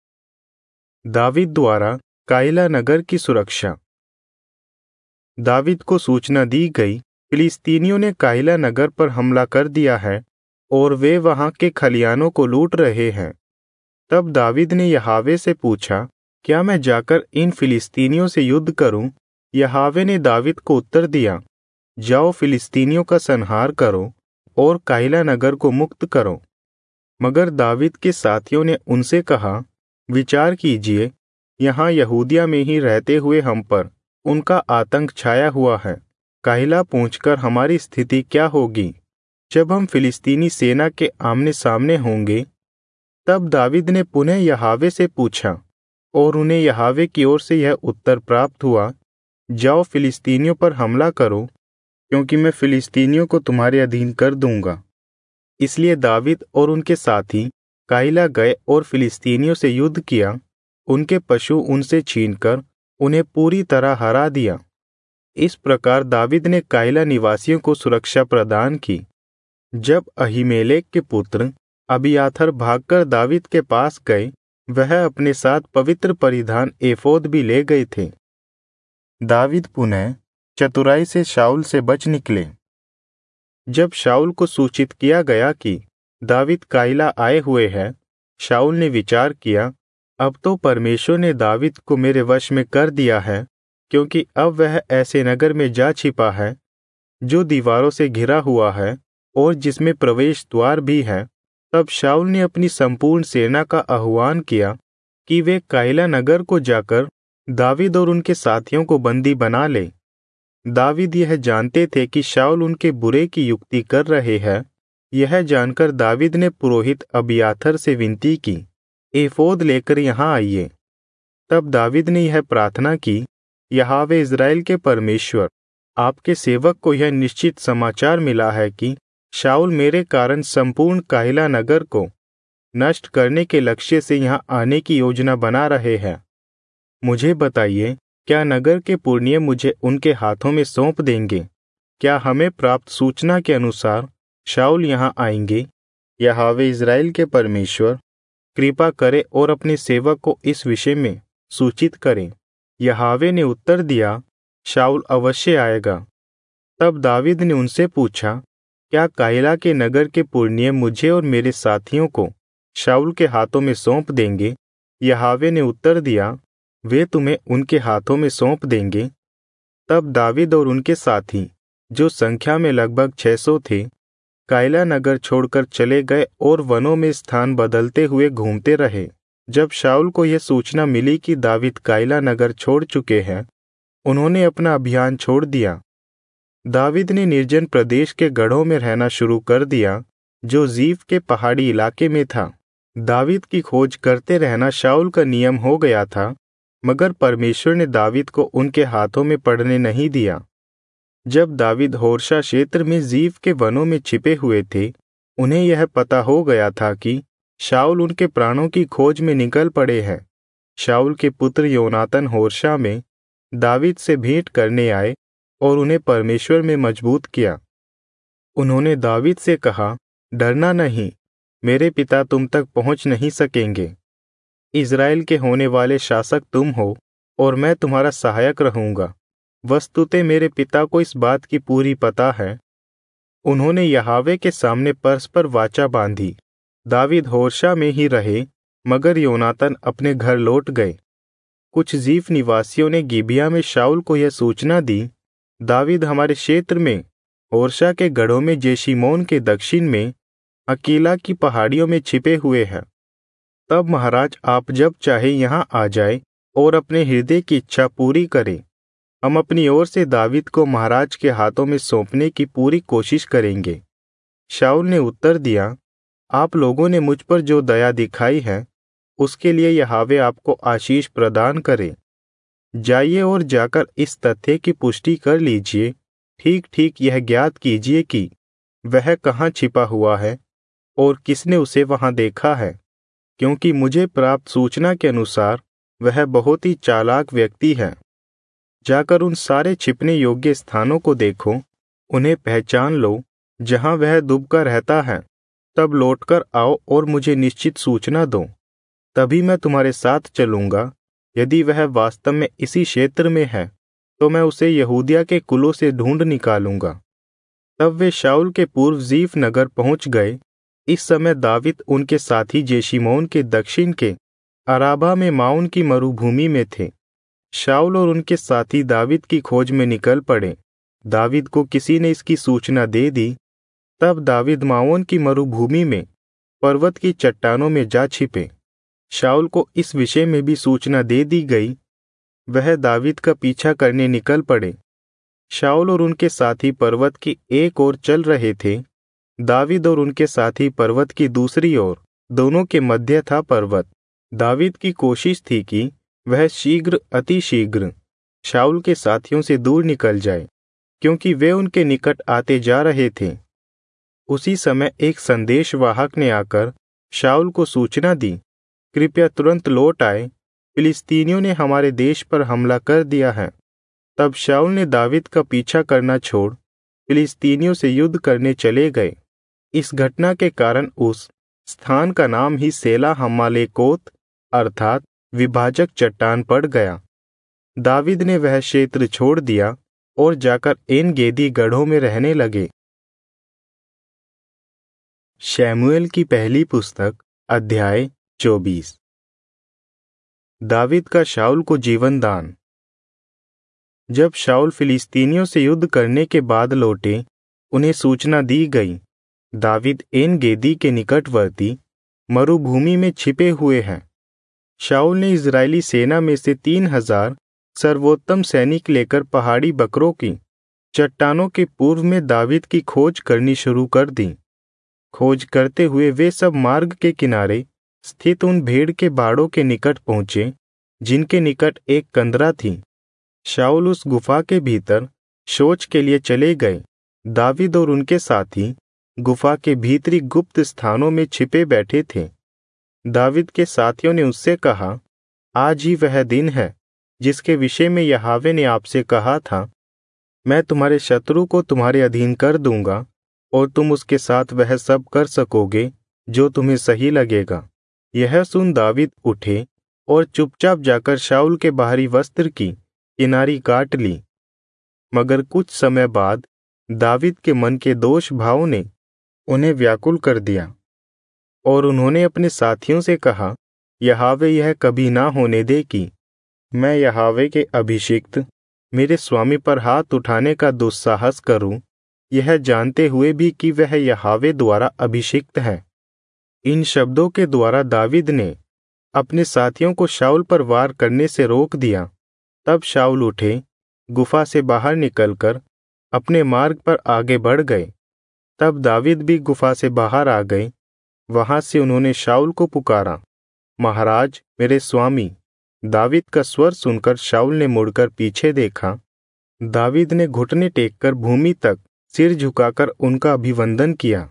दावीद द्वारा काइला नगर की सुरक्षा। दावीद को सूचना दी गई, फिलिस्तीनियों ने काइला नगर पर हमला कर दिया है और वे वहां के खलियानों को लूट रहे हैं। तब दावीद ने यहावे से पूछा, क्या मैं जाकर इन फिलिस्तीनियों से युद्ध करूं? यहावे ने दावीद को उत्तर दिया, जाओ फिलिस्तीनियों का संहार करो और काइला नगर को मुक्त करो। मगर दावीद के साथियों ने उनसे कहा, विचार कीजिए, यहाँ यहूदिया में ही रहते हुए हम पर उनका आतंक छाया हुआ है। काइला पहुंचकर हमारी स्थिति क्या होगी जब हम फिलिस्तीनी सेना के आमने सामने होंगे? तब दावीद ने पुनः यहावे से पूछा और उन्हें यहावे की ओर से यह उत्तर प्राप्त हुआ, जाओ फिलिस्तीनियों पर हमला करो, क्योंकि मैं फिलिस्तीनियों को तुम्हारे अधीन कर दूंगा। इसलिए दावीद और उनके साथी काइला गए और फिलिस्तीनियों से युद्ध किया। उनके पशु उनसे छीनकर उन्हें पूरी तरह हरा दिया। इस प्रकार दावीद ने काइला निवासियों को सुरक्षा प्रदान की। जब अहीमेलेक के पुत्र अबियाथर भागकर दावीद के पास गए, वह अपने साथ पवित्र परिधान एफोद भी ले गए थे। दावीद पुनः चतुराई से शाऊल से बच निकले। जब शाऊल को सूचित किया गया कि दावीद काइला आए हुए हैं, शाऊल ने विचार किया, अब तो परमेश्वर ने दावीद को मेरे वश में कर दिया है, क्योंकि अब वह ऐसे नगर में जा छिपा है जो दीवारों से घिरा हुआ है और जिसमें प्रवेश द्वार भी है। तब शाऊल ने अपनी संपूर्ण सेना का आह्वान किया कि वे काइला नगर को जाकर दावीद और उनके साथियों को बंदी बना ले। दावीद यह जानते थे कि शाऊल उनके बुरे की युक्ति कर रहे हैं। यह जानकर दावीद ने पुरोहित अबियाथर से विनती की, एफोद लेकर यहाँ आइए। तब दावीद ने यह प्रार्थना की, यहावे इज़राइल के परमेश्वर, आपके सेवक को यह निश्चित समाचार मिला है कि शाऊल मेरे कारण संपूर्ण काइला नगर को नष्ट करने के लक्ष्य से यहाँ आने की योजना बना रहे हैं। मुझे बताइए, क्या नगर के पुरनिये मुझे उनके हाथों में सौंप देंगे? क्या हमें प्राप्त सूचना के अनुसार शाऊल यहाँ आएंगे? यहावे इज़राइल के परमेश्वर कृपा करे और अपने सेवक को इस विषय में सूचित करें। यहावे ने उत्तर दिया, शाऊल अवश्य आएगा। तब दावीद ने उनसे पूछा, क्या काइला के नगर के पुरनिये मुझे और मेरे साथियों को शाऊल के हाथों में सौंप देंगे? यहावे ने उत्तर दिया, वे तुम्हें उनके हाथों में सौंप देंगे। तब दावीद और उनके साथी, जो संख्या में लगभग छह सौ थे, काइला नगर छोड़कर चले गए और वनों में स्थान बदलते हुए घूमते रहे। जब शाऊल को यह सूचना मिली कि दावीद काइला नगर छोड़ चुके हैं, उन्होंने अपना अभियान छोड़ दिया। दावीद ने निर्जन प्रदेश के गढ़ों में रहना शुरू कर दिया, जो जीफ के पहाड़ी इलाके में था। दावीद की खोज करते रहना शाऊल का नियम हो गया था, मगर परमेश्वर ने दावीद को उनके हाथों में पड़ने नहीं दिया। जब दावीद होर्शा क्षेत्र में जीफ के वनों में छिपे हुए थे, उन्हें यह पता हो गया था कि शाऊल उनके प्राणों की खोज में निकल पड़े हैं। शाऊल के पुत्र योनातन होर्शा में दावीद से भेंट करने आए और उन्हें परमेश्वर में मजबूत किया। उन्होंने दावीद से कहा, डरना नहीं, मेरे पिता तुम तक पहुंच नहीं सकेंगे। इज़राइल के होने वाले शासक तुम हो और मैं तुम्हारा सहायक रहूंगा। वस्तुतः मेरे पिता को इस बात की पूरी पता है। उन्होंने यहोवा के सामने परस्पर वाचा बांधी। दावीद होर्शा में ही रहे, मगर योनातान अपने घर लौट गए। कुछ जीफ निवासियों ने गिबिया में शाऊल को यह सूचना दी, दावीद हमारे क्षेत्र में होर्शा के गढ़ों में जेशिमोन के दक्षिण में अकीला की पहाड़ियों में छिपे हुए हैं। तब महाराज आप जब चाहे यहाँ आ जाए और अपने हृदय की इच्छा पूरी करें। हम अपनी ओर से दावीद को महाराज के हाथों में सौंपने की पूरी कोशिश करेंगे। शाऊल ने उत्तर दिया, आप लोगों ने मुझ पर जो दया दिखाई है उसके लिए यहोवा आपको आशीष प्रदान करे। जाइए और जाकर इस तथ्य की पुष्टि कर लीजिए, ठीक ठीक यह ज्ञात कीजिए कि वह कहाँ छिपा हुआ है और किसने उसे वहां देखा है, क्योंकि मुझे प्राप्त सूचना के अनुसार वह बहुत ही चालाक व्यक्ति है। जाकर उन सारे छिपने योग्य स्थानों को देखो, उन्हें पहचान लो जहां वह दुबका रहता है। तब लौटकर आओ और मुझे निश्चित सूचना दो, तभी मैं तुम्हारे साथ चलूंगा। यदि वह वास्तव में इसी क्षेत्र में है तो मैं उसे यहूदिया के कुलों से ढूंढ निकालूंगा। तब वे शाऊल के पूर्व जीफ नगर पहुंच गए। इस समय दावीद उनके साथी जेशिमोन के दक्षिण के अराबा में माउन की मरुभूमि में थे। शाऊल और उनके साथी दावीद की खोज में निकल पड़े। दावीद को किसी ने इसकी सूचना दे दी। तब दावीद माओन की मरुभूमि में पर्वत की चट्टानों में जा छिपे। शाऊल को इस विषय में भी सूचना दे दी गई। वह दावीद का पीछा करने निकल पड़े। शाऊल और उनके साथी पर्वत की एक ओर चल रहे थे। दावीद और उनके साथी पर्वत की दूसरी ओर, दोनों के मध्य था पर्वत। दावीद की कोशिश थी कि वह शीघ्र अति शीघ्र शाऊल के साथियों से दूर निकल जाए, क्योंकि वे उनके निकट आते जा रहे थे। उसी समय एक संदेशवाहक ने आकर शाऊल को सूचना दी, कृपया तुरंत लौट आए, फिलिस्तीनियों ने हमारे देश पर हमला कर दिया है। तब शाऊल ने दावीद का पीछा करना छोड़ फिलिस्तीनियों से युद्ध करने चले गए। इस घटना के कारण उस स्थान का नाम ही सेला हम्मालेकोत अर्थात विभाजक चट्टान पड़ गया। दावीद ने वह क्षेत्र छोड़ दिया और जाकर एन गेदी गढ़ों में रहने लगे। शमूएल की पहली पुस्तक अध्याय चौबीस। दावीद का शाऊल को जीवन दान। जब शाऊल फिलिस्तीनियों से युद्ध करने के बाद लौटे, उन्हें सूचना दी गई, दावीद एन गेदी के निकटवर्ती मरुभूमि में छिपे हुए हैं। शाऊल ने इजरायली सेना में से तीन हजार सर्वोत्तम सैनिक लेकर पहाड़ी बकरों की चट्टानों के पूर्व में दावीद की खोज करनी शुरू कर दी। खोज करते हुए वे सब मार्ग के किनारे स्थित उन भेड़ के बाड़ों के निकट पहुंचे जिनके निकट एक कंदरा थी। शाऊल उस गुफा के भीतर शौच के लिए चले गए। दावीद और उनके साथी गुफा के भीतरी गुप्त स्थानों में छिपे बैठे थे। दावीद के साथियों ने उससे कहा, आज ही वह दिन है जिसके विषय में यहोवा ने आपसे कहा था, मैं तुम्हारे शत्रु को तुम्हारे अधीन कर दूंगा और तुम उसके साथ वह सब कर सकोगे जो तुम्हें सही लगेगा। यह सुन दावीद उठे और चुपचाप जाकर शाऊल के बाहरी वस्त्र की किनारी काट ली। मगर कुछ समय बाद दावीद के मन के दोष भाव ने उन्हें व्याकुल कर दिया और उन्होंने अपने साथियों से कहा, यहोवा यह कभी ना होने दे कि मैं यहोवा के अभिषिक्त मेरे स्वामी पर हाथ उठाने का दुस्साहस करूं, यह जानते हुए भी कि वह यहोवा द्वारा अभिषिक्त है। इन शब्दों के द्वारा दावीद ने अपने साथियों को शाऊल पर वार करने से रोक दिया। तब शाऊल उठे, गुफा से बाहर निकलकर अपने मार्ग पर आगे बढ़ गए। तब दावीद भी गुफा से बाहर आ गए। वहां से उन्होंने शाऊल को पुकारा, महाराज मेरे स्वामी। दावीद का स्वर सुनकर शाऊल ने मुड़कर पीछे देखा। दावीद ने घुटने टेककर भूमि तक सिर झुकाकर उनका अभिवंदन किया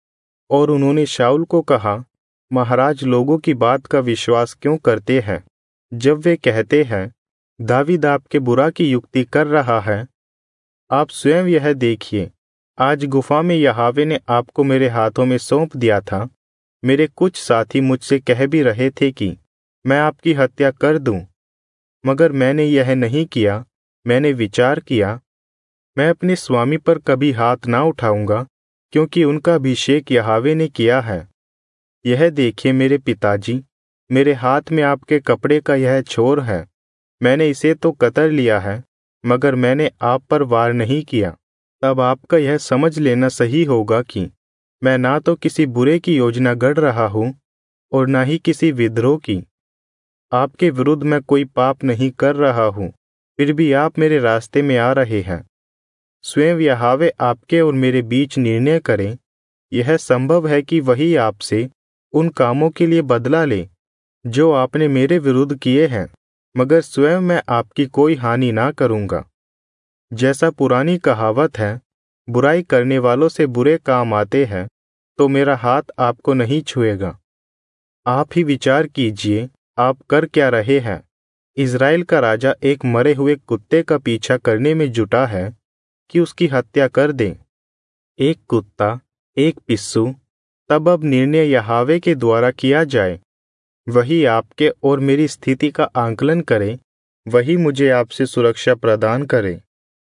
और उन्होंने शाऊल को कहा, महाराज लोगों की बात का विश्वास क्यों करते हैं जब वे कहते हैं, दावीद आपके बुरा की युक्ति कर रहा है। आप स्वयं यह देखिए, आज गुफा में यहोवा ने आपको मेरे हाथों में सौंप दिया था। मेरे कुछ साथी मुझसे कह भी रहे थे कि मैं आपकी हत्या कर दूं, मगर मैंने यह नहीं किया। मैंने विचार किया, मैं अपने स्वामी पर कभी हाथ ना उठाऊंगा, क्योंकि उनका अभिषेक यहोवा ने किया है। यह देखिए मेरे पिताजी, मेरे हाथ में आपके कपड़े का यह छोर है। मैंने इसे तो कतर लिया है, मगर मैंने आप पर वार नहीं किया। तब आपका यह समझ लेना सही होगा कि मैं ना तो किसी बुरे की योजना गढ़ रहा हूं और ना ही किसी विद्रोह की। आपके विरुद्ध मैं कोई पाप नहीं कर रहा हूं, फिर भी आप मेरे रास्ते में आ रहे हैं। स्वयं यहोवा आपके और मेरे बीच निर्णय करें। यह संभव है कि वही आपसे उन कामों के लिए बदला ले जो आपने मेरे विरुद्ध किए हैं, मगर स्वयं मैं आपकी कोई हानि ना करूंगा। जैसा पुरानी कहावत है, बुराई करने वालों से बुरे काम आते हैं, तो मेरा हाथ आपको नहीं छुएगा। आप ही विचार कीजिए, आप कर क्या रहे हैं। इज़राइल का राजा एक मरे हुए कुत्ते का पीछा करने में जुटा है कि उसकी हत्या कर दें। एक कुत्ता, एक पिस्सू। तब अब निर्णय यहोवा के द्वारा किया जाए। वही आपके और मेरी स्थिति का आंकलन करे, वही मुझे आपसे सुरक्षा प्रदान करे।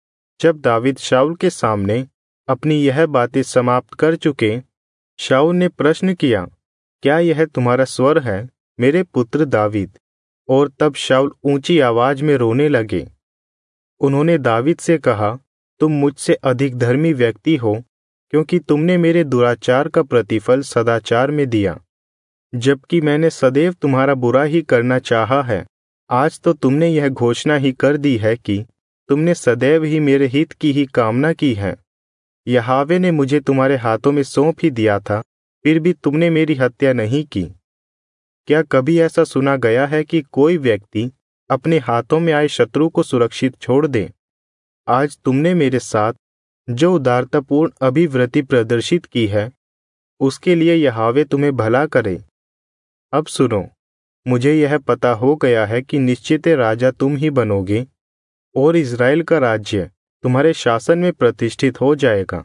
जब दावीद शाऊल के सामने अपनी यह बातें समाप्त कर चुके, शाऊल ने प्रश्न किया, क्या यह तुम्हारा स्वर है, मेरे पुत्र दावीद? और तब शाऊल ऊंची आवाज में रोने लगे। उन्होंने दावीद से कहा, तुम मुझसे अधिक धर्मी व्यक्ति हो, क्योंकि तुमने मेरे दुराचार का प्रतिफल सदाचार में दिया, जबकि मैंने सदैव तुम्हारा बुरा ही करना चाहा है। आज तो तुमने यह घोषणा ही कर दी है कि तुमने सदैव ही मेरे हित की ही कामना की है। यहोवा ने मुझे तुम्हारे हाथों में सौंप ही दिया था, फिर भी तुमने मेरी हत्या नहीं की। क्या कभी ऐसा सुना गया है कि कोई व्यक्ति अपने हाथों में आए शत्रु को सुरक्षित छोड़ दे? आज तुमने मेरे साथ जो उदारतापूर्ण अभिवृत्ति प्रदर्शित की है, उसके लिए यहोवा तुम्हें भला करे। अब सुनो, मुझे यह पता हो गया है कि निश्चित राजा तुम ही बनोगे और इज़राइल का राज्य तुम्हारे शासन में प्रतिष्ठित हो जाएगा।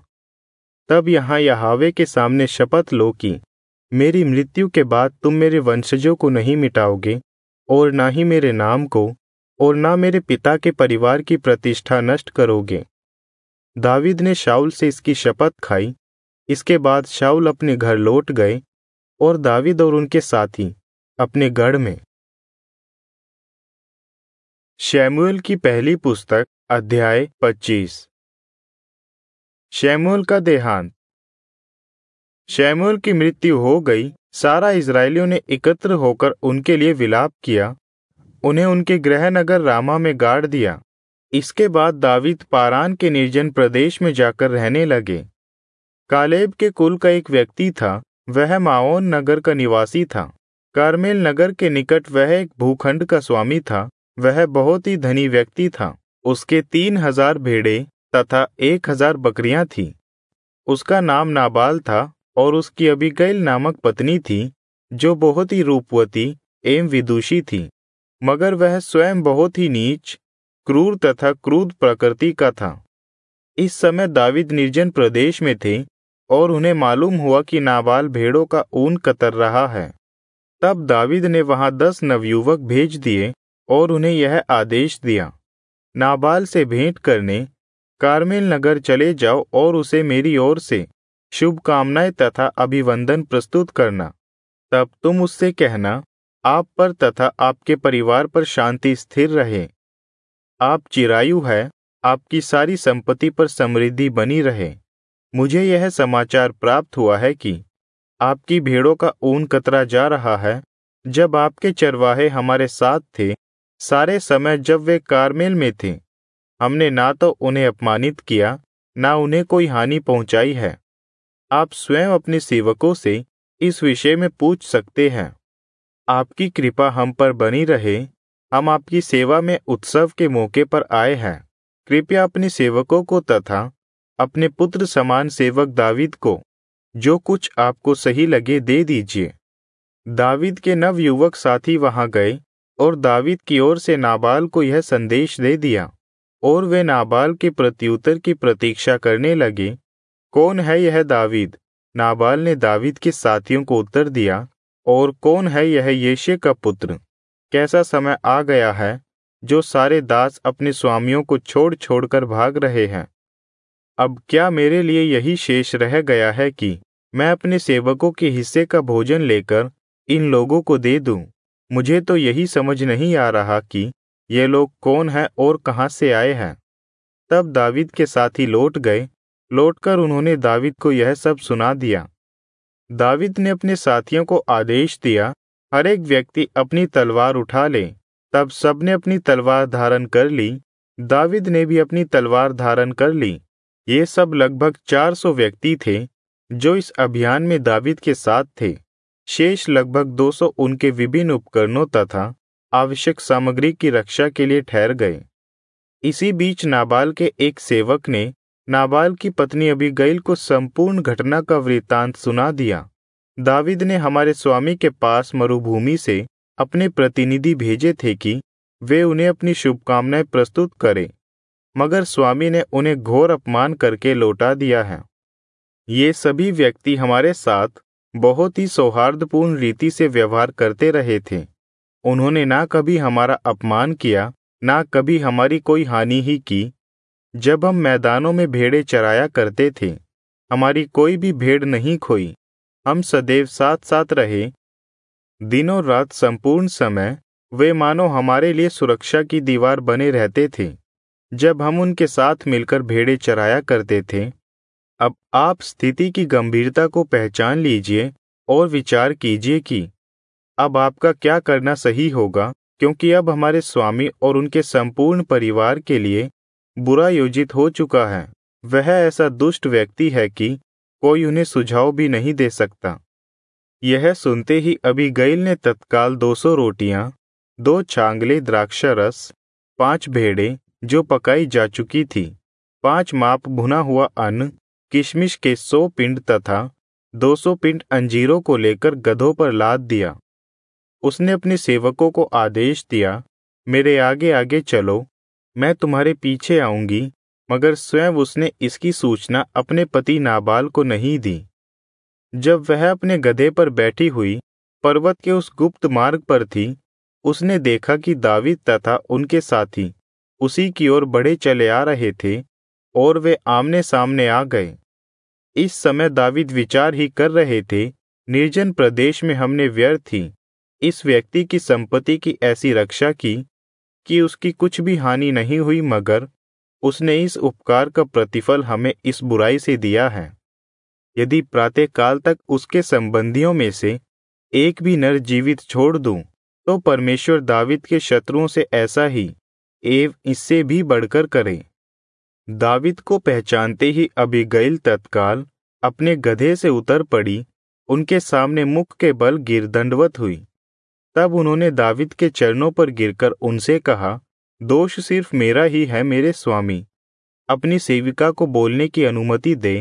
तब यहाँ यहोवा के सामने शपथ लो कि मेरी मृत्यु के बाद तुम मेरे वंशजों को नहीं मिटाओगे और ना ही मेरे नाम को और ना मेरे पिता के परिवार की प्रतिष्ठा नष्ट करोगे। दावीद ने शाऊल से इसकी शपथ खाई। इसके बाद शाऊल अपने घर लौट गए और दावीद और उनके साथी अपने गढ़ में। शमूएल की पहली पुस्तक अध्याय पच्चीस। शमूएल का देहांत। शमूएल की मृत्यु हो गई। सारा इज़राइलियों ने एकत्र होकर उनके लिए विलाप किया। उन्हें उनके गृह नगर रामा में गाड़ दिया। इसके बाद दावीद पारान के निर्जन प्रदेश में जाकर रहने लगे। कालेब के कुल का एक व्यक्ति था, वह माओन नगर का निवासी था। कारमेल नगर के निकट वह एक भूखंड का स्वामी था। वह बहुत ही धनी व्यक्ति था। उसके तीन हजार भेड़े तथा एक हजार बकरियां थीं। उसका नाम नाबाल था और उसकी अबीगैल नामक पत्नी थी, जो बहुत ही रूपवती एवं विदुषी थी, मगर वह स्वयं बहुत ही नीच, क्रूर तथा क्रुद्ध प्रकृति का था। इस समय दावीद निर्जन प्रदेश में थे और उन्हें मालूम हुआ कि नाबाल भेड़ों का ऊन कतर रहा है। तब दावीद ने वहां दस नवयुवक भेज दिए और उन्हें यह आदेश दिया, नाबाल से भेंट करने कारमेल नगर चले जाओ और उसे मेरी ओर से शुभकामनाएं तथा अभिवंदन प्रस्तुत करना। तब तुम उससे कहना, आप पर तथा आपके परिवार पर शांति स्थिर रहे। आप चिरायु है, आपकी सारी संपत्ति पर समृद्धि बनी रहे। मुझे यह समाचार प्राप्त हुआ है कि आपकी भेड़ों का ऊन कतरा जा रहा है। जब आपके चरवाहे हमारे साथ थे, सारे समय जब वे कारमेल में थे, हमने ना तो उन्हें अपमानित किया, ना उन्हें कोई हानि पहुंचाई है। आप स्वयं अपने सेवकों से इस विषय में पूछ सकते हैं। आपकी कृपा हम पर बनी रहे। हम आपकी सेवा में उत्सव के मौके पर आए हैं। कृपया अपने सेवकों को तथा अपने पुत्र समान सेवक दावीद को जो कुछ आपको सही लगे दे दीजिए। दावीद के नवयुवक साथी वहां गए और दावीद की ओर से नाबाल को यह संदेश दे दिया, और वे नाबाल के प्रत्युत्तर की प्रतीक्षा करने लगे, कौन है यह दावीद? नाबाल ने दावीद के साथियों को उत्तर दिया, और कौन है यह यिशै का पुत्र? कैसा समय आ गया है जो सारे दास अपने स्वामियों को छोड़ छोड़कर भाग रहे हैं। अब क्या मेरे लिए यही शेष रह गया है कि मैं अपने सेवकों के हिस्से का भोजन लेकर इन लोगों को दे दूं? मुझे तो यही समझ नहीं आ रहा कि ये लोग कौन हैं और कहाँ से आए हैं। तब दावीद के साथी लौट गए। लौटकर उन्होंने दावीद को यह सब सुना दिया। दावीद ने अपने साथियों को आदेश दिया, हर एक व्यक्ति अपनी तलवार उठा ले। तब सबने अपनी तलवार धारण कर ली। दावीद ने भी अपनी तलवार धारण कर ली। ये सब लगभग चार सौ व्यक्ति थे जो इस अभियान में दावीद के साथ थे। शेष लगभग दो सौ उनके विभिन्न उपकरणों तथा आवश्यक सामग्री की रक्षा के लिए ठहर गए। इसी बीच नाबाल के एक सेवक ने नाबाल की पत्नी अबीगैल को संपूर्ण घटना का वृत्तांत सुना दिया। दावीद ने हमारे स्वामी के पास मरुभूमि से अपने प्रतिनिधि भेजे थे कि वे उन्हें अपनी शुभकामनाएं प्रस्तुत करें, मगर स्वामी ने उन्हें घोर अपमान करके लौटा दिया है। ये सभी व्यक्ति हमारे साथ बहुत ही सौहार्दपूर्ण रीति से व्यवहार करते रहे थे। उन्होंने ना कभी हमारा अपमान किया, ना कभी हमारी कोई हानि ही की। जब हम मैदानों में भेड़ें चराया करते थे, हमारी कोई भी भेड़ नहीं खोई। हम सदैव साथ साथ रहे। दिनों रात संपूर्ण समय वे मानो हमारे लिए सुरक्षा की दीवार बने रहते थे जब हम उनके साथ मिलकर भेड़ें चराया करते थे। अब आप स्थिति की गंभीरता को पहचान लीजिए और विचार कीजिए कि अब आपका क्या करना सही होगा, क्योंकि अब हमारे स्वामी और उनके संपूर्ण परिवार के लिए बुरा योजित हो चुका है। वह ऐसा दुष्ट व्यक्ति है कि कोई उन्हें सुझाव भी नहीं दे सकता। यह सुनते ही अबीगैल ने तत्काल दो सौ रोटियां, दो छांगले द्राक्षारस, पांच भेड़ें जो पकाई जा चुकी थी, पांच माप भुना हुआ अन्न, किशमिश के सौ पिंड तथा दो सौ पिंड अंजीरों को लेकर गधों पर लाद दिया। उसने अपने सेवकों को आदेश दिया, मेरे आगे आगे चलो, मैं तुम्हारे पीछे आऊंगी। मगर स्वयं उसने इसकी सूचना अपने पति नाबाल को नहीं दी। जब वह अपने गधे पर बैठी हुई पर्वत के उस गुप्त मार्ग पर थी, उसने देखा कि दावीद तथा उनके साथी उसी की ओर बढ़े चले आ रहे थे और वे आमने सामने आ गए। इस समय दावीद विचार ही कर रहे थे, निर्जन प्रदेश में हमने व्यर्थ ही इस व्यक्ति की संपत्ति की ऐसी रक्षा की कि उसकी कुछ भी हानि नहीं हुई, मगर उसने इस उपकार का प्रतिफल हमें इस बुराई से दिया है। यदि प्रातःकाल तक उसके संबंधियों में से एक भी नर जीवित छोड़ दूं, तो परमेश्वर दावीद के शत्रुओं से ऐसा ही एवं इससे भी बढ़कर करे। दावीद को पहचानते ही अबीगैल तत्काल अपने गधे से उतर पड़ी, उनके सामने मुख के बल गिर दंडवत हुई। तब उन्होंने दावीद के चरणों पर गिरकर उनसे कहा, दोष सिर्फ मेरा ही है मेरे स्वामी, अपनी सेविका को बोलने की अनुमति दे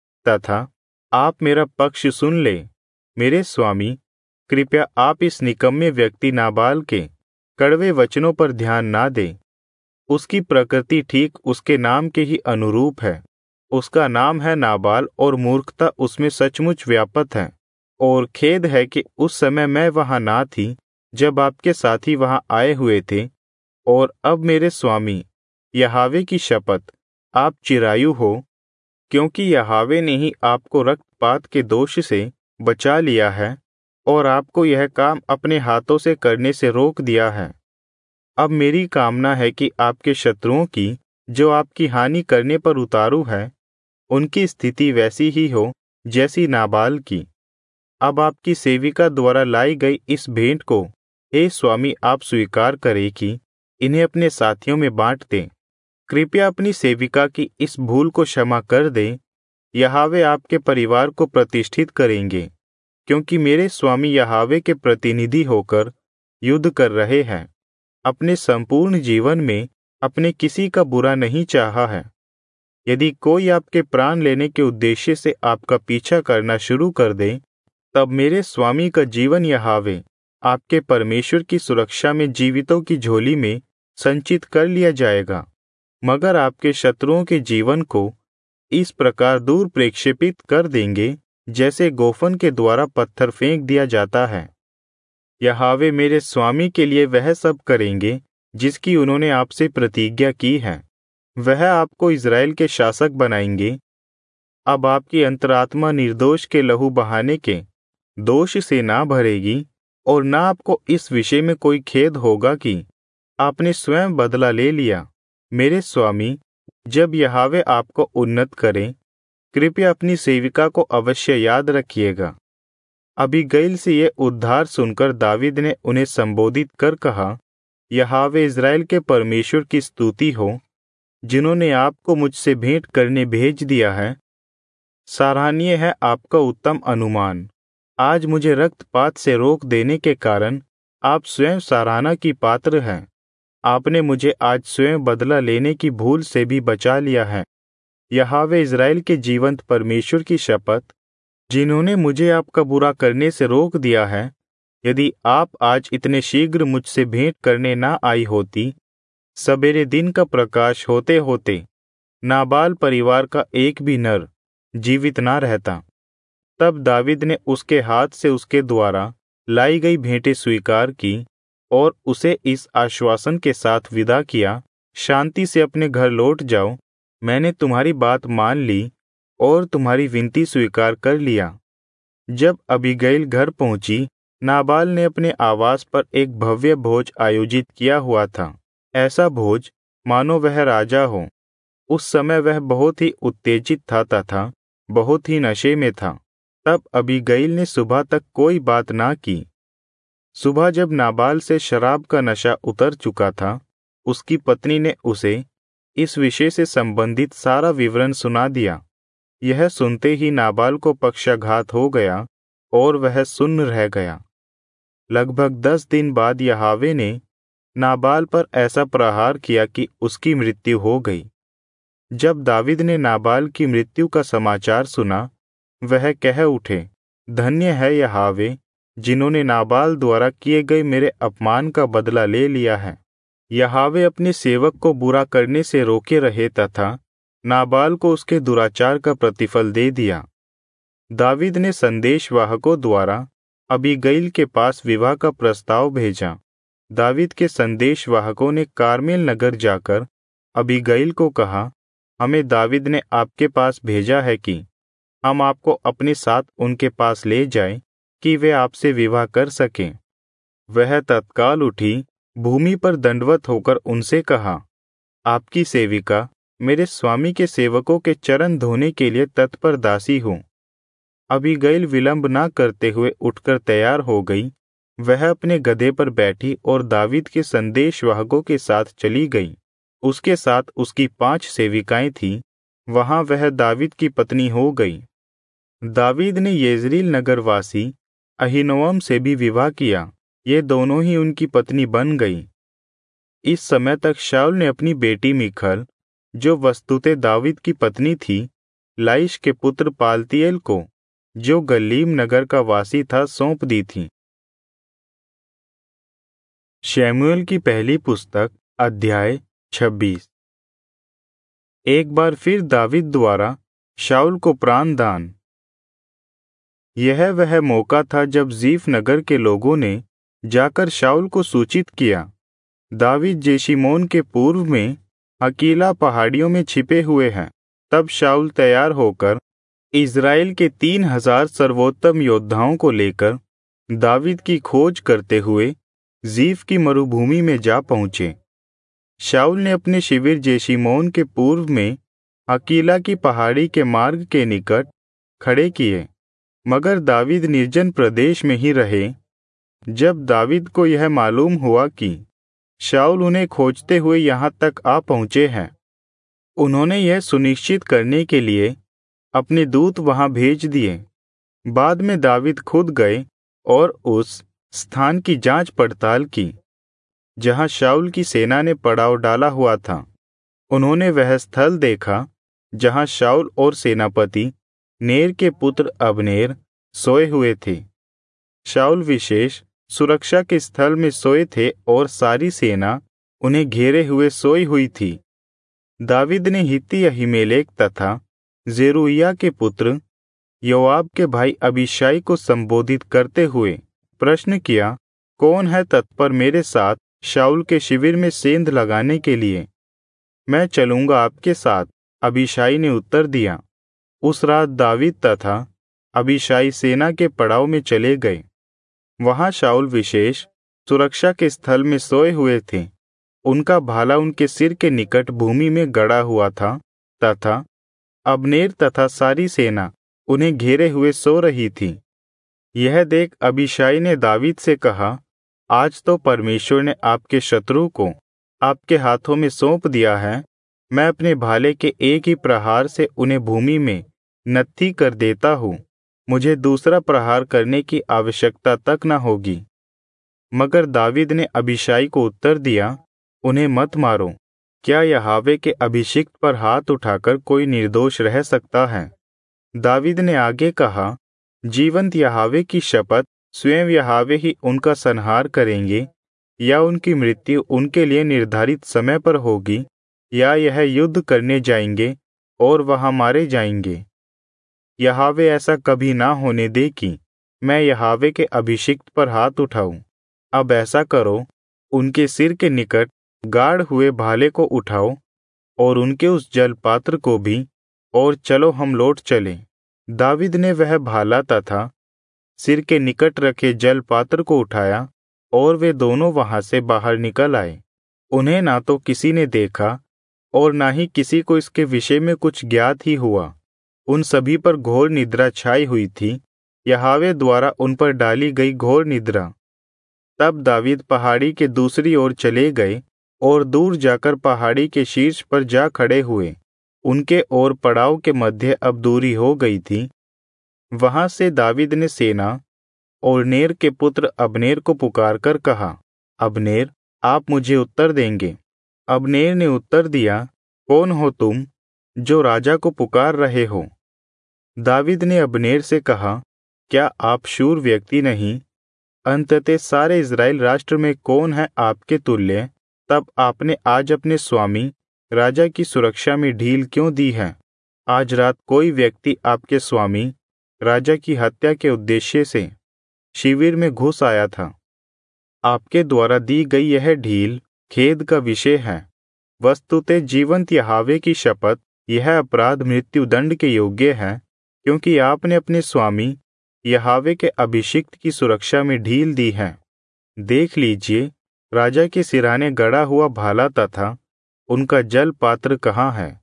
तथा आप मेरा पक्ष सुन ले। मेरे स्वामी, कृपया आप इस निकम्मे व्यक्ति नाबाल के कड़वे वचनों पर ध्यान ना दें। उसकी प्रकृति ठीक उसके नाम के ही अनुरूप है। उसका नाम है नाबाल और मूर्खता उसमें सचमुच व्यापत है। और खेद है कि उस समय मैं वहां ना थी जब आपके साथी वहां आए हुए थे। और अब मेरे स्वामी, यहावे की शपथ, आप चिरायु हो, क्योंकि यहावे ने ही आपको रक्तपात के दोष से बचा लिया है और आपको यह काम अपने हाथों से करने से रोक दिया है। अब मेरी कामना है कि आपके शत्रुओं की, जो आपकी हानि करने पर उतारू है, उनकी स्थिति वैसी ही हो जैसी नाबाल की। अब आपकी सेविका द्वारा लाई गई इस भेंट को हे स्वामी आप स्वीकार करें कि इन्हें अपने साथियों में बांट दें। कृपया अपनी सेविका की इस भूल को क्षमा कर दें। यहावे आपके परिवार को प्रतिष्ठित करेंगे, क्योंकि मेरे स्वामी यहावे के प्रतिनिधि होकर युद्ध कर रहे हैं। अपने संपूर्ण जीवन में अपने किसी का बुरा नहीं चाहा है। यदि कोई आपके प्राण लेने के उद्देश्य से आपका पीछा करना शुरू कर दे, तब मेरे स्वामी का जीवन यहावे आपके परमेश्वर की सुरक्षा में जीवितों की झोली में संचित कर लिया जाएगा। मगर आपके शत्रुओं के जीवन को इस प्रकार दूर प्रक्षेपित कर देंगे जैसे गोफन के द्वारा पत्थर फेंक दिया जाता है। यहावे मेरे स्वामी के लिए वह सब करेंगे जिसकी उन्होंने आपसे प्रतिज्ञा की है। वह आपको इज़राइल के शासक बनाएंगे। अब आपकी अंतरात्मा निर्दोष के लहू बहाने के दोष से ना भरेगी और ना आपको इस विषय में कोई खेद होगा कि आपने स्वयं बदला ले लिया। मेरे स्वामी, जब यहोवा आपको उन्नत करे, कृपया अपनी सेविका को अवश्य याद रखिएगा। अबीगैल से यह उद्धार सुनकर दावीद ने उन्हें संबोधित कर कहा, यहोवा इज़राइल के परमेश्वर की स्तुति हो, जिन्होंने आपको मुझसे भेंट करने भेज दिया है। सराहनीय है आपका उत्तम अनुमान। आज मुझे रक्तपात से रोक देने के कारण आप स्वयं सराहना की पात्र हैं। आपने मुझे आज स्वयं बदला लेने की भूल से भी बचा लिया है। यहोवा इज़राइल के जीवंत परमेश्वर की शपथ, जिन्होंने मुझे आपका बुरा करने से रोक दिया है, यदि आप आज इतने शीघ्र मुझसे भेंट करने ना आई होती, सवेरे दिन का प्रकाश होते होते नाबाल परिवार का एक भी नर जीवित ना रहता। तब दावीद ने उसके हाथ से उसके द्वारा लाई गई भेंटें स्वीकार की और उसे इस आश्वासन के साथ विदा किया, शांति से अपने घर लौट जाओ, मैंने तुम्हारी बात मान ली और तुम्हारी विनती स्वीकार कर लिया। जब अबीगैल घर पहुंची, नाबाल ने अपने आवास पर एक भव्य भोज आयोजित किया हुआ था, ऐसा भोज मानो वह राजा हो। उस समय वह बहुत ही उत्तेजित था तथा बहुत ही नशे में था। तब अबीगैल ने सुबह तक कोई बात ना की। सुबह जब नाबाल से शराब का नशा उतर चुका था, उसकी पत्नी ने उसे इस विषय से संबंधित सारा विवरण सुना दिया। यह सुनते ही नाबाल को पक्षाघात हो गया और वह सुन्न रह गया। लगभग दस दिन बाद यहोवा ने नाबाल पर ऐसा प्रहार किया कि उसकी मृत्यु हो गई। जब दावीद ने नाबाल की मृत्यु का समाचार सुना, वह कह उठे, धन्य है यहोवा, जिन्होंने नाबाल द्वारा किए गए मेरे अपमान का बदला ले लिया है। यहोवा अपने सेवक को बुरा करने से रोके रहे तथा नाबाल को उसके दुराचार का प्रतिफल दे दिया। दावीद ने संदेशवाहकों द्वारा अबीगैल के पास विवाह का प्रस्ताव भेजा। दावीद के संदेशवाहकों ने कारमेल नगर जाकर अबीगैल को कहा, हमें दावीद ने आपके पास भेजा है कि हम आपको अपने साथ उनके पास ले जाएं कि वे आपसे विवाह कर सकें। वह तत्काल उठी, भूमि पर दंडवत होकर उनसे कहा, आपकी सेविका मेरे स्वामी के सेवकों के चरण धोने के लिए तत्पर दासी हूँ। अबीगैल विलंब ना करते हुए उठकर तैयार हो गई। वह अपने गधे पर बैठी और दावीद के संदेशवाहकों के साथ चली गई। उसके साथ उसकी पांच सेविकाएं थीं। वहां वह दावीद की पत्नी हो गई। दावीद ने येजरील नगरवासी अहीनोअम से भी विवाह किया। ये दोनों ही उनकी पत्नी बन गई। इस समय तक शाऊल ने अपनी बेटी मीखल, जो वस्तुतः दावीद की पत्नी थी, लाइश के पुत्र पालतिएल को, जो गल्लीम नगर का वासी था, सौंप दी थी। शमूएल की पहली पुस्तक अध्याय छब्बीस। एक बार फिर दावीद द्वारा शाऊल को प्राणदान। यह वह मौका था जब जीफ नगर के लोगों ने जाकर शाऊल को सूचित किया, दावीद जेशिमोन के पूर्व में हकीला पहाड़ियों में छिपे हुए हैं। तब शाऊल तैयार होकर इज़राइल के तीन हजार सर्वोत्तम योद्धाओं को लेकर दावीद की खोज करते हुए जीफ की मरुभूमि में जा पहुंचे। शाऊल ने अपने शिविर जेशिमोन के पूर्व में हकीला की पहाड़ी के मार्ग के निकट खड़े किए, मगर दावीद निर्जन प्रदेश में ही रहे। जब दावीद को यह मालूम हुआ कि शाऊल उन्हें खोजते हुए यहाँ तक आ पहुँचे हैं, उन्होंने यह सुनिश्चित करने के लिए अपने दूत वहां भेज दिए। बाद में दावीद खुद गए और उस स्थान की जांच पड़ताल की जहां शाऊल की सेना ने पड़ाव डाला हुआ था। उन्होंने वह स्थल देखा जहां शाऊल और सेनापति नेर के पुत्र अबनेर सोए हुए थे। शाऊल विशेष सुरक्षा के स्थल में सोए थे और सारी सेना उन्हें घेरे हुए सोई हुई थी। दावीद ने हित्ती अहीमेलेक तथा जेरुइया के पुत्र योआब के भाई अबीशाई को संबोधित करते हुए प्रश्न किया, कौन है तत्पर मेरे साथ शाऊल के शिविर में सेंध लगाने के लिए। मैं चलूंगा आपके साथ, अबीशाई ने उत्तर दिया। उस रात दावीद तथा अबीशाई सेना के पड़ाव में चले गए। वहां शाऊल विशेष सुरक्षा के स्थल में सोए हुए थे। उनका भाला उनके सिर के निकट भूमि में गड़ा हुआ था तथा अब्नेर तथा सारी सेना उन्हें घेरे हुए सो रही थी। यह देख अबीशाई ने दावीद से कहा, आज तो परमेश्वर ने आपके शत्रु को आपके हाथों में सौंप दिया है। मैं अपने भाले के एक ही प्रहार से उन्हें भूमि में नत्थी कर देता हूँ। मुझे दूसरा प्रहार करने की आवश्यकता तक न होगी। मगर दावीद ने अबीशाई को उत्तर दिया, उन्हें मत मारो। क्या यहोवा के अभिषिक्त पर हाथ उठाकर कोई निर्दोष रह सकता है? दावीद ने आगे कहा, जीवंत यहोवा की शपथ, स्वयं यहोवा ही उनका संहार करेंगे, या उनकी मृत्यु उनके लिए निर्धारित समय पर होगी, या यह युद्ध करने जाएंगे और वहां मारे जाएंगे। यहोवा ऐसा कभी ना होने दे कि मैं यहोवा के अभिषिक्त पर हाथ उठाऊं। अब ऐसा करो, उनके सिर के निकट गाड़ हुए भाले को उठाओ और उनके उस जल पात्र को भी, और चलो हम लौट चले। दावीद ने वह भाला तथा सिर के निकट रखे जल पात्र को उठाया और वे दोनों वहां से बाहर निकल आए। उन्हें ना तो किसी ने देखा और ना ही किसी को इसके विषय में कुछ ज्ञात ही हुआ। उन सभी पर घोर निद्रा छाई हुई थी, यहोवा द्वारा उन पर डाली गई घोर निद्रा। तब दावीद पहाड़ी के दूसरी ओर चले गए और दूर जाकर पहाड़ी के शीर्ष पर जा खड़े हुए। उनके और पड़ाव के मध्य अब दूरी हो गई थी। वहां से दावीद ने सेना और नेर के पुत्र अब्नेर को पुकारकर कहा, अब्नेर, आप मुझे उत्तर देंगे? अब्नेर ने उत्तर दिया, कौन हो तुम जो राजा को पुकार रहे हो? दावीद ने अब्नेर से कहा, क्या आप शूर व्यक्ति नहीं? अंततः सारे इज़राइल राष्ट्र में कौन है आपके तुल्य? तब आपने आज अपने स्वामी राजा की सुरक्षा में ढील क्यों दी है? आज रात कोई व्यक्ति आपके स्वामी राजा की हत्या के उद्देश्य से शिविर में घुस आया था। आपके द्वारा दी गई यह ढील खेद का विषय है। वस्तुतः जीवंत यहोवा की शपथ, यह अपराध मृत्यु दंड के योग्य है, क्योंकि आपने अपने स्वामी यहोवा के अभिषिक्त की सुरक्षा में ढील दी है। देख लीजिए, राजा के सिराने गड़ा हुआ भाला तथा उनका जल पात्र कहाँ है?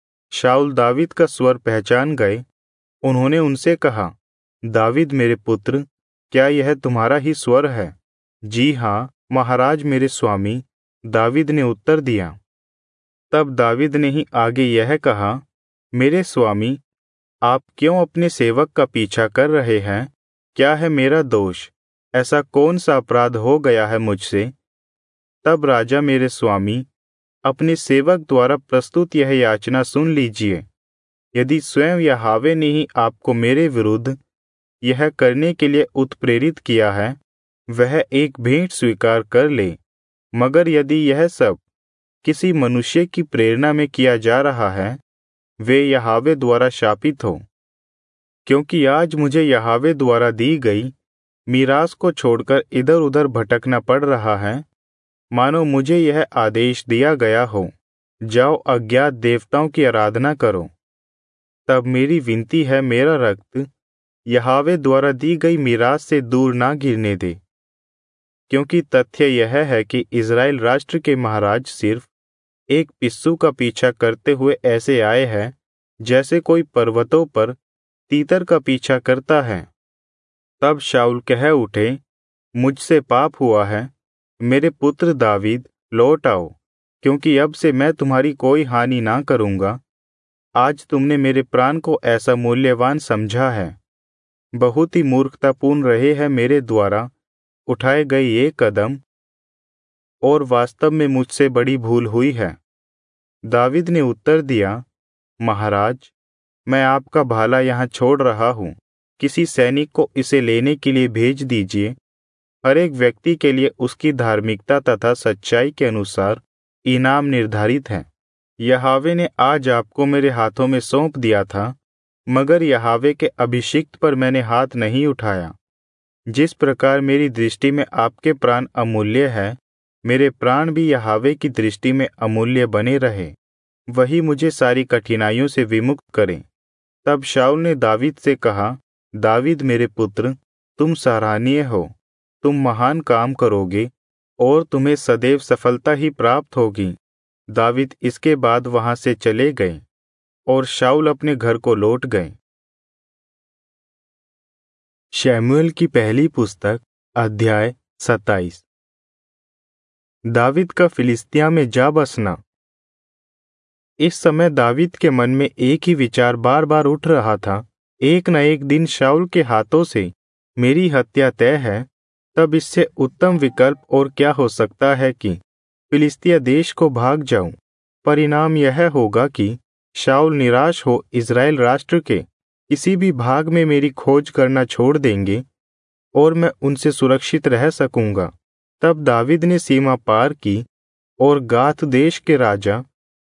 शाऊल दावीद का स्वर पहचान गए। उन्होंने उनसे कहा, दावीद मेरे पुत्र, क्या यह तुम्हारा ही स्वर है? जी हाँ महाराज, मेरे स्वामी, दावीद ने उत्तर दिया। तब दावीद ने ही आगे यह कहा, मेरे स्वामी, आप क्यों अपने सेवक का पीछा कर रहे हैं? क्या है मेरा दोष? ऐसा कौन सा अपराध हो गया है मुझसे? तब राजा मेरे स्वामी, अपने सेवक द्वारा प्रस्तुत यह याचना सुन लीजिए। यदि स्वयं यहोवा ने ही आपको मेरे विरुद्ध यह करने के लिए उत्प्रेरित किया है, वह एक भेंट स्वीकार कर ले। मगर यदि यह सब किसी मनुष्य की प्रेरणा में किया जा रहा है, वे यहोवा द्वारा शापित हो। क्योंकि आज मुझे यहोवा द्वारा दी गई मीरास को छोड़कर इधर उधर भटकना पड़ रहा है, मानो मुझे यह आदेश दिया गया हो, जाओ अज्ञात देवताओं की आराधना करो। तब मेरी विनती है, मेरा रक्त यहोवा द्वारा दी गई मीरास से दूर ना गिरने दे। क्योंकि तथ्य यह है कि इज़राइल राष्ट्र के महाराज सिर्फ एक पिस्सू का पीछा करते हुए ऐसे आए हैं, जैसे कोई पर्वतों पर तीतर का पीछा करता है। तब शाऊल कह उठे, मुझसे पाप हुआ है, मेरे पुत्र दावीद, लौट आओ, क्योंकि अब से मैं तुम्हारी कोई हानि ना करूँगा। आज तुमने मेरे प्राण को ऐसा मूल्यवान समझा है। बहुत ही मूर्खतापूर्ण रहे हैं मेरे द्वारा उठाए गए ये कदम, और वास्तव में मुझसे बड़ी भूल हुई है। दावीद ने उत्तर दिया, महाराज, मैं आपका भाला यहाँ छोड़ रहा हूँ। किसी सैनिक को इसे लेने के लिए भेज दीजिए। हर एक व्यक्ति के लिए उसकी धार्मिकता तथा सच्चाई के अनुसार इनाम निर्धारित है। यहोवा ने आज आपको मेरे हाथों में सौंप दिया था, मगर यहोवा के अभिषिक्त पर मैंने हाथ नहीं उठाया। जिस प्रकार मेरी दृष्टि में आपके प्राण अमूल्य है, मेरे प्राण भी यहोवा की दृष्टि में अमूल्य बने रहे, वही मुझे सारी कठिनाइयों से विमुक्त करे। तब शाऊल ने दावीद से कहा, दावीद मेरे पुत्र, तुम सराहनीय हो, तुम महान काम करोगे और तुम्हें सदैव सफलता ही प्राप्त होगी। दावीद इसके बाद वहां से चले गए और शाऊल अपने घर को लौट गए। शमूएल की पहली पुस्तक अध्याय सत्ताईस। दावीद का फिलिस्तिया में जा बसना। इस समय दावीद के मन में एक ही विचार बार बार उठ रहा था, एक न एक दिन शाऊल के हाथों से मेरी हत्या तय है, तब इससे उत्तम विकल्प और क्या हो सकता है कि फिलिस्तिया देश को भाग जाऊं। परिणाम यह होगा कि शाऊल निराश हो इज़राइल राष्ट्र के किसी भी भाग में मेरी खोज करना छोड़ देंगे और मैं उनसे सुरक्षित रह सकूंगा। तब दावीद ने सीमा पार की और गाथ देश के राजा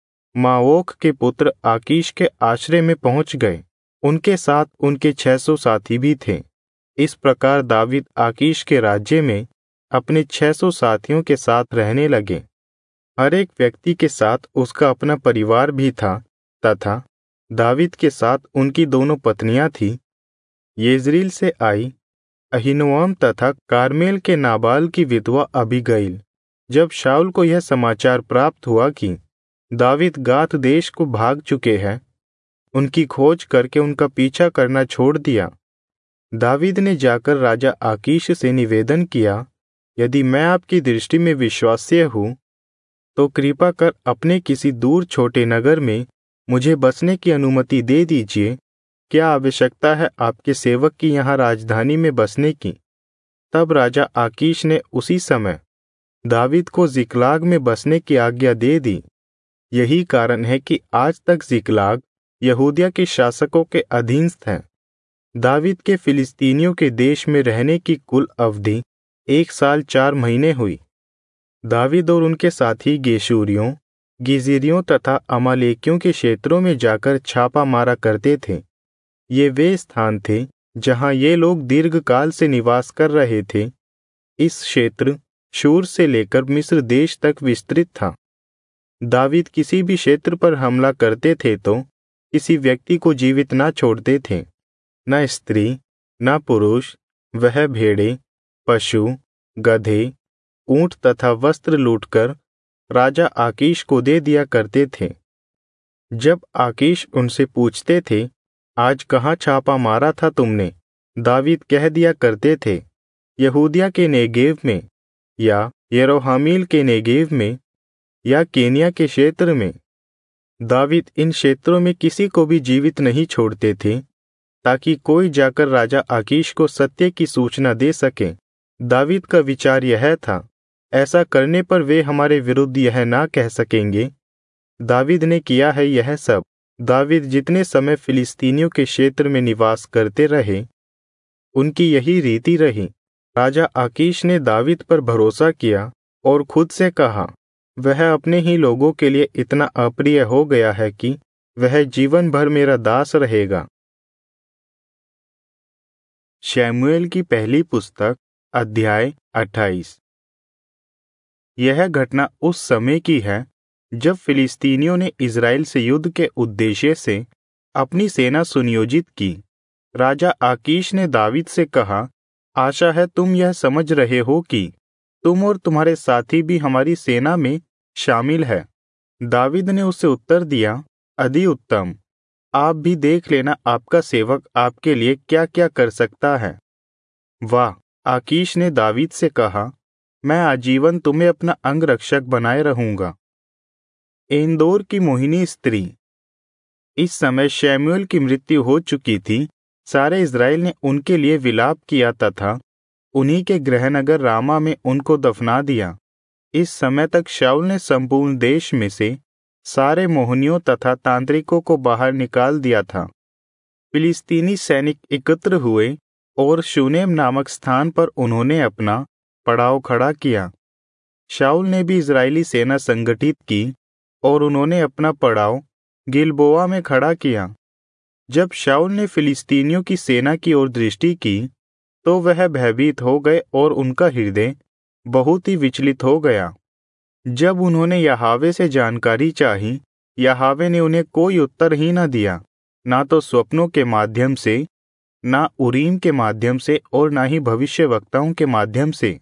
माओक के पुत्र आकीश के आश्रय में पहुंच गए। उनके साथ उनके छह सौ साथी भी थे। इस प्रकार दावीद आकीश के राज्य में अपने छह सौ साथियों के साथ रहने लगे। हर एक व्यक्ति के साथ उसका अपना परिवार भी था तथा दावीद के साथ उनकी दोनों पत्नियां थीं, येजरील से आई अहीनोअम तथा कार्मेल के नाबाल की विधवा अबीगैल। जब शाऊल को यह समाचार प्राप्त हुआ कि दावीद गाथ देश को भाग चुके हैं, उनकी खोज करके उनका पीछा करना छोड़ दिया। दावीद ने जाकर राजा आकीश से निवेदन किया, यदि मैं आपकी दृष्टि में विश्वास्य हूँ तो कृपा कर अपने किसी दूर छोटे नगर में मुझे बसने की अनुमति दे दीजिए। क्या आवश्यकता है आपके सेवक की यहाँ राजधानी में बसने की? तब राजा आकीश ने उसी समय दावीद को जिकलाग में बसने की आज्ञा दे दी। यही कारण है कि आज तक जिकलाग यहूदिया के शासकों के अधीनस्थ है। दावीद के फिलिस्तीनियों के देश में रहने की कुल अवधि एक साल चार महीने हुई। दावीद और उनके साथी गेशूरियों, गिज़िरियों तथा अमालेकियों के क्षेत्रों में जाकर छापा मारा करते थे। ये वे स्थान थे जहां ये लोग दीर्घकाल से निवास कर रहे थे। इस क्षेत्र शूर से लेकर मिस्र देश तक विस्तृत था। दावीद किसी भी क्षेत्र पर हमला करते थे तो किसी व्यक्ति को जीवित न छोड़ते थे, न स्त्री न पुरुष। वह भेड़ें, पशु, गधे, ऊंट तथा वस्त्र लूटकर राजा आकीश को दे दिया करते थे। जब आकीश उनसे पूछते थे, आज कहाँ छापा मारा था तुमने, दावीद कह दिया करते थे, यहूदिया के नेगेव में या येरोहामील के नेगेव में या केनिया के क्षेत्र में। दावीद इन क्षेत्रों में किसी को भी जीवित नहीं छोड़ते थे ताकि कोई जाकर राजा आकीश को सत्य की सूचना दे सके। दावीद का विचार यह था, ऐसा करने पर वे हमारे विरुद्ध यह ना कह सकेंगे, दावीद ने किया है यह सब। दावीद जितने समय फिलिस्तीनियों के क्षेत्र में निवास करते रहे, उनकी यही रीति रही। राजा आकीश ने दावीद पर भरोसा किया और खुद से कहा, वह अपने ही लोगों के लिए इतना अप्रिय हो गया है कि वह जीवन भर मेरा दास रहेगा। शमूएल की पहली पुस्तक अध्याय अट्ठाईस। यह घटना उस समय की है जब फिलिस्तीनियों ने इज़राइल से युद्ध के उद्देश्य से अपनी सेना सुनियोजित की। राजा आकीश ने दावीद से कहा, आशा है तुम यह समझ रहे हो कि तुम और तुम्हारे साथी भी हमारी सेना में शामिल है। दावीद ने उसे उत्तर दिया, अति उत्तम, आप भी देख लेना आपका सेवक आपके लिए क्या क्या कर सकता है। वाह, आकीश ने दावीद से कहा, मैं आजीवन तुम्हें अपना अंगरक्षक बनाए रहूंगा। एंदोर की मोहिनी स्त्री। इस समय शमूएल की मृत्यु हो चुकी थी। सारे इज़राइल ने उनके लिए विलाप किया तथा उन्हीं के गृहनगर रामा में उनको दफना दिया। इस समय तक शाऊल ने संपूर्ण देश में से सारे मोहनियों तथा तांत्रिकों को बाहर निकाल दिया था। फिलिस्तीनी सैनिक एकत्र हुए और शूनेम नामक स्थान पर उन्होंने अपना पड़ाव खड़ा किया। शाऊल ने भी इज़राइली सेना संगठित की और उन्होंने अपना पड़ाव गिलबोआ में खड़ा किया। जब शाऊल ने फिलिस्तीनियों की सेना की ओर दृष्टि की तो वह भयभीत हो गए और उनका हृदय बहुत ही विचलित हो गया। जब उन्होंने यहोवा से जानकारी चाही, यहोवा ने उन्हें कोई उत्तर ही न दिया, ना तो स्वप्नों के माध्यम से, ना उरीम के माध्यम से और ना ही भविष्यवक्ताओं के माध्यम से।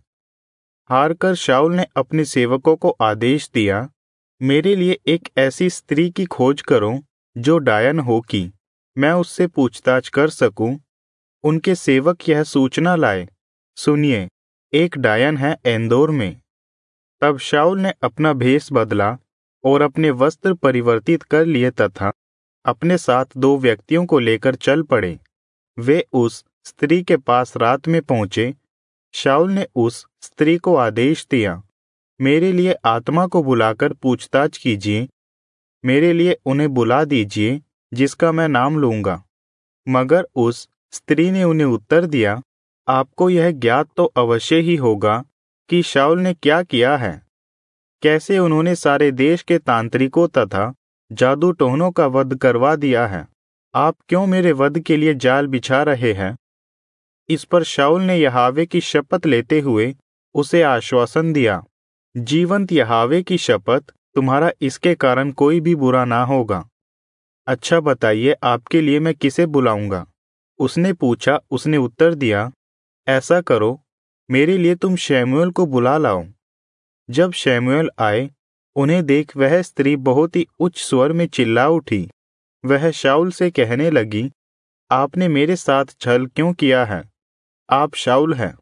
हारकर शाऊल ने अपने सेवकों को आदेश दिया, मेरे लिए एक ऐसी स्त्री की खोज करो जो डायन हो कि मैं उससे पूछताछ कर सकूं। उनके सेवक यह सूचना लाए, सुनिए, एक डायन है एंदोर में। तब शाऊल ने अपना भेष बदला और अपने वस्त्र परिवर्तित कर लिए तथा अपने साथ दो व्यक्तियों को लेकर चल पड़े। वे उस स्त्री के पास रात में पहुंचे। शाऊल ने उस स्त्री को आदेश दिया, मेरे लिए आत्मा को बुलाकर पूछताछ कीजिए, मेरे लिए उन्हें बुला दीजिए जिसका मैं नाम लूंगा। मगर उस स्त्री ने उन्हें उत्तर दिया, आपको यह ज्ञात तो अवश्य ही होगा कि शाऊल ने क्या किया है, कैसे उन्होंने सारे देश के तांत्रिकों तथा जादू टोनों का वध करवा दिया है। आप क्यों मेरे वध के लिए जाल बिछा रहे हैं? इस पर शाऊल ने यहोवा की शपथ लेते हुए उसे आश्वासन दिया, जीवंत यहोवा की शपथ, तुम्हारा इसके कारण कोई भी बुरा ना होगा। अच्छा बताइए, आपके लिए मैं किसे बुलाऊंगा? उसने पूछा। उसने उत्तर दिया, ऐसा करो, मेरे लिए तुम शमूएल को बुला लाओ। जब शमूएल आए, उन्हें देख वह स्त्री बहुत ही उच्च स्वर में चिल्ला उठी। वह शाऊल से कहने लगी, आपने मेरे साथ छल क्यों किया है? आप शाऊल हैं।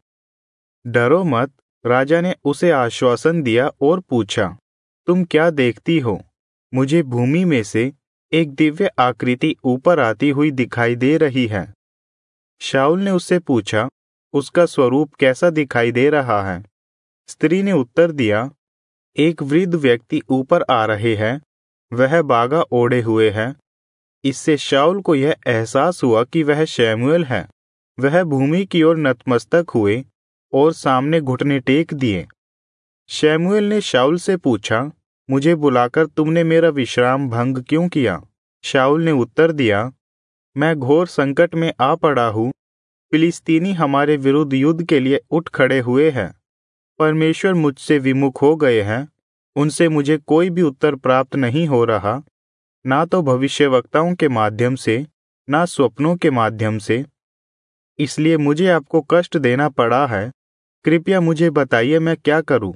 डरो मत। राजा ने उसे आश्वासन दिया और पूछा, तुम क्या देखती हो? मुझे भूमि में से एक दिव्य आकृति ऊपर आती हुई दिखाई दे रही है। शाऊल ने उससे पूछा, उसका स्वरूप कैसा दिखाई दे रहा है? स्त्री ने उत्तर दिया, एक वृद्ध व्यक्ति ऊपर आ रहे हैं, वह बागा ओढ़े हुए है। इससे शाऊल को यह एहसास हुआ कि वह शमूएल है। वह भूमि की ओर नतमस्तक हुए और सामने घुटने टेक दिए। शमूएल ने शाऊल से पूछा, मुझे बुलाकर तुमने मेरा विश्राम भंग क्यों किया? शाऊल ने उत्तर दिया, मैं घोर संकट में आ पड़ा हूँ। फिलिस्तीनी हमारे विरुद्ध युद्ध के लिए उठ खड़े हुए हैं। परमेश्वर मुझसे विमुख हो गए हैं। उनसे मुझे कोई भी उत्तर प्राप्त नहीं हो रहा, ना तो भविष्यवक्ताओं के माध्यम से, ना स्वप्नों के माध्यम से। इसलिए मुझे आपको कष्ट देना पड़ा है। कृपया मुझे बताइए, मैं क्या करूं?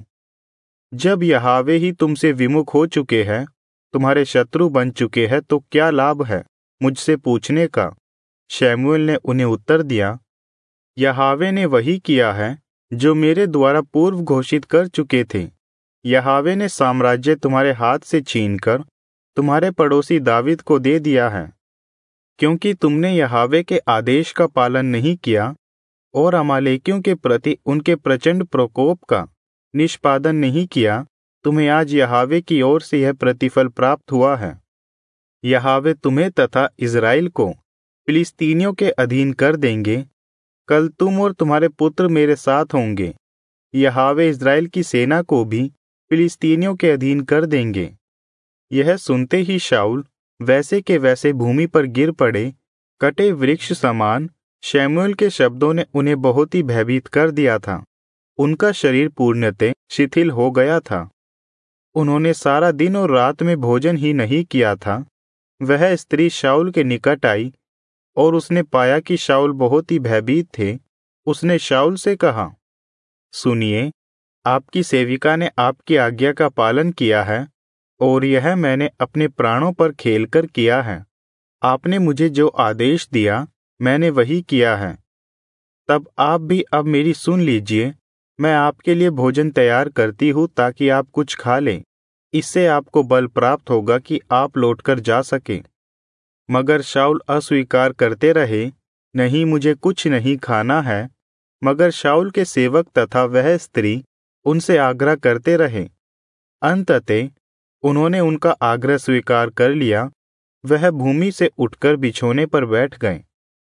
जब यहोवा ही तुमसे विमुख हो चुके हैं, तुम्हारे शत्रु बन चुके हैं, तो क्या लाभ है मुझसे पूछने का? शमूएल ने उन्हें उत्तर दिया, यहोवा ने वही किया है जो मेरे द्वारा पूर्व घोषित कर चुके थे। यहोवा ने साम्राज्य तुम्हारे हाथ से छीनकर तुम्हारे पड़ोसी दावीद को दे दिया है, क्योंकि तुमने यहोवा के आदेश का पालन नहीं किया और अमालेकियों के प्रति उनके प्रचंड प्रकोप का निष्पादन नहीं किया। तुम्हें आज यहोवा की ओर से यह प्रतिफल प्राप्त हुआ है। यहोवा तुम्हें तथा इज़राइल को फिलिस्तीनियों के अधीन कर देंगे। कल तुम और तुम्हारे पुत्र मेरे साथ होंगे। यहोवा इज़राइल की सेना को भी फिलिस्तीनियों के अधीन कर देंगे। यह सुनते ही शाऊल वैसे के वैसे भूमि पर गिर पड़े, कटे वृक्ष समान। शमूएल के शब्दों ने उन्हें बहुत ही भयभीत कर दिया था। उनका शरीर पूर्णतः शिथिल हो गया था। उन्होंने सारा दिन और रात में भोजन ही नहीं किया था। वह स्त्री शाऊल के निकट आई और उसने पाया कि शाऊल बहुत ही भयभीत थे। उसने शाऊल से कहा, सुनिए, आपकी सेविका ने आपकी आज्ञा का पालन किया है और यह मैंने अपने प्राणों पर खेलकर किया है। आपने मुझे जो आदेश दिया मैंने वही किया है। तब आप भी अब मेरी सुन लीजिए। मैं आपके लिए भोजन तैयार करती हूँ ताकि आप कुछ खा लें। इससे आपको बल प्राप्त होगा कि आप लौटकर जा सके। मगर शाऊल अस्वीकार करते रहे, नहीं, मुझे कुछ नहीं खाना है। मगर शाऊल के सेवक तथा वह स्त्री उनसे आग्रह करते रहे। अंततः उन्होंने उनका आग्रह स्वीकार कर लिया। वह भूमि से उठकर बिछौने पर बैठ गए।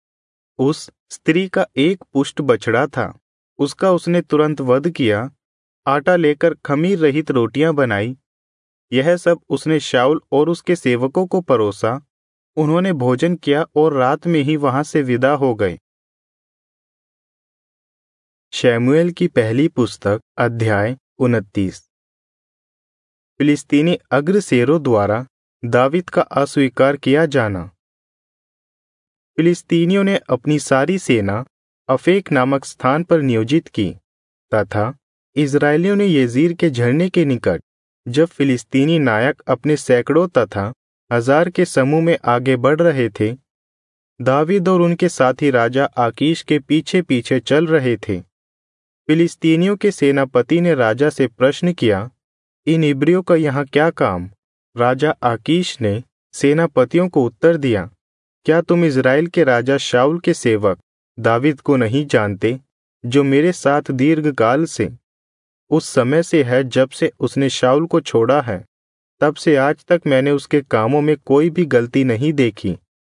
उस स्त्री का एक पुष्ट बछड़ा था, उसका उसने तुरंत वध किया। आटा लेकर खमीर रहित रोटियां बनाई। यह सब उसने शाऊल और उसके सेवकों को परोसा। उन्होंने भोजन किया और रात में ही वहां से विदा हो गए। शमूएल की पहली पुस्तक, अध्याय उनतीस। फिलिस्तीनी अग्रसेरों द्वारा दावीद का अस्वीकार किया जाना। फिलिस्तीनियों ने अपनी सारी सेना अफेक नामक स्थान पर नियोजित की तथा इजरायलियों ने येजीर के झरने के निकट, जब फिलिस्तीनी नायक अपने सैकड़ों तथा हजार के समूह में आगे बढ़ रहे थे, दावीद और उनके साथी राजा आकीश के पीछे पीछे चल रहे थे। फिलिस्तीनियों के सेनापति ने राजा से प्रश्न किया, इन इब्रियों का यहाँ क्या काम? राजा आकीश ने सेनापतियों को उत्तर दिया, क्या तुम इज़राइल के राजा शाऊल के सेवक दावीद को नहीं जानते, जो मेरे साथ दीर्घकाल से उस समय से है जब से उसने शाऊल को छोड़ा है, तब से आज तक मैंने उसके कामों में कोई भी गलती नहीं देखी।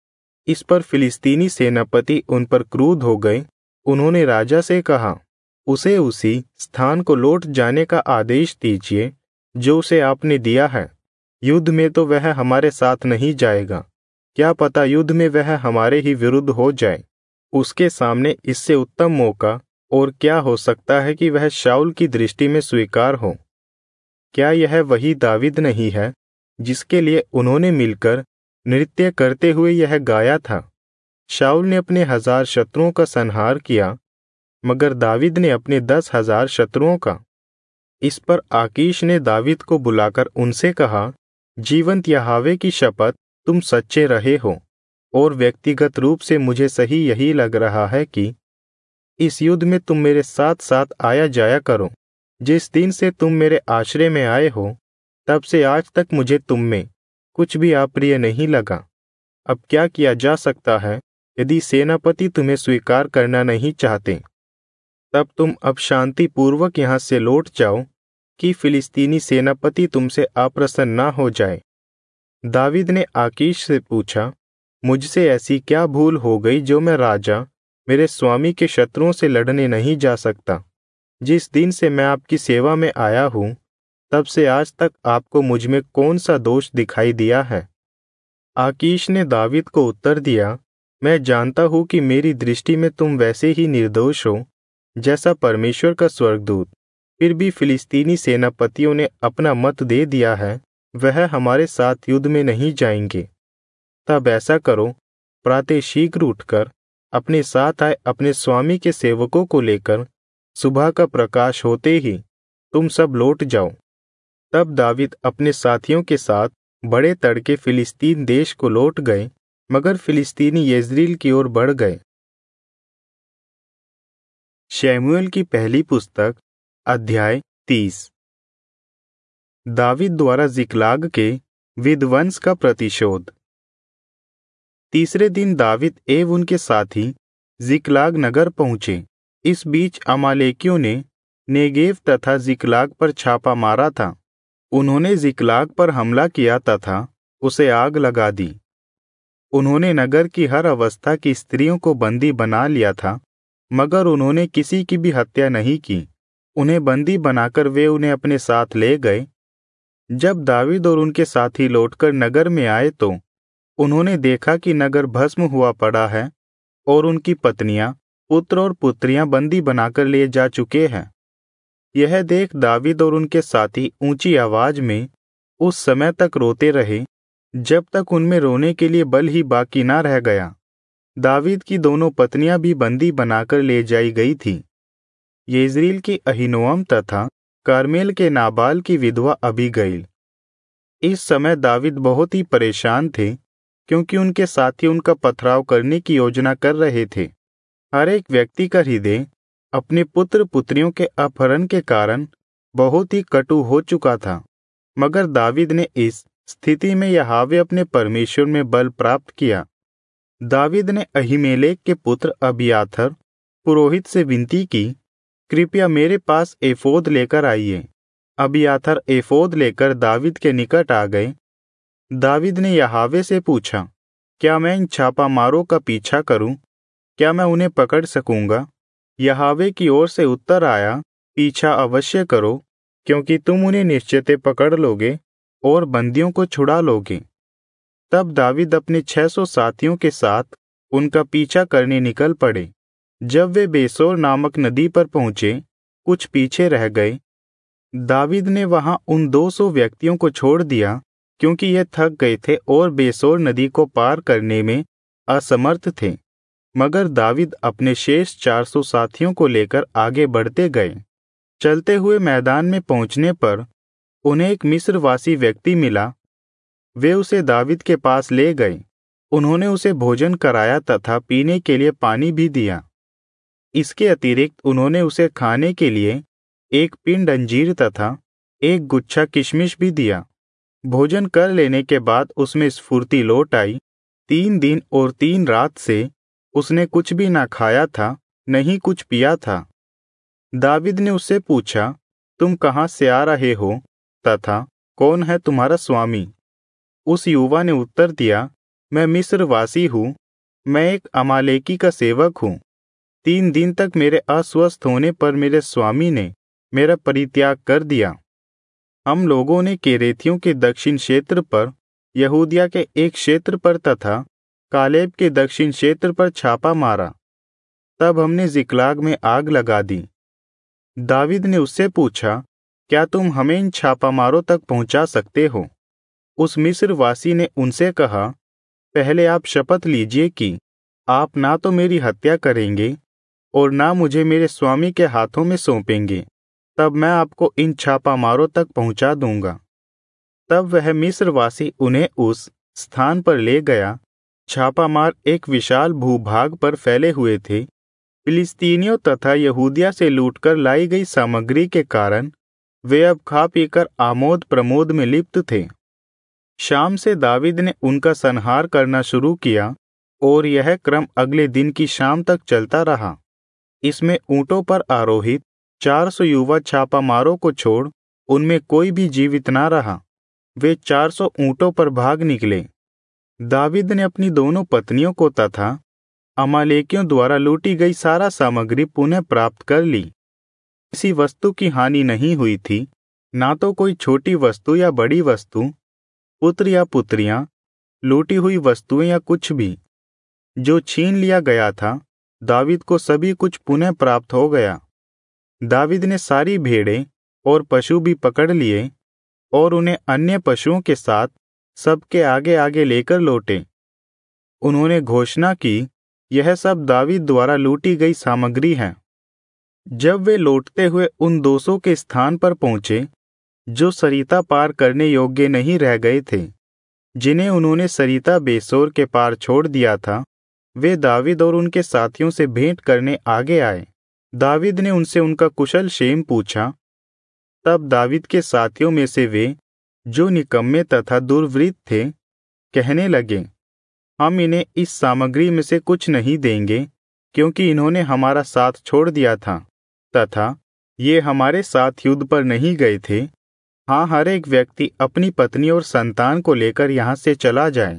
इस पर फिलिस्तीनी सेनापति उन पर क्रुद्ध हो गए। उन्होंने राजा से कहा, उसे उसी स्थान को लौट जाने का आदेश दीजिए जो उसे आपने दिया है। युद्ध में तो वह हमारे साथ नहीं जाएगा, क्या पता युद्ध में वह हमारे ही विरुद्ध हो जाए। उसके सामने इससे उत्तम मौका और क्या हो सकता है कि वह शाऊल की दृष्टि में स्वीकार हो। क्या यह वही दावीद नहीं है जिसके लिए उन्होंने मिलकर नृत्य करते हुए यह गाया था? शाऊल ने अपने हजार शत्रुओं का संहार किया, मगर दावीद ने अपने दस हजार शत्रुओं का। इस पर आकीश ने दावीद को बुलाकर उनसे कहा, जीवंत यहोवा की शपथ, तुम सच्चे रहे हो, और व्यक्तिगत रूप से मुझे सही यही लग रहा है कि इस युद्ध में तुम मेरे साथ साथ आया जाया करो। जिस दिन से तुम मेरे आश्रय में आए हो, तब से आज तक मुझे तुम में कुछ भी अप्रिय नहीं लगा। अब क्या किया जा सकता है? यदि सेनापति तुम्हें स्वीकार करना नहीं चाहते, तब तुम अब शांति पूर्वक यहाँ से लौट जाओ कि फिलिस्तीनी सेनापति तुमसे अप्रसन्न ना हो जाए। दावीद ने आकीश से पूछा, मुझसे ऐसी क्या भूल हो गई जो मैं राजा मेरे स्वामी के शत्रुओं से लड़ने नहीं जा सकता? जिस दिन से मैं आपकी सेवा में आया हूँ, तब से आज तक आपको मुझ में कौन सा दोष दिखाई दिया है? आकीश ने दावीद को उत्तर दिया, मैं जानता हूँ कि मेरी दृष्टि में तुम वैसे ही निर्दोष हो जैसा परमेश्वर का स्वर्गदूत। फिर भी फिलिस्तीनी सेनापतियों ने अपना मत दे दिया है, वह हमारे साथ युद्ध में नहीं जाएंगे। तब ऐसा करो, प्रातः शीघ्र उठकर अपने साथ आए अपने स्वामी के सेवकों को लेकर सुबह का प्रकाश होते ही तुम सब लौट जाओ। तब दावीद अपने साथियों के साथ बड़े तड़के फिलिस्तीन देश को लौट गए, मगर फिलिस्तीनी यज़रील की ओर बढ़ गए। शमूएल की पहली पुस्तक अध्याय तीस। दावीद द्वारा जिकलाग के विध्वंस का प्रतिशोध। तीसरे दिन दावीद एवं उनके साथी जिकलाग नगर पहुंचे। इस बीच अमालेकियों ने नेगेव तथा जिकलाग पर छापा मारा था। उन्होंने जिकलाग पर हमला किया तथा उसे आग लगा दी। उन्होंने नगर की हर अवस्था की स्त्रियों को बंदी बना लिया था, मगर उन्होंने किसी की भी हत्या नहीं की। उन्हें बंदी बनाकर वे उन्हें अपने साथ ले गए। जब दावीद और उनके साथी लौटकर नगर में आए तो उन्होंने देखा कि नगर भस्म हुआ पड़ा है और उनकी पत्नियां, पुत्र और पुत्रियां बंदी बनाकर ले जा चुके हैं। यह देख दावीद और उनके साथी ऊंची आवाज में उस समय तक रोते रहे जब तक उनमें रोने के लिए बल ही बाकी ना रह गया। दावीद की दोनों पत्नियां भी बंदी बनाकर ले जाई गई थी, येज़रील की अहीनोअम तथा कार्मेल के नाबाल की विधवा अबीगैल। इस समय दावीद बहुत ही परेशान थे, क्योंकि उनके साथी उनका पथराव करने की योजना कर रहे थे। हर एक व्यक्ति का हृदय अपने पुत्र पुत्रियों के अपहरण के कारण बहुत ही कटु हो चुका था, मगर दावीद ने इस स्थिति में यहोवा अपने परमेश्वर में बल प्राप्त किया। दावीद ने अहीमेलेक के पुत्र अबियाथर पुरोहित से विनती की, कृपया मेरे पास एफोद लेकर आइए। अबियाथर एफोद लेकर दावीद के निकट आ गए। दावीद ने यहोवा से पूछा, क्या मैं इन छापा मारों का पीछा करूं? क्या मैं उन्हें पकड़ सकूंगा? यहोवा की ओर से उत्तर आया, पीछा अवश्य करो, क्योंकि तुम उन्हें निश्चय पकड़ लोगे और बंदियों को छुड़ा लोगे। तब दावीद अपने छह सौ साथियों के साथ उनका पीछा करने निकल पड़े। जब वे बेसोर नामक नदी पर पहुंचे, कुछ पीछे रह गए। दावीद ने वहां उन दो सौ व्यक्तियों को छोड़ दिया क्योंकि ये थक गए थे और बेसोर नदी को पार करने में असमर्थ थे। मगर दावीद अपने शेष चार सौ साथियों को लेकर आगे बढ़ते गए। चलते हुए मैदान में पहुंचने पर उन्हें एक मिस्रवासी व्यक्ति मिला। वे उसे दावीद के पास ले गए। उन्होंने उसे भोजन कराया तथा पीने के लिए पानी भी दिया। इसके अतिरिक्त उन्होंने उसे खाने के लिए एक पिंड अंजीर तथा एक गुच्छा किशमिश भी दिया। भोजन कर लेने के बाद उसमें स्फूर्ति लौट आई। तीन दिन और तीन रात से उसने कुछ भी ना खाया था, न ही कुछ पिया था। दावीद ने उससे पूछा, तुम कहाँ से आ रहे हो तथा कौन है तुम्हारा स्वामी? उस युवा ने उत्तर दिया, मैं मिस्रवासी हूँ, मैं एक अमालेकी का सेवक हूँ। तीन दिन तक मेरे अस्वस्थ होने पर मेरे स्वामी ने मेरा परित्याग कर दिया। हम लोगों ने केरेथियों के दक्षिण क्षेत्र पर, यहूदिया के एक क्षेत्र पर तथा कालेब के दक्षिण क्षेत्र पर छापा मारा। तब हमने जिकलाग में आग लगा दी। दावीद ने उससे पूछा, क्या तुम हमें इन छापामारों तक पहुंचा सकते हो? उस मिस्रवासी ने उनसे कहा, पहले आप शपथ लीजिए कि आप ना तो मेरी हत्या करेंगे और ना मुझे मेरे स्वामी के हाथों में सौंपेंगे, तब मैं आपको इन छापामारों तक पहुंचा दूंगा। तब वह मिस्रवासी उन्हें उस स्थान पर ले गया। छापामार एक विशाल भूभाग पर फैले हुए थे। फिलिस्तीनियों तथा यहूदिया से लूटकर लाई गई सामग्री के कारण वे अब खा पीकर आमोद प्रमोद में लिप्त थे। शाम से दावीद ने उनका संहार करना शुरू किया और यह क्रम अगले दिन की शाम तक चलता रहा। इसमें ऊंटों पर आरोहित चार सौ युवा छापामारों को छोड़ उनमें कोई भी जीवित ना रहा। वे चार सौ ऊंटों पर भाग निकले। दावीद ने अपनी दोनों पत्नियों को तथा अमालेकियों द्वारा लूटी गई सारा सामग्री पुनः प्राप्त कर ली। किसी वस्तु की हानि नहीं हुई थी, ना तो कोई छोटी वस्तु या बड़ी वस्तु, पुत्र या पुत्रियां, लूटी हुई वस्तुएं या कुछ भी। जो छीन लिया गया था, दावीद को सभी कुछ पुनः प्राप्त हो गया। दावीद ने सारी भेड़ें और पशु भी पकड़ लिए और उन्हें अन्य पशुओं के साथ सबके आगे आगे लेकर लौटे। उन्होंने घोषणा की, यह सब दावीद द्वारा लूटी गई सामग्री है। जब वे लौटते हुए उन दो सौ के स्थान पर पहुंचे जो सरिता पार करने योग्य नहीं रह गए थे, जिन्हें उन्होंने सरिता बेसोर के पार छोड़ दिया था, वे दावीद और उनके साथियों से भेंट करने आगे आए। दावीद ने उनसे उनका कुशल क्षेम पूछा। तब दावीद के साथियों में से वे, जो निकम्मे तथा दुर्वृत्त थे, कहने लगे, हम इन्हें इस सामग्री में से कुछ नहीं देंगे, क्योंकि इन्होंने हमारा साथ छोड़ दिया था तथा ये हमारे साथ युद्ध पर नहीं गए थे। हाँ, हर एक व्यक्ति अपनी पत्नी और संतान को लेकर यहाँ से चला जाए।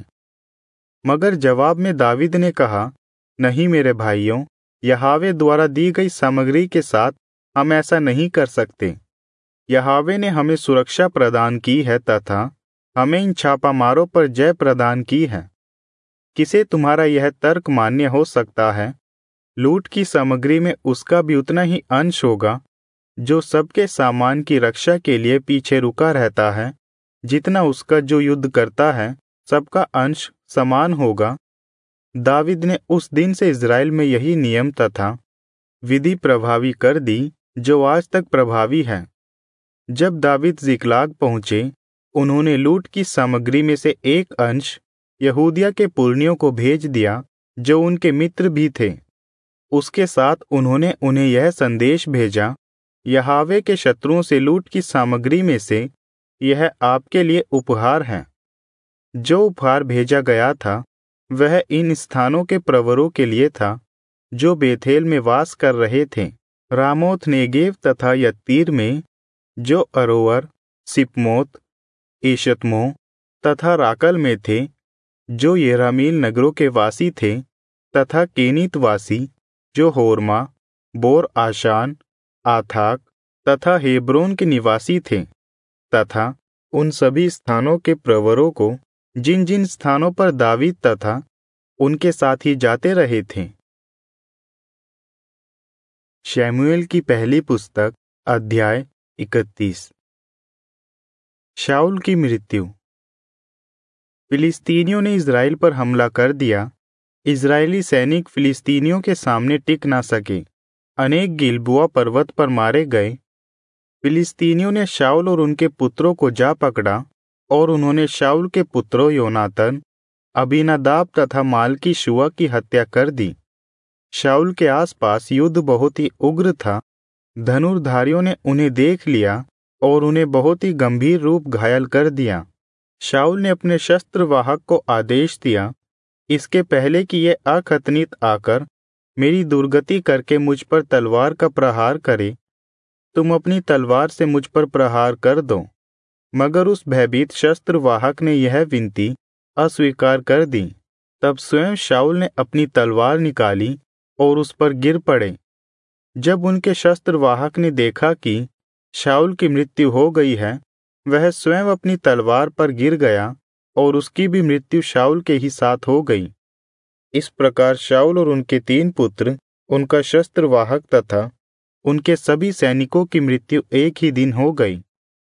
मगर जवाब में दावीद ने कहा, नहीं मेरे भाइयों, यहोवा द्वारा दी गई सामग्री के साथ हम ऐसा नहीं कर सकते। यहोवा ने हमें सुरक्षा प्रदान की है तथा हमें इन छापामारों पर जय प्रदान की है। किसे तुम्हारा यह तर्क मान्य हो सकता है? लूट की सामग्री में उसका भी उतना ही अंश होगा जो सबके सामान की रक्षा के लिए पीछे रुका रहता है, जितना उसका जो युद्ध करता है सबका अंश समान होगा। दावीद ने उस दिन से इज़राइल में यही नियम तथा विधि प्रभावी कर दी जो आज तक प्रभावी है। जब दावीद जिकलाग पहुंचे, उन्होंने लूट की सामग्री में से एक अंश यहूदिया के पुरनियों को भेज दिया जो उनके मित्र भी थे। उसके साथ उन्होंने उन्हें यह संदेश भेजा, यहोवा के शत्रुओं से लूट की सामग्री में से यह आपके लिए उपहार है। जो उपहार भेजा गया था वह इन स्थानों के प्रवरों के लिए था जो बेथेल में वास कर रहे थे, रामोत नेगेव तथा यत्तीर में, जो अरोवर, सिपमोत, एशतमो तथा राकल में थे, जो येरामील नगरों के वासी थे, तथा केनीत वासी, जो होर्मा, बोर आशान, आथाक तथा हेब्रोन के निवासी थे, तथा उन सभी स्थानों के प्रवरों को जिन जिन स्थानों पर दावीद तथा उनके साथी जाते रहे थे। शमूएल की पहली पुस्तक अध्याय इकतीस। शाऊल की मृत्यु। फिलिस्तीनियों ने इज़राइल पर हमला कर दिया। इज़राइली सैनिक फिलिस्तीनियों के सामने टिक ना सके। अनेक गिलबोआ पर्वत पर मारे गए। फिलिस्तीनियों ने शाऊल और उनके पुत्रों को जा पकड़ा और उन्होंने शाऊल के पुत्रों योनातन, अबीनादाब तथा मालकी शुआ की हत्या कर दी। शाऊल के आसपास युद्ध बहुत ही उग्र था। धनुर्धारियों ने उन्हें देख लिया और उन्हें बहुत ही गंभीर रूप घायल कर दिया। शाऊल ने अपने शस्त्रवाहक को आदेश दिया, इसके पहले कि ये अखतनीत आकर मेरी दुर्गति करके मुझ पर तलवार का प्रहार करे, तुम अपनी तलवार से मुझ पर प्रहार कर दो। मगर उस भयभीत शस्त्रवाहक ने यह विनती अस्वीकार कर दी। तब स्वयं शाऊल ने अपनी तलवार निकाली और उस पर गिर पड़े। जब उनके शस्त्रवाहक ने देखा कि शाऊल की मृत्यु हो गई है, वह स्वयं अपनी तलवार पर गिर गया और उसकी भी मृत्यु शाऊल के ही साथ हो गई। इस प्रकार शाऊल और उनके तीन पुत्र, उनका शस्त्रवाहक तथा उनके सभी सैनिकों की मृत्यु एक ही दिन हो गई।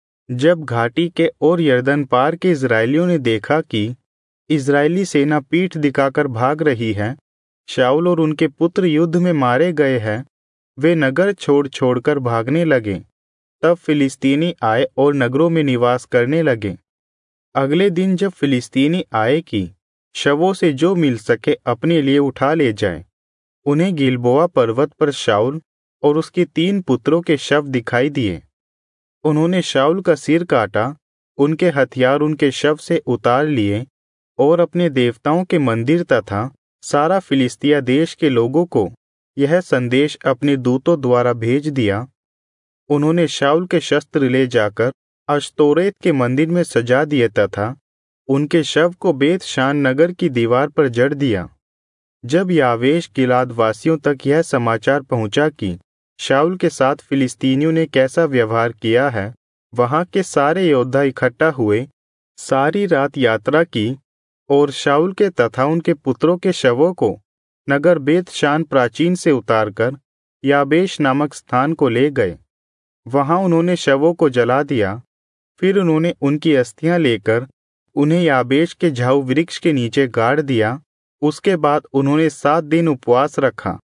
जब घाटी के और यरदन पार के इज़राइलियों ने देखा कि इज़राइली सेना पीठ दिखाकर भाग रही है, शाऊल और उनके पुत्र युद्ध में मारे गए हैं, वे नगर छोड़ छोड़कर भागने लगे। तब फिलिस्तीनी आए और नगरों में निवास करने लगे। अगले दिन जब फिलिस्तीनी आए कि शवों से जो मिल सके अपने लिए उठा ले जाए, उन्हें गिलबोआ पर्वत पर शाऊल और उसके तीन पुत्रों के शव दिखाई दिए। उन्होंने शाऊल का सिर काटा, उनके हथियार उनके शव से उतार लिए और अपने देवताओं के मंदिर तथा सारा फिलिस्तिया देश के लोगों को यह संदेश अपने दूतों द्वारा भेज दिया। उन्होंने शाऊल के शस्त्र ले जाकर अश्तोरेत के मंदिर में सजा दिए तथा उनके शव को बेत शान नगर की दीवार पर जड़ दिया। जब यावेश गिलाद वासियों तक यह समाचार पहुंचा कि शाऊल के साथ फिलिस्तीनियों ने कैसा व्यवहार किया है, वहां के सारे योद्धा इकट्ठा हुए, सारी रात यात्रा की और शाऊल के तथा उनके पुत्रों के शवों को नगर बेत शान प्राचीन से उतारकर याबेश नामक स्थान को ले गए। वहां उन्होंने शवों को जला दिया। फिर उन्होंने उनकी अस्थियां लेकर उन्हें याबेश के झाऊ वृक्ष के नीचे गाड़ दिया। उसके बाद उन्होंने सात दिन उपवास रखा।